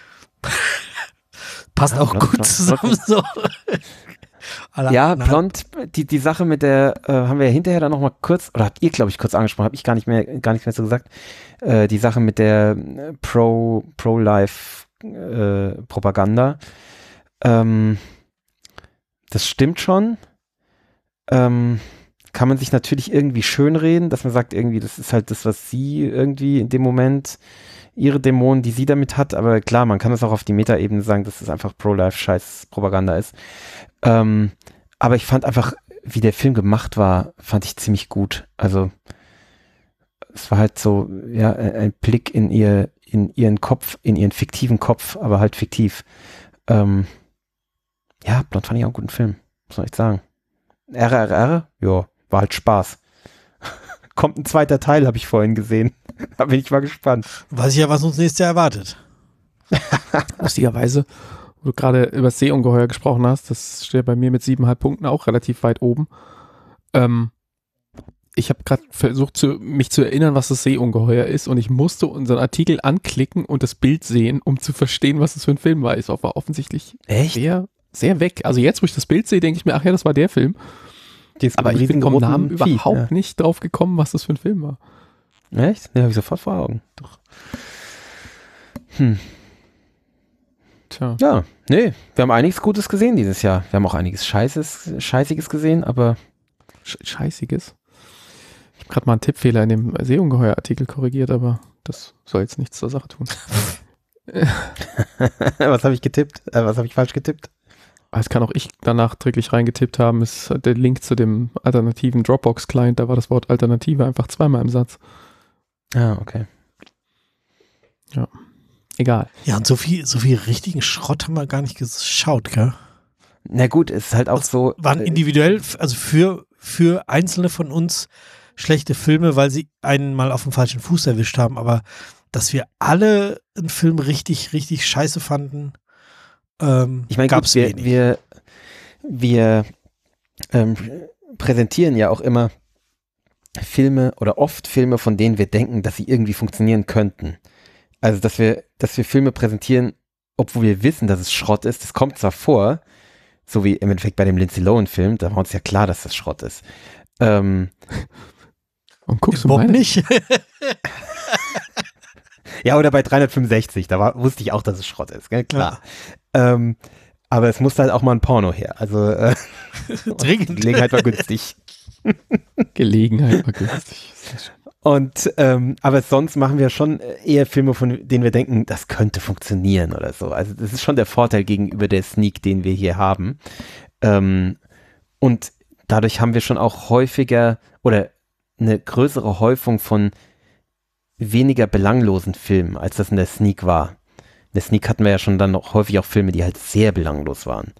Passt Ja, auch Blond, gut Blond, zusammen so. Alle Ja, anderen- Blond, die Sache mit der, haben wir ja hinterher dann nochmal kurz, oder habt ihr, glaube ich, kurz angesprochen, habe ich gar nicht mehr so gesagt, die Sache mit der Pro-Life Propaganda. Das stimmt schon. Kann man sich natürlich irgendwie schönreden, dass man sagt, irgendwie, das ist halt das, was sie irgendwie in dem Moment, ihre Dämonen, die sie damit hat, aber klar, man kann das auch auf die Metaebene sagen, dass es einfach Pro-Life-Scheiß-Propaganda ist. Aber ich fand einfach, wie der Film gemacht war, fand ich ziemlich gut. Also es war halt so, ja, ein Blick in ihren Kopf, in ihren fiktiven Kopf, aber halt fiktiv. Ja, Blond fand ich auch einen guten Film, muss man echt sagen. RRR, ja, war halt Spaß. Kommt ein zweiter Teil, habe ich vorhin gesehen. Da bin ich mal gespannt. Weiß ich ja, was uns nächstes Jahr erwartet. Lustigerweise, wo du gerade über das Seeungeheuer gesprochen hast, das steht bei mir mit 7,5 Punkten auch relativ weit oben. Ich habe gerade versucht, mich zu erinnern, was das Seeungeheuer ist, und ich musste unseren Artikel anklicken und das Bild sehen, um zu verstehen, was das für ein Film war. Es war offensichtlich Echt? sehr, sehr weg. Also jetzt, wo ich das Bild sehe, denke ich mir, ach ja, das war der Film. Aber ich bin vom Namen überhaupt nicht drauf gekommen, was das für ein Film war. Echt? Den habe ich sofort vor Augen. Doch. Tja. Ja, nee, wir haben einiges Gutes gesehen dieses Jahr. Wir haben auch einiges Scheißiges gesehen, aber Scheißiges. Ich habe gerade mal einen Tippfehler in dem Seeungeheuer-Artikel korrigiert, aber das soll jetzt nichts zur Sache tun. was habe ich getippt? Was habe ich falsch getippt? Das kann auch ich danach nachträglich reingetippt haben, ist der Link zu dem alternativen Dropbox-Client, da war das Wort Alternative einfach zweimal im Satz. Ah, okay. Ja, egal. Ja, und so viel richtigen Schrott haben wir gar nicht geschaut, gell? Na gut, es ist halt auch so. Waren individuell, also für einzelne von uns schlechte Filme, weil sie einen mal auf dem falschen Fuß erwischt haben, aber dass wir alle einen Film richtig, richtig scheiße fanden, Ich meine, gab's wenig. wir präsentieren ja auch immer Filme oder oft Filme, von denen wir denken, dass sie irgendwie funktionieren könnten. Also, dass wir Filme präsentieren, obwohl wir wissen, dass es Schrott ist. Das kommt zwar vor, so wie im Endeffekt bei dem Lindsay Lohan-Film, da war uns ja klar, dass das Schrott ist. Und guckst du Bob meine? nicht. Ja, oder bei 365, wusste ich auch, dass es Schrott ist, gell? Klar. Aber es musste halt auch mal ein Porno her. Also Dringend. die Gelegenheit war günstig. Gelegenheit war günstig. Und aber sonst machen wir schon eher Filme, von denen wir denken, das könnte funktionieren oder so. Also das ist schon der Vorteil gegenüber der Sneak, den wir hier haben. Und dadurch haben wir schon auch häufiger oder eine größere Häufung von weniger belanglosen Filmen, als das in der Sneak war. In der Sneak hatten wir ja schon dann noch häufig auch Filme, die halt sehr belanglos waren.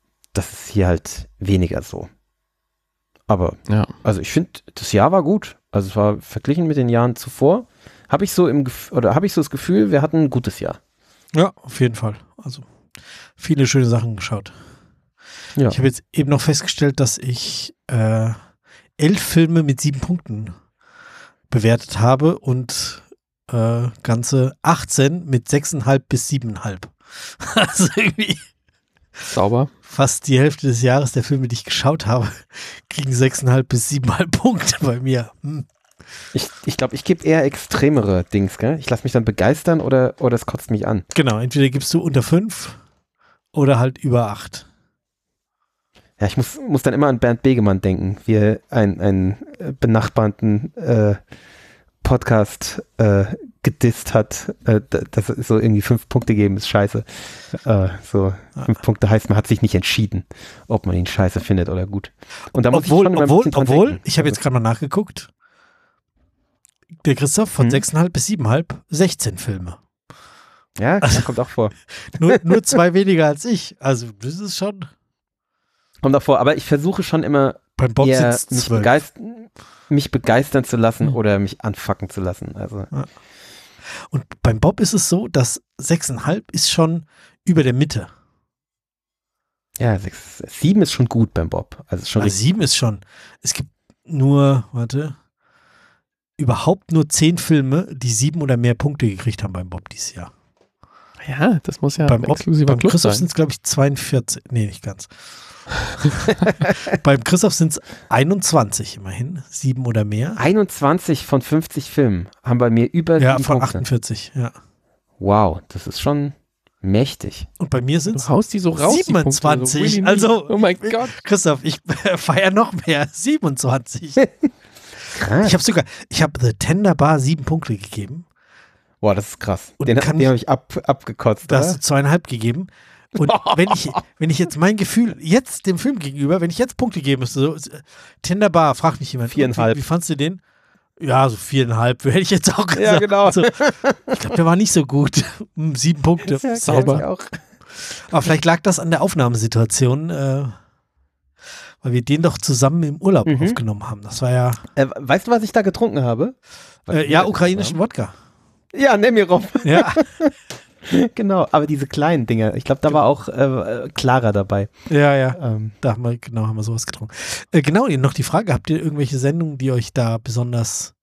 Das ist hier halt weniger so. Aber, Ja. also ich finde, das Jahr war gut. Also es war verglichen mit den Jahren zuvor, habe ich so das Gefühl, wir hatten ein gutes Jahr. Ja, auf jeden Fall. Also viele schöne Sachen geschaut. Ja. Ich habe jetzt eben noch festgestellt, dass ich 11 Filme mit 7 Punkten bewertet habe und ganze 18 mit 6,5 bis 7,5. Also irgendwie Sauber. fast die Hälfte des Jahres der Filme, die ich geschaut habe, kriegen 6,5 bis 7,5 Punkte bei mir. Ich glaube, ich gebe eher extremere Dings, gell? Ich lasse mich dann begeistern oder es kotzt mich an. Genau, entweder gibst du unter 5 oder halt über 8. Ja, ich muss dann immer an Bernd Begemann denken, wie er einen benachbarten Podcast gedisst hat, dass es so irgendwie 5 Punkte geben ist scheiße. 5 Punkte heißt, man hat sich nicht entschieden, ob man ihn scheiße findet oder gut. Und da muss ich schon immer ein bisschen dran denken. Ich habe jetzt gerade mal nachgeguckt, der Christoph von 6,5 bis 7,5, 16 Filme. Ja, das kommt auch vor. Nur 2 weniger als ich. Also das ist schon... Kommt auch vor, aber ich versuche schon immer Beim Bob eher sind's 12. mich begeistern zu lassen oder mich anfucken zu lassen. Also. Ja. Und beim Bob ist es so, dass 6,5 ist schon über der Mitte. Ja, 7 ist schon gut beim Bob. Also, schon Also 7 ist schon. Es gibt überhaupt nur 10 Filme, die 7 oder mehr Punkte gekriegt haben beim Bob dieses Jahr. Ja, das muss ja beim ein exklusiver beim Club Christoph sein. sind es, glaube ich, 42. Nee, nicht ganz. Beim Christoph sind es 21 immerhin. 7 oder mehr. 21 von 50 Filmen haben bei mir über 7 Ja, von Punkte. 48, ja. Wow, das ist schon mächtig. Und bei mir sind Du es haust die so raus, 27. Die Punkte, Also, oh mein Gott. Christoph, ich feiere noch mehr. 27. Krass. Ich habe The Tender Bar 7 Punkte gegeben. Boah, das ist krass. Und Den kann habe ich abgekotzt. Da oder? hast du 2,5 gegeben. Und wenn ich jetzt mein Gefühl, jetzt dem Film gegenüber, wenn ich jetzt Punkte geben müsste, so Tender Bar, fragt mich jemand. 4,5. Wie fandst du den? Ja, so 4,5, hätte ich jetzt auch gesagt. Ja, genau. Also, ich glaube, der war nicht so gut. 7 Punkte. Ja, Sauber. ich auch. Aber vielleicht lag das an der Aufnahmesituation, weil wir den doch zusammen im Urlaub aufgenommen haben. Das war ja. Weißt du, was ich da getrunken habe? Ukrainischen Wodka. Ja, Nemirov. Ja. Genau, aber diese kleinen Dinger, ich glaube, da war auch Clara dabei. Ja. Da haben wir sowas getrunken. Genau, noch die Frage, habt ihr irgendwelche Sendungen, die ihr besonders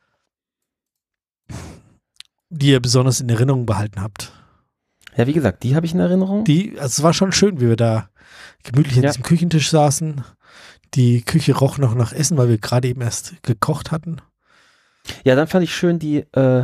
in Erinnerung behalten habt? Ja, wie gesagt, die habe ich in Erinnerung. Also es war schon schön, wie wir da gemütlich an diesem Küchentisch saßen. Die Küche roch noch nach Essen, weil wir gerade eben erst gekocht hatten. Ja, dann fand ich schön die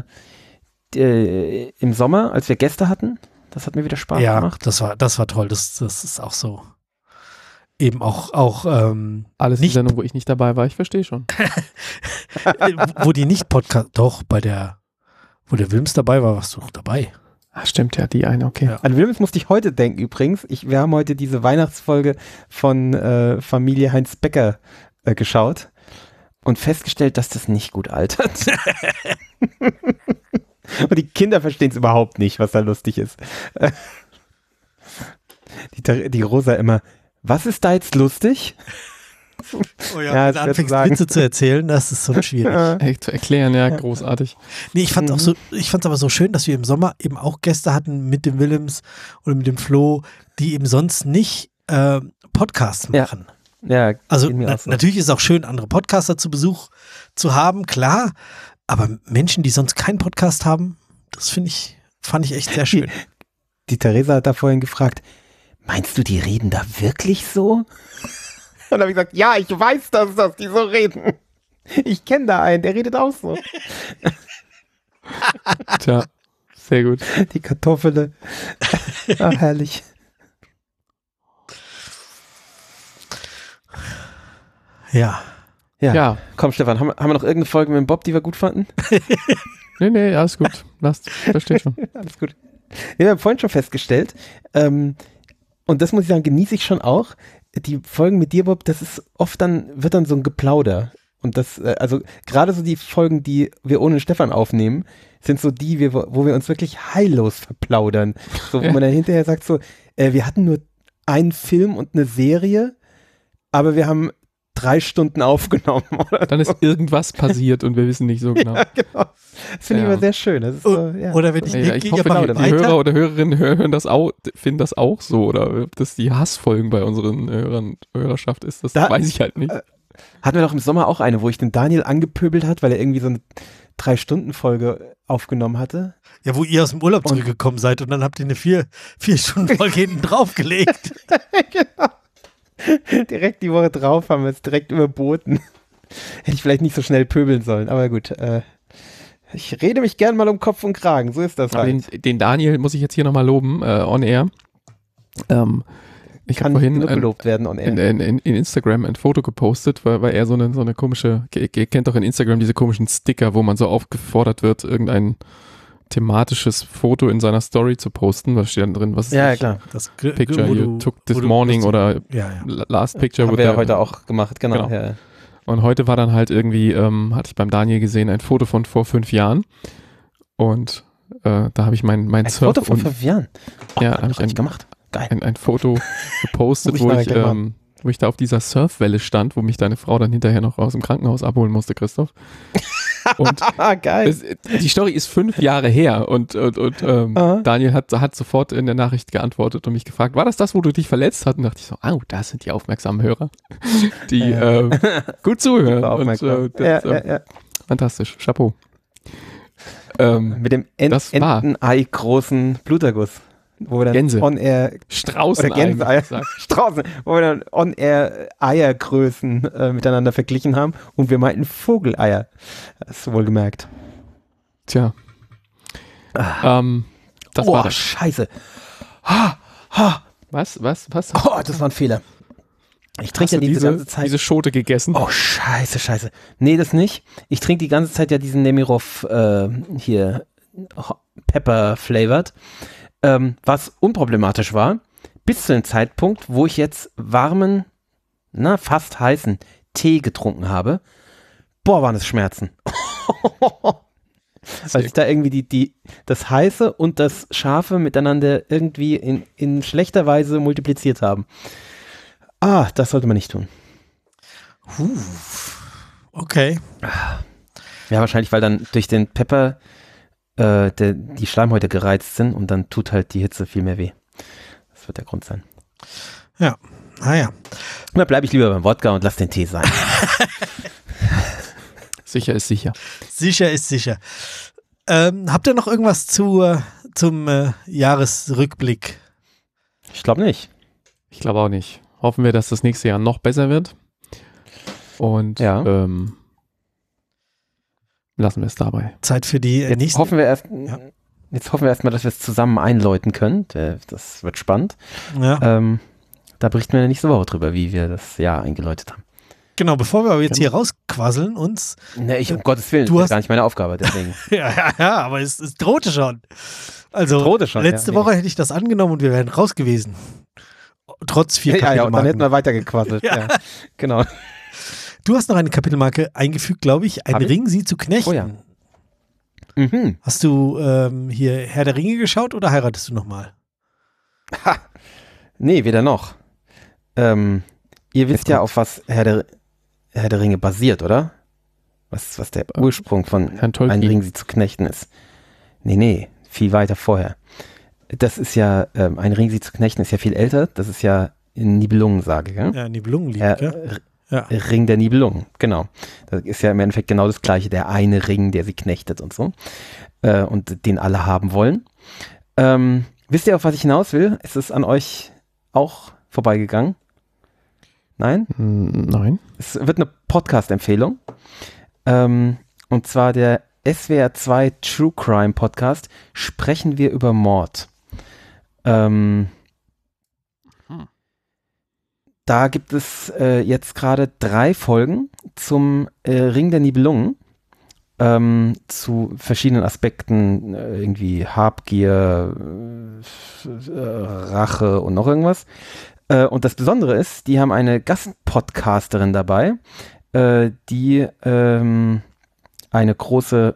im Sommer, als wir Gäste hatten, das hat mir wieder Spaß gemacht. Das war toll. Das ist auch so. Eben auch Alles nicht, die Sendung, wo ich nicht dabei war, ich verstehe schon. wo die nicht Podcast, doch, wo der Wilms dabei war, warst du noch dabei. Ah, stimmt, ja, die eine, okay. Ja. An Wilms musste ich heute denken übrigens. Wir haben heute diese Weihnachtsfolge von Familie Heinz Becker geschaut und festgestellt, dass das nicht gut altert. Und die Kinder verstehen es überhaupt nicht, was da lustig ist. Die Rosa immer, was ist da jetzt lustig? Oh ja, wenn du anfängst, Witze zu erzählen, das ist so schwierig. Echt zu erklären, ja, großartig. Nee, ich fand's aber so schön, dass wir im Sommer eben auch Gäste hatten mit dem Willems oder mit dem Flo, die eben sonst nicht Podcasts machen. Ja, also so. Natürlich ist es auch schön, andere Podcaster zu Besuch zu haben, klar. Aber Menschen, die sonst keinen Podcast haben, das fand ich echt sehr schön. Die Theresa hat da vorhin gefragt, meinst du, die reden da wirklich so? Und dann habe ich gesagt, ja, ich weiß, dass die so reden. Ich kenne da einen, der redet auch so. Tja, sehr gut. Die Kartoffele. Ach, herrlich. Ja. Komm, Stefan, haben wir noch irgendeine Folge mit dem Bob, die wir gut fanden? Nee, alles gut. Lasst, verstehe schon. Alles gut. Wir haben vorhin schon festgestellt, und das muss ich sagen, genieße ich schon auch, die Folgen mit dir, Bob, das ist oft wird dann so ein Geplauder. Und das, also gerade so die Folgen, die wir ohne Stefan aufnehmen, sind so die, wo wir uns wirklich heillos verplaudern. So, wo man dann hinterher sagt so, wir hatten nur einen Film und eine Serie, aber wir haben 3 Stunden aufgenommen, oder? Dann ist irgendwas passiert und wir wissen nicht so genau. Ja, genau. Das finde ich immer sehr schön. Das ist so, Oder wenn ich denke, Ich hoffe, die Hörer oder Hörerinnen hören das auch, finden das auch so, oder ob das die Hassfolgen bei unseren Hörerschaft ist, das weiß ich halt nicht. Hatten wir doch im Sommer auch eine, wo ich den Daniel angepöbelt hat, weil er irgendwie so eine 3-Stunden-Folge aufgenommen hatte. Ja, wo ihr aus dem Urlaub zurückgekommen seid und dann habt ihr eine 4-Stunden-Folge hinten draufgelegt. Genau. Direkt die Woche drauf haben wir es direkt überboten. Hätte ich vielleicht nicht so schnell pöbeln sollen, aber gut. Ich rede mich gern mal um Kopf und Kragen, so ist das halt. Den Daniel muss ich jetzt hier nochmal loben, on air. Ich habe vorhin gelobt werden on air. In Instagram ein Foto gepostet, weil er so eine komische, ihr kennt doch in Instagram diese komischen Sticker, wo man so aufgefordert wird, irgendein thematisches Foto in seiner Story zu posten. Was steht dann drin? Was ist ja, klar. Das Picture you took this morning oder last picture. Haben wir ja heute auch gemacht, genau. Ja. Und heute war dann halt irgendwie, hatte ich beim Daniel gesehen, ein Foto von vor 5 Jahren. Und da habe ich mein ein Surf. Foto von 5 Jahren? Ja, da habe ich gemacht. Geil. Ein Foto gepostet, wo ich da auf dieser Surfwelle stand, wo mich deine Frau dann hinterher noch aus dem Krankenhaus abholen musste, Christoph. Und geil. Die Story ist 5 Jahre her und Daniel hat sofort in der Nachricht geantwortet und mich gefragt, war das, wo du dich verletzt hast? Und dachte ich so, das sind die aufmerksamen Hörer, die gut zuhören. Und, fantastisch, Chapeau. Mit dem Entenei großen Bluterguss. Wo wir dann Gänse. On-Air Straußeneier. Straußen, wo wir dann On-Air Eiergrößen miteinander verglichen haben und wir meinten Vogeleier. Hast du wohl gemerkt. Tja. Das war das. Scheiße. Was? Oh, das war ein Fehler. Ich trinke ja die ganze Zeit. Diese Schote gegessen. Oh, scheiße. Nee, das nicht. Ich trinke die ganze Zeit ja diesen Nemirov hier Pepper flavored. Was unproblematisch war, bis zu dem Zeitpunkt, wo ich jetzt warmen, fast heißen Tee getrunken habe. Boah, waren es Schmerzen. Weil sich da irgendwie das Heiße und das Scharfe miteinander irgendwie in schlechter Weise multipliziert haben. Das sollte man nicht tun. Okay. Ja, wahrscheinlich, weil dann durch den Pepper die Schleimhäute gereizt sind und dann tut halt die Hitze viel mehr weh. Das wird der Grund sein. Ja, naja. Da bleibe ich lieber beim Wodka und lass den Tee sein. Sicher ist sicher. Sicher ist sicher. Habt ihr noch irgendwas zum Jahresrückblick? Ich glaube nicht. Ich glaube auch nicht. Hoffen wir, dass das nächste Jahr noch besser wird. Und lassen wir es dabei. Zeit für die jetzt nächsten. Hoffen wir erstmal, dass wir es zusammen einläuten können. Das wird spannend. Ja. Da berichten wir in der nächsten Woche drüber, wie wir das Jahr eingeläutet haben. Genau, bevor wir aber jetzt hier rausquasseln uns. Ne, um Gottes Willen, das ist gar nicht meine Aufgabe, deswegen. ja, aber es drohte schon. Also, letzte Woche hätte ich das angenommen und wir wären raus gewesen. Trotz 4 Kapitelmarken. Ja, und dann hätten wir weitergequasselt. Ja, genau. Du hast noch eine Kapitelmarke eingefügt, glaube ich. Ein Ring, sie zu knechten. Oh ja. Mhm. Hast du hier Herr der Ringe geschaut oder heiratest du nochmal? Nee, weder noch. Ihr wisst ja, auf was Herr der Ringe basiert, oder? Was der Ursprung von Ein Ring, sie zu knechten ist. Nee, viel weiter vorher. Das ist ja, Ein Ring, sie zu knechten ist ja viel älter. Das ist ja in Nibelungensage, gell? Ja, Nibelungenlied, gell? Ja. Ring der Nibelungen, genau. Das ist ja im Endeffekt genau das Gleiche, der eine Ring, der sie knechtet und so. Und den alle haben wollen. Wisst ihr, auf was ich hinaus will? Ist es an euch auch vorbeigegangen? Nein? Nein. Es wird eine Podcast-Empfehlung. Und zwar der SWR 2 True Crime Podcast. Sprechen wir über Mord. Da gibt es jetzt gerade 3 Folgen zum Ring der Nibelungen, zu verschiedenen Aspekten, irgendwie Habgier, Rache und noch irgendwas. Und das Besondere ist, die haben eine Gastpodcasterin dabei, die eine große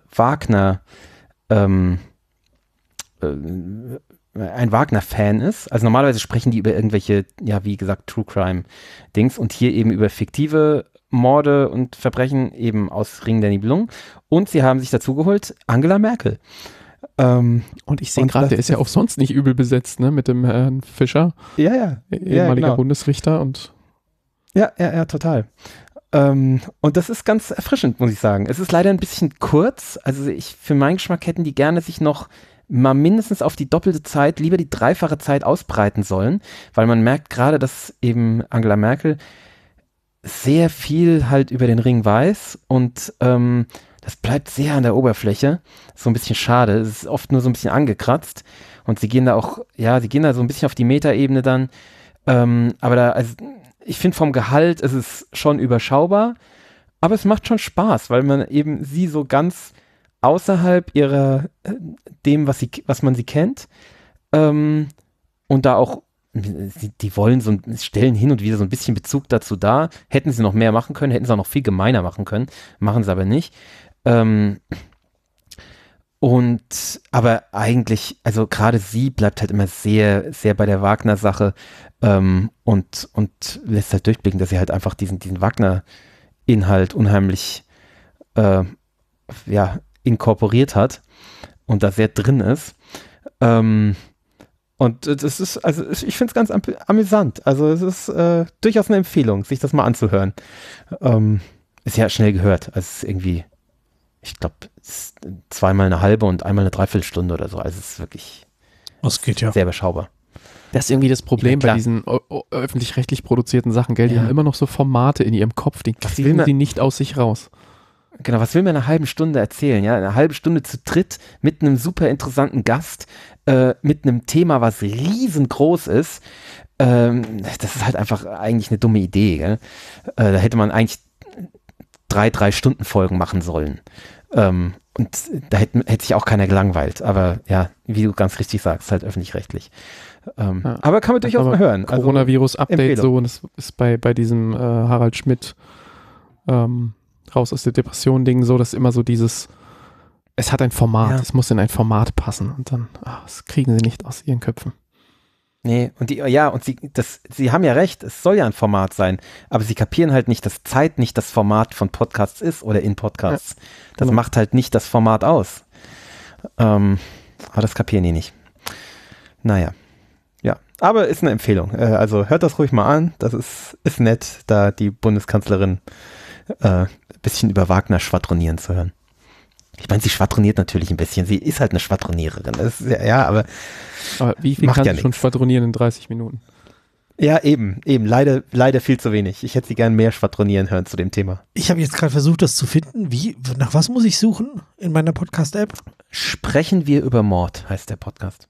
ein Wagner-Fan ist. Also normalerweise sprechen die über irgendwelche, ja, wie gesagt, True Crime-Dings und hier eben über fiktive Morde und Verbrechen eben aus Ring der Nibelungen. Und sie haben sich dazu geholt Angela Merkel. Und ich sehe gerade, der ist ja auch sonst nicht übel besetzt, ne? Mit dem Herrn Fischer, ehemaliger genau. Bundesrichter und Ja, total. Und das ist ganz erfrischend, muss ich sagen. Es ist leider ein bisschen kurz. Also für meinen Geschmack hätten die gerne sich noch mal mindestens auf die doppelte Zeit, lieber die dreifache Zeit ausbreiten sollen, weil man merkt gerade, dass eben Angela Merkel sehr viel halt über den Ring weiß und das bleibt sehr an der Oberfläche. So ein bisschen schade. Es ist oft nur so ein bisschen angekratzt und sie gehen da so ein bisschen auf die Metaebene dann. Aber also ich finde vom Gehalt ist es schon überschaubar, aber es macht schon Spaß, weil man eben sie so ganz außerhalb dem, was man sie kennt, und da auch, die stellen hin und wieder so ein bisschen Bezug dazu dar. Hätten sie noch mehr machen können, hätten sie auch noch viel gemeiner machen können, machen sie aber nicht. Aber eigentlich, also gerade sie bleibt halt immer sehr, sehr bei der Wagner-Sache und lässt halt durchblicken, dass sie halt einfach diesen Wagner-Inhalt unheimlich inkorporiert hat und da sehr drin ist. Und das ist, also ich finde es ganz amüsant. Also es ist durchaus eine Empfehlung, sich das mal anzuhören. Ist ja schnell gehört. Also es ist irgendwie, ich glaube, zweimal eine halbe und einmal eine Dreiviertelstunde oder so. Also es ist wirklich sehr überschaubar. Das ist irgendwie das Problem bei diesen öffentlich-rechtlich produzierten Sachen, gell? Die haben immer noch so Formate in ihrem Kopf, die kriegen sie nicht aus sich raus. Genau, was will man in einer halben Stunde erzählen? Ja, eine halbe Stunde zu dritt mit einem super interessanten Gast, mit einem Thema, was riesengroß ist. Das ist halt einfach eigentlich eine dumme Idee. Gell? Da hätte man eigentlich 3-Stunden-Folgen machen sollen. Und da hätte sich auch keiner gelangweilt. Aber ja, wie du ganz richtig sagst, halt öffentlich-rechtlich. Aber kann man durchaus mal hören. Coronavirus-Update so, und das ist bei diesem Harald Schmidt raus aus der Depression-Ding so, dass immer so dieses, es hat ein Format, es muss in ein Format passen und dann, das kriegen sie nicht aus ihren Köpfen. Nee, und sie haben ja recht, es soll ja ein Format sein, aber sie kapieren halt nicht, dass Zeit nicht das Format von Podcasts ist oder in Podcasts. Ja, das macht halt nicht das Format aus. Aber das kapieren die nicht. Naja. Ja, aber ist eine Empfehlung. Also hört das ruhig mal an, das ist nett, da die Bundeskanzlerin ein bisschen über Wagner schwadronieren zu hören. Ich meine, sie schwadroniert natürlich ein bisschen. Sie ist halt eine Schwadroniererin. Aber wie viel kann sie schon schwadronieren in 30 Minuten? Ja, eben. Leider viel zu wenig. Ich hätte sie gern mehr schwadronieren hören zu dem Thema. Ich habe jetzt gerade versucht, das zu finden. Nach was muss ich suchen in meiner Podcast-App? Sprechen wir über Mord, heißt der Podcast.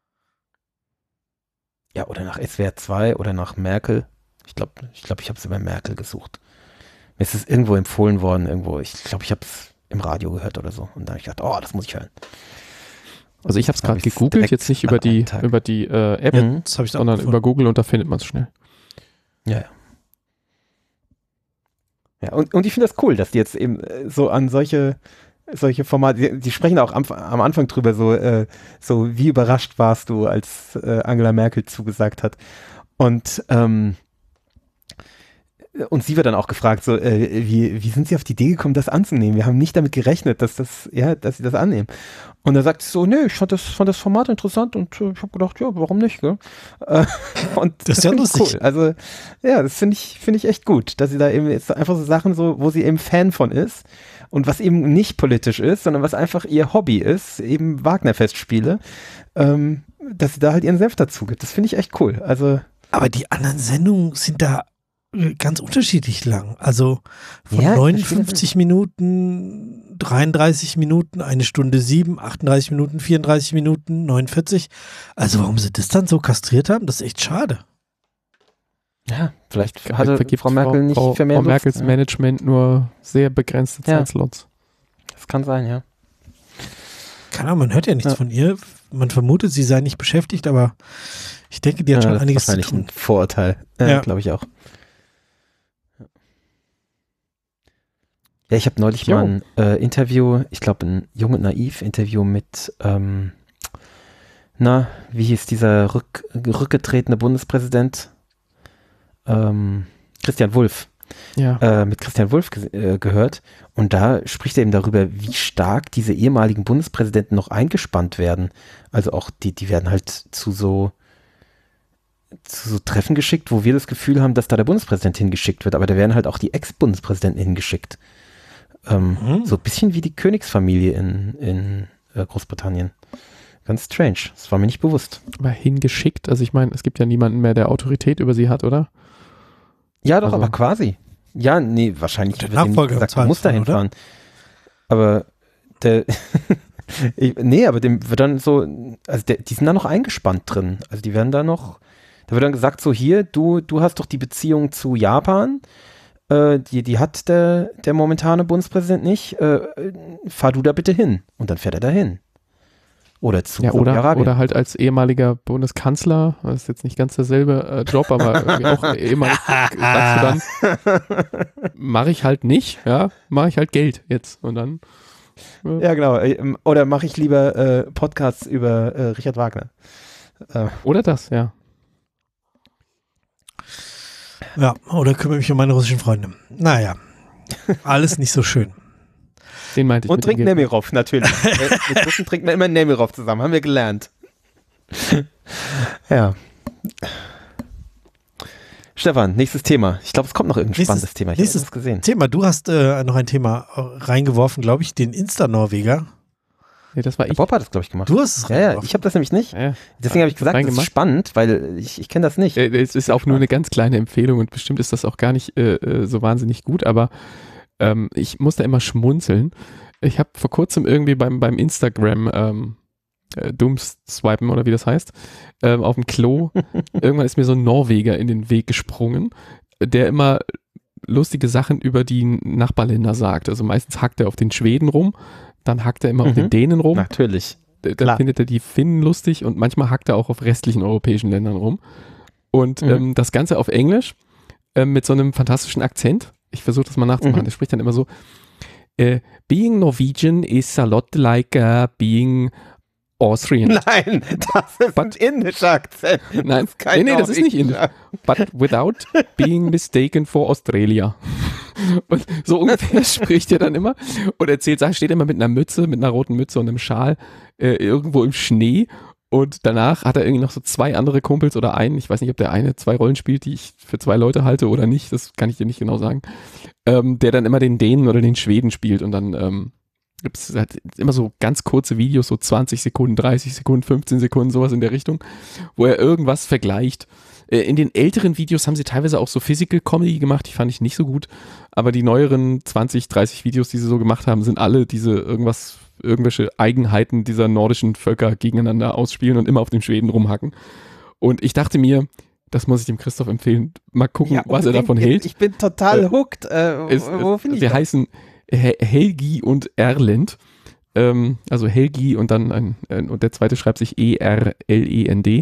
Ja, oder nach SWR 2 oder nach Merkel. Ich glaube, ich habe es über Merkel gesucht. Mir ist es irgendwo empfohlen worden, ich glaube, ich habe es im Radio gehört oder so. Und da habe ich gedacht, das muss ich hören. Also ich habe es gerade gegoogelt, jetzt nicht über die App, sondern über Google und da findet man es schnell. Ja. Ja, und ich finde das cool, dass die jetzt eben so an solche Formate, die sprechen auch am Anfang drüber, so wie überrascht warst du, als Angela Merkel zugesagt hat. Und sie wird dann auch gefragt, so, wie sind Sie auf die Idee gekommen, das anzunehmen? Wir haben nicht damit gerechnet, dass Sie das annehmen. Und da sagt sie so, ich fand das Format interessant und ich habe gedacht, ja, warum nicht, gell? Und das ist ja lustig. Cool. Also, ja, das finde ich echt gut, dass sie da eben jetzt einfach so Sachen wo sie eben Fan von ist und was eben nicht politisch ist, sondern was einfach ihr Hobby ist, eben Wagner-Festspiele, dass sie da halt ihren Senf dazu gibt. Das finde ich echt cool. Also. Aber die anderen Sendungen sind da ganz unterschiedlich lang. Also von 59 Minuten, 33 Minuten, 1 Stunde 7, 38 Minuten, 34 Minuten, 49. Also warum sie das dann so kastriert haben, das ist echt schade. Ja, vielleicht hatte Frau Merkel nicht für mehr Frau Merkels Management nur sehr begrenzte Zeitslots. Das kann sein, ja. Keine Ahnung, man hört ja nichts von ihr. Man vermutet, sie sei nicht beschäftigt, aber ich denke, die hat schon einiges zu tun. Das ist wahrscheinlich ein Vorurteil, glaube ich auch. Ja, ich habe neulich mal ein Interview, ich glaube ein Jung und Naiv-Interview mit, wie hieß dieser rückgetretene Bundespräsident? Christian Wulff. mit Christian Wulff gehört. Und da spricht er eben darüber, wie stark diese ehemaligen Bundespräsidenten noch eingespannt werden. Also auch die werden halt zu so Treffen geschickt, wo wir das Gefühl haben, dass da der Bundespräsident hingeschickt wird. Aber da werden halt auch die Ex-Bundespräsidenten hingeschickt. So ein bisschen wie die Königsfamilie in Großbritannien. Ganz strange. Das war mir nicht bewusst. Aber hingeschickt? Also ich meine, es gibt ja niemanden mehr, der Autorität über sie hat, oder? Ja, doch, aber quasi. Ja, nee, wahrscheinlich der Nachfolger gesagt, man muss da hinfahren. Aber aber dem wird dann so, also die sind da noch eingespannt drin. Also die werden da noch, da wird dann gesagt, so hier, du hast doch die Beziehung zu Japan, die hat der momentane Bundespräsident nicht, fahr du da bitte hin. Und dann fährt er da hin. Oder zu Saudi-Arabien. Oder halt als ehemaliger Bundeskanzler, das ist jetzt nicht ganz derselbe Job, aber auch ehemalig, sagst du dann, mache ich halt nicht, mache ich halt Geld jetzt und dann. Ja, genau. Oder mache ich lieber Podcasts über Richard Wagner. Oder das, ja. Ja, oder kümmere mich um meine russischen Freunde. Naja, alles nicht so schön. Den meinte ich. Und trinkt Nemirov, natürlich. Mit Russen trinkt man immer Nemirov zusammen, haben wir gelernt. Ja. Stefan, nächstes Thema. Ich glaube, es kommt noch irgendein spannendes Thema. Ich habe das gesehen. Thema. Du hast noch ein Thema reingeworfen, glaube ich, den Insta-Norweger. Nee, das war ich. Bob hat das, glaube ich, gemacht. Du hast es reingeworfen. Ja, ich habe das nämlich nicht. Ja. Deswegen habe ich gesagt, das ist spannend, weil ich kenne das nicht. Es ist auch nur eine ganz kleine Empfehlung und bestimmt ist das auch gar nicht so wahnsinnig gut, aber ich muss da immer schmunzeln. Ich habe vor kurzem irgendwie beim Instagram Doomswipen oder wie das heißt, auf dem Klo, irgendwann ist mir so ein Norweger in den Weg gesprungen, der immer lustige Sachen über die Nachbarländer sagt. Also meistens hackt er auf den Schweden rum, dann hackt er immer auf den Dänen rum. Natürlich. Dann findet er die Finnen lustig und manchmal hackt er auch auf restlichen europäischen Ländern rum. Und das Ganze auf Englisch mit so einem fantastischen Akzent. Ich versuche das mal nachzumachen. Der spricht dann immer so, being Norwegian is a lot like being Austrian. Nein, das ist ein indischer Akzent. Nein, das ist nicht indisch. But without being mistaken for Australia. Und so ungefähr spricht er dann immer und steht immer mit einer Mütze, mit einer roten Mütze und einem Schal irgendwo im Schnee. Und danach hat er irgendwie noch so 2 andere Kumpels oder einen, ich weiß nicht, ob der eine 2 Rollen spielt, die ich für 2 Leute halte oder nicht, das kann ich dir nicht genau sagen, der dann immer den Dänen oder den Schweden spielt und dann gibt es halt immer so ganz kurze Videos, so 20 Sekunden, 30 Sekunden, 15 Sekunden, sowas in der Richtung, wo er irgendwas vergleicht. In den älteren Videos haben sie teilweise auch so Physical Comedy gemacht, die fand ich nicht so gut, aber die neueren 20, 30 Videos, die sie so gemacht haben, sind alle irgendwelche Eigenheiten dieser nordischen Völker gegeneinander ausspielen und immer auf den Schweden rumhacken. Und ich dachte mir, das muss ich dem Christoph empfehlen, mal gucken, was er davon hält. Ich bin total hooked. Wo finde ich das? Wir heißen Helgi und Erlend. Also Helgi und dann und der zweite schreibt sich E-R-L-E-N-D.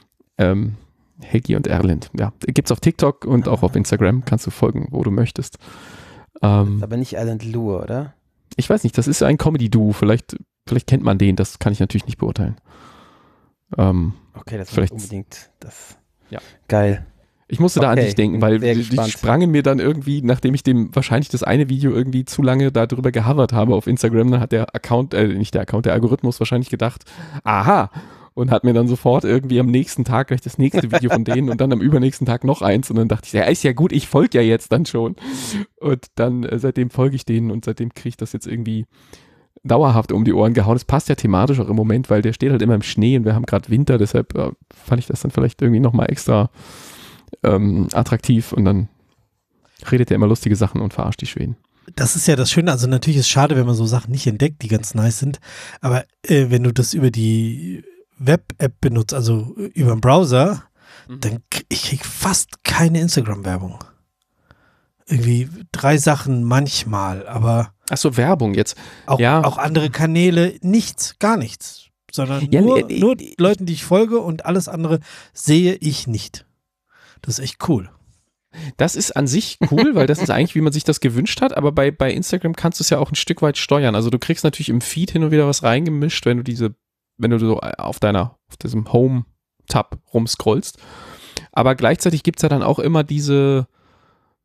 Helgi und Erlend. Ja, gibt's auf TikTok und auch auf Instagram. Kannst du folgen, wo du möchtest. Aber nicht Erlend Lure, oder? Ich weiß nicht, das ist ein Comedy-Duo. Vielleicht kennt man den, das kann ich natürlich nicht beurteilen. Okay, das vielleicht unbedingt. Ja. Geil. Ich musste da an dich denken, weil die sprangen mir dann irgendwie, nachdem ich dem wahrscheinlich das eine Video irgendwie zu lange darüber gehovert habe auf Instagram, dann hat der Algorithmus wahrscheinlich gedacht, aha, und hat mir dann sofort irgendwie am nächsten Tag gleich das nächste Video von denen und dann am übernächsten Tag noch eins und dann dachte ich, ja, ist ja gut, ich folge ja jetzt dann schon. Und dann seitdem folge ich denen und seitdem kriege ich das jetzt irgendwie dauerhaft um die Ohren gehauen. Es passt ja thematisch auch im Moment, weil der steht halt immer im Schnee und wir haben gerade Winter, deshalb fand ich das dann vielleicht irgendwie nochmal extra attraktiv und dann redet er immer lustige Sachen und verarscht die Schweden. Das ist ja das Schöne, also natürlich ist es schade, wenn man so Sachen nicht entdeckt, die ganz nice sind, aber wenn du das über die Web-App benutzt, also über den Browser, dann ich krieg fast keine Instagram-Werbung. Irgendwie 3 Sachen manchmal, aber ach so, Werbung jetzt. Auch andere Kanäle, nichts, gar nichts, sondern nur Leuten, die ich folge und alles andere sehe ich nicht. Das ist echt cool. Das ist an sich cool, weil das ist eigentlich, wie man sich das gewünscht hat, aber bei Instagram kannst du es ja auch ein Stück weit steuern. Also du kriegst natürlich im Feed hin und wieder was reingemischt, wenn du so auf diesem Home-Tab rumscrollst. Aber gleichzeitig gibt es ja dann auch immer diese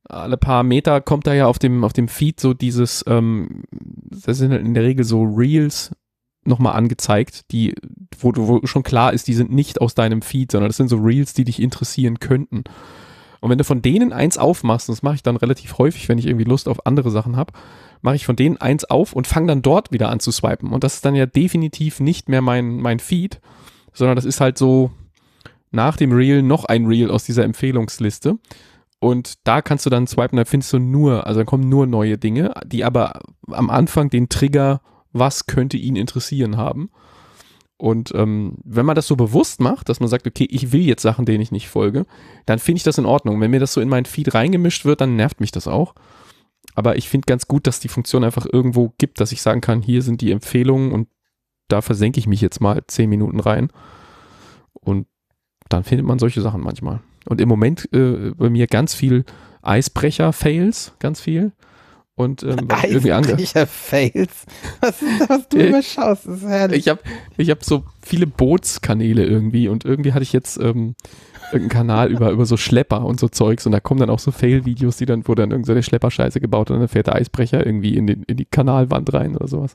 alle paar Meter kommt da ja auf dem Feed so dieses, das sind in der Regel so Reels nochmal angezeigt, wo schon klar ist, die sind nicht aus deinem Feed, sondern das sind so Reels, die dich interessieren könnten. Und wenn du von denen eins aufmachst, und das mache ich dann relativ häufig, wenn ich irgendwie Lust auf andere Sachen habe, mache ich von denen eins auf und fange dann dort wieder an zu swipen. Und das ist dann ja definitiv nicht mehr mein Feed, sondern das ist halt so nach dem Reel noch ein Reel aus dieser Empfehlungsliste. Und da kannst du dann swipen, da findest du dann kommen nur neue Dinge, die aber am Anfang den Trigger, was könnte ihn interessieren, haben. Und wenn man das so bewusst macht, dass man sagt, okay, ich will jetzt Sachen, denen ich nicht folge, dann finde ich das in Ordnung. Wenn mir das so in meinen Feed reingemischt wird, dann nervt mich das auch. Aber ich finde ganz gut, dass die Funktion einfach irgendwo gibt, dass ich sagen kann, hier sind die Empfehlungen und da versenke ich mich jetzt mal 10 Minuten rein. Und dann findet man solche Sachen manchmal. Und im Moment bei mir ganz viel Eisbrecher-Fails, ganz viel. Und Eisbrecher-Fails? Was du immer schaust, das ist herrlich. Ich hab so viele Bootskanäle irgendwie und irgendwie hatte ich jetzt irgendeinen Kanal über so Schlepper und so Zeugs und da kommen dann auch so Fail-Videos, wo dann irgend so eine Schlepperscheiße gebaut und dann fährt der Eisbrecher irgendwie in die Kanalwand rein oder sowas.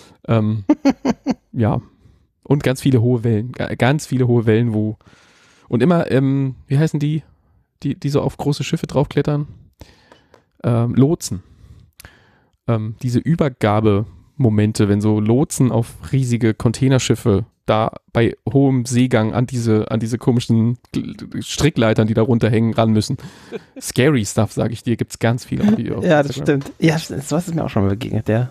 Ja. Und ganz viele hohe Wellen. Ganz viele hohe Wellen, wo und immer, wie heißen die so auf große Schiffe draufklettern? Lotsen. Diese Übergabemomente, wenn so Lotsen auf riesige Containerschiffe da bei hohem Seegang an diese komischen Strickleitern, die da runterhängen, ran müssen. Scary Stuff, sage ich dir, gibt es ganz viel. Ja, das stimmt. Ja, sowas ist mir auch schon mal begegnet, ja.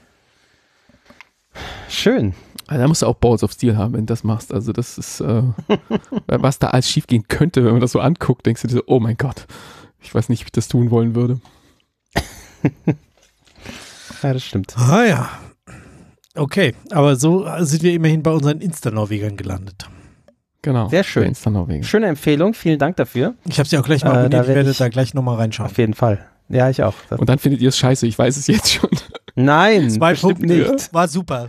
Schön. Also da musst du auch Balls of Steel haben, wenn du das machst. Also das ist, was da alles schief gehen könnte, wenn man das so anguckt, denkst du dir so, oh mein Gott, ich weiß nicht, wie ich das tun wollen würde. Ja, das stimmt. Ah ja. Okay, aber so sind wir immerhin bei unseren Insta-Norwegern gelandet. Genau. Sehr schön. Schöne Empfehlung, vielen Dank dafür. Ich habe sie auch gleich mal abonniert, ich werde da gleich nochmal reinschauen. Auf jeden Fall. Ja, ich auch. Und dann findet ihr es scheiße, ich weiß es jetzt schon. Nein, bestimmt nicht. War super.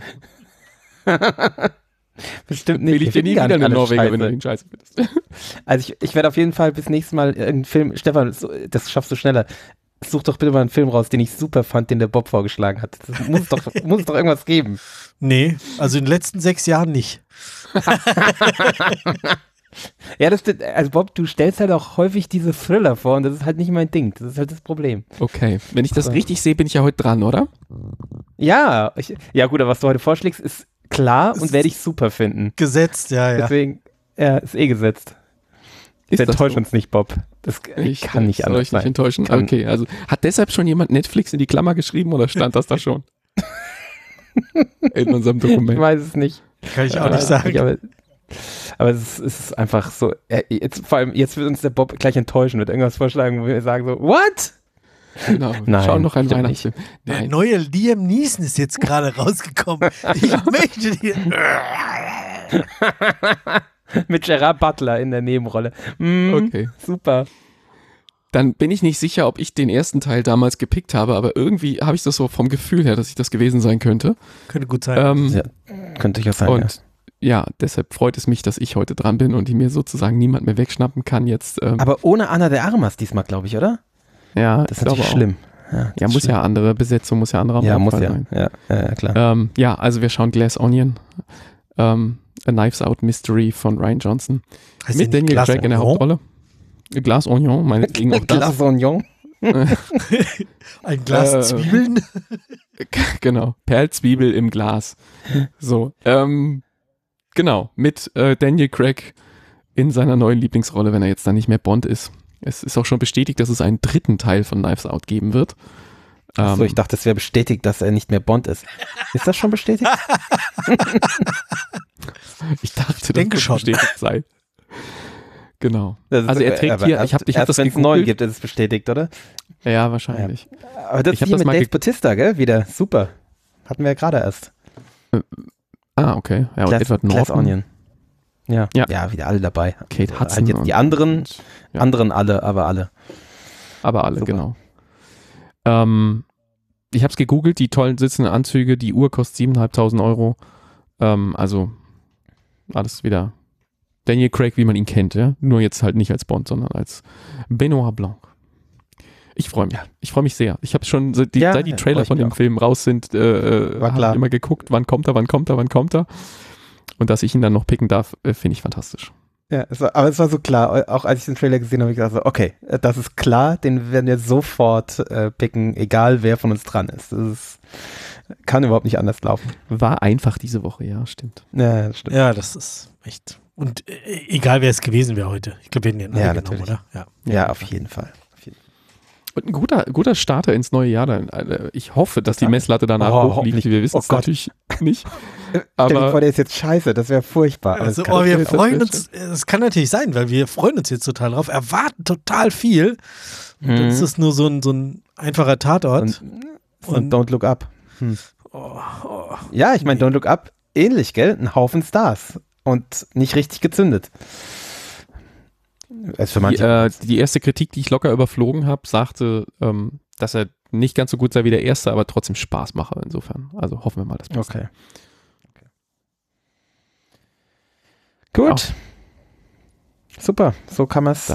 Bestimmt nicht. Will ich dir nie wieder eine Norweger, wenn du ihn scheiße findest. Also ich werde auf jeden Fall bis nächstes Mal irgendeinen Film, Stefan, das schaffst du schneller. Such doch bitte mal einen Film raus, den ich super fand, den der Bob vorgeschlagen hat. Das muss es doch irgendwas geben. Nee, also in den letzten 6 Jahren nicht. Ja, das stimmt. Also Bob, du stellst halt auch häufig diese Thriller vor und das ist halt nicht mein Ding. Das ist halt das Problem. Okay, wenn ich das richtig sehe, bin ich ja heute dran, oder? Ja, ja gut, aber was du heute vorschlägst, ist klar und werde ich super finden. Gesetzt, ja. Deswegen, ja, ist gesetzt. Enttäusch uns nicht, Bob. Ich kann nicht anders sein. Soll ich nicht enttäuschen? Okay, also hat deshalb schon jemand Netflix in die Klammer geschrieben oder stand das da schon? In unserem Dokument. Ich weiß es nicht. Kann ich auch nicht sagen. Aber es ist einfach so, vor allem jetzt wird uns der Bob gleich enttäuschen, wird irgendwas vorschlagen, wo wir sagen so, what? Genau, nein, schau noch ein Weihnachtsfilm. Der neue Liam Neeson ist jetzt gerade rausgekommen. Ich möchte dir... Mit Gerard Butler in der Nebenrolle. Okay. Super. Dann bin ich nicht sicher, ob ich den ersten Teil damals gepickt habe, aber irgendwie habe ich das so vom Gefühl her, dass ich das gewesen sein könnte. Könnte gut sein. Ja, könnte ich auch sein, und ja, deshalb freut es mich, dass ich heute dran bin und die mir sozusagen niemand mehr wegschnappen kann jetzt. Aber ohne Ana de Armas diesmal, glaube ich, oder? Ja, das ist natürlich schlimm. Ja, muss schlimm. Ja andere Besetzung, muss ja anderer sein. Ja, klar. Ja, also wir schauen Glass Onion. A Knives Out Mystery von Rian Johnson. Heißt mit Daniel Craig in der Hauptrolle. Glass Onion, meinetwegen auch das. Glass Onion. Ein Glas Zwiebeln. Genau, Perlzwiebel im Glas. So, genau, mit Daniel Craig in seiner neuen Lieblingsrolle, wenn er jetzt dann nicht mehr Bond ist. Es ist auch schon bestätigt, dass es einen 3. Teil von Knives Out geben wird. Achso, ich dachte, es wäre bestätigt, dass er nicht mehr Bond ist. Ist das schon bestätigt? Ich dachte, dass das bestätigt sei. Genau. Also er trägt hier, ich hab das wenn es 9 gibt, ist es bestätigt, oder? Ja, wahrscheinlich. Ja. Aber das ist hier mit Dave Bautista, gell? Wieder. Super. Hatten wir ja gerade erst. Okay. Ja, und Edward Norton. Glass Onion. Ja, wieder alle dabei. Kate Hudson. Halt jetzt die anderen alle, aber alle. Aber alle, super. Genau. Ich habe es gegoogelt, die tollen sitzenden Anzüge, die Uhr kostet 7.500 Euro. Also alles wieder Daniel Craig, wie man ihn kennt, ja. Nur jetzt halt nicht als Bond, sondern als Benoit Blanc. Ich freue mich. Ich freue mich sehr. Ich habe schon, seit die Trailer von dem Film raus sind, habe ich immer geguckt, wann kommt er. Und dass ich ihn dann noch picken darf, finde ich fantastisch. Ja, aber es war so klar, auch als ich den Trailer gesehen habe, ich gesagt so, okay, das ist klar, den werden wir sofort picken, egal wer von uns dran ist. Kann überhaupt nicht anders laufen. War einfach diese Woche, ja, stimmt. Ja, das stimmt. Ja, das ist echt. Und egal wer es gewesen wäre heute. Ich glaube, wir hätten den alle genommen, oder? Ja, auf jeden Fall. Und ein guter Starter ins neue Jahr. Ich hoffe, dass die Messlatte danach hoch liegt. Wir wissen es natürlich nicht. Aber stell dir vor, der ist jetzt scheiße, das wäre furchtbar. Also, wir freuen uns, das kann natürlich sein, weil wir freuen uns jetzt total drauf, erwarten total viel. Und dann ist es nur so ein einfacher Tatort. Und Don't Look Up. Ja, ich meine, Don't Look Up, ähnlich, gell? Ein Haufen Stars. Und nicht richtig gezündet. Die erste Kritik, die ich locker überflogen habe, sagte, dass er nicht ganz so gut sei wie der erste, aber trotzdem Spaß mache insofern. Also hoffen wir mal, dass das passt. Okay. Gut. Super, so kann man es.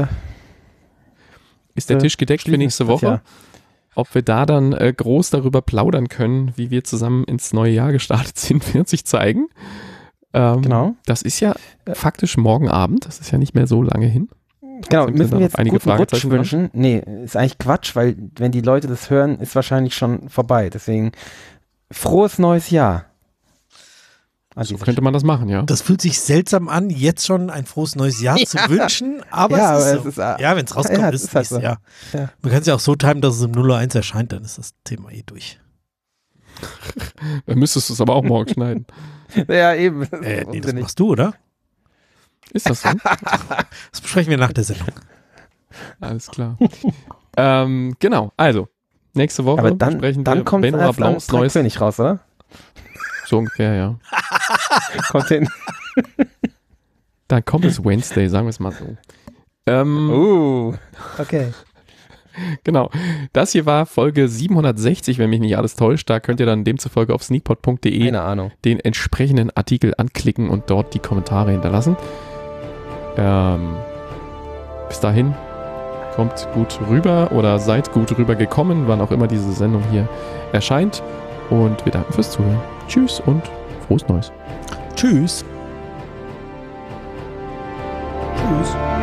Ist der Tisch gedeckt für nächste Woche? Ja. Ob wir da dann groß darüber plaudern können, wie wir zusammen ins neue Jahr gestartet sind, wird sich zeigen. Genau. Das ist ja faktisch morgen Abend, das ist ja nicht mehr so lange hin. Genau, müssen wir jetzt einige Rutsch wünschen? Nee, ist eigentlich Quatsch, weil wenn die Leute das hören, ist wahrscheinlich schon vorbei. Deswegen frohes neues Jahr. Also so könnte man das machen, ja. Das fühlt sich seltsam an, jetzt schon ein frohes neues Jahr zu wünschen, aber es ist so. Ja, wenn es rauskommt, ist es halt so. Ja. Man kann es ja auch so timen, dass es im 0:01 erscheint, dann ist das Thema durch. Dann müsstest du es aber auch morgen schneiden. Ja, eben. Nee, das machst du, oder? Ist das so? Das besprechen wir nach der Sendung. Alles klar. Genau, also, nächste Woche aber dann kommt Benoît Blancs neues König raus, oder? So ungefähr, ja. Kommt hin. Dann kommt es Wednesday, sagen wir es mal so. Okay. Genau. Das hier war Folge 760, wenn mich nicht alles täuscht. Da könnt ihr dann demzufolge auf sneakpot.de den entsprechenden Artikel anklicken und dort die Kommentare hinterlassen. Bis dahin, kommt gut rüber oder seid gut rüber gekommen, wann auch immer diese Sendung hier erscheint. Und wir danken fürs Zuhören. Tschüss und frohes Neues. Tschüss. Tschüss.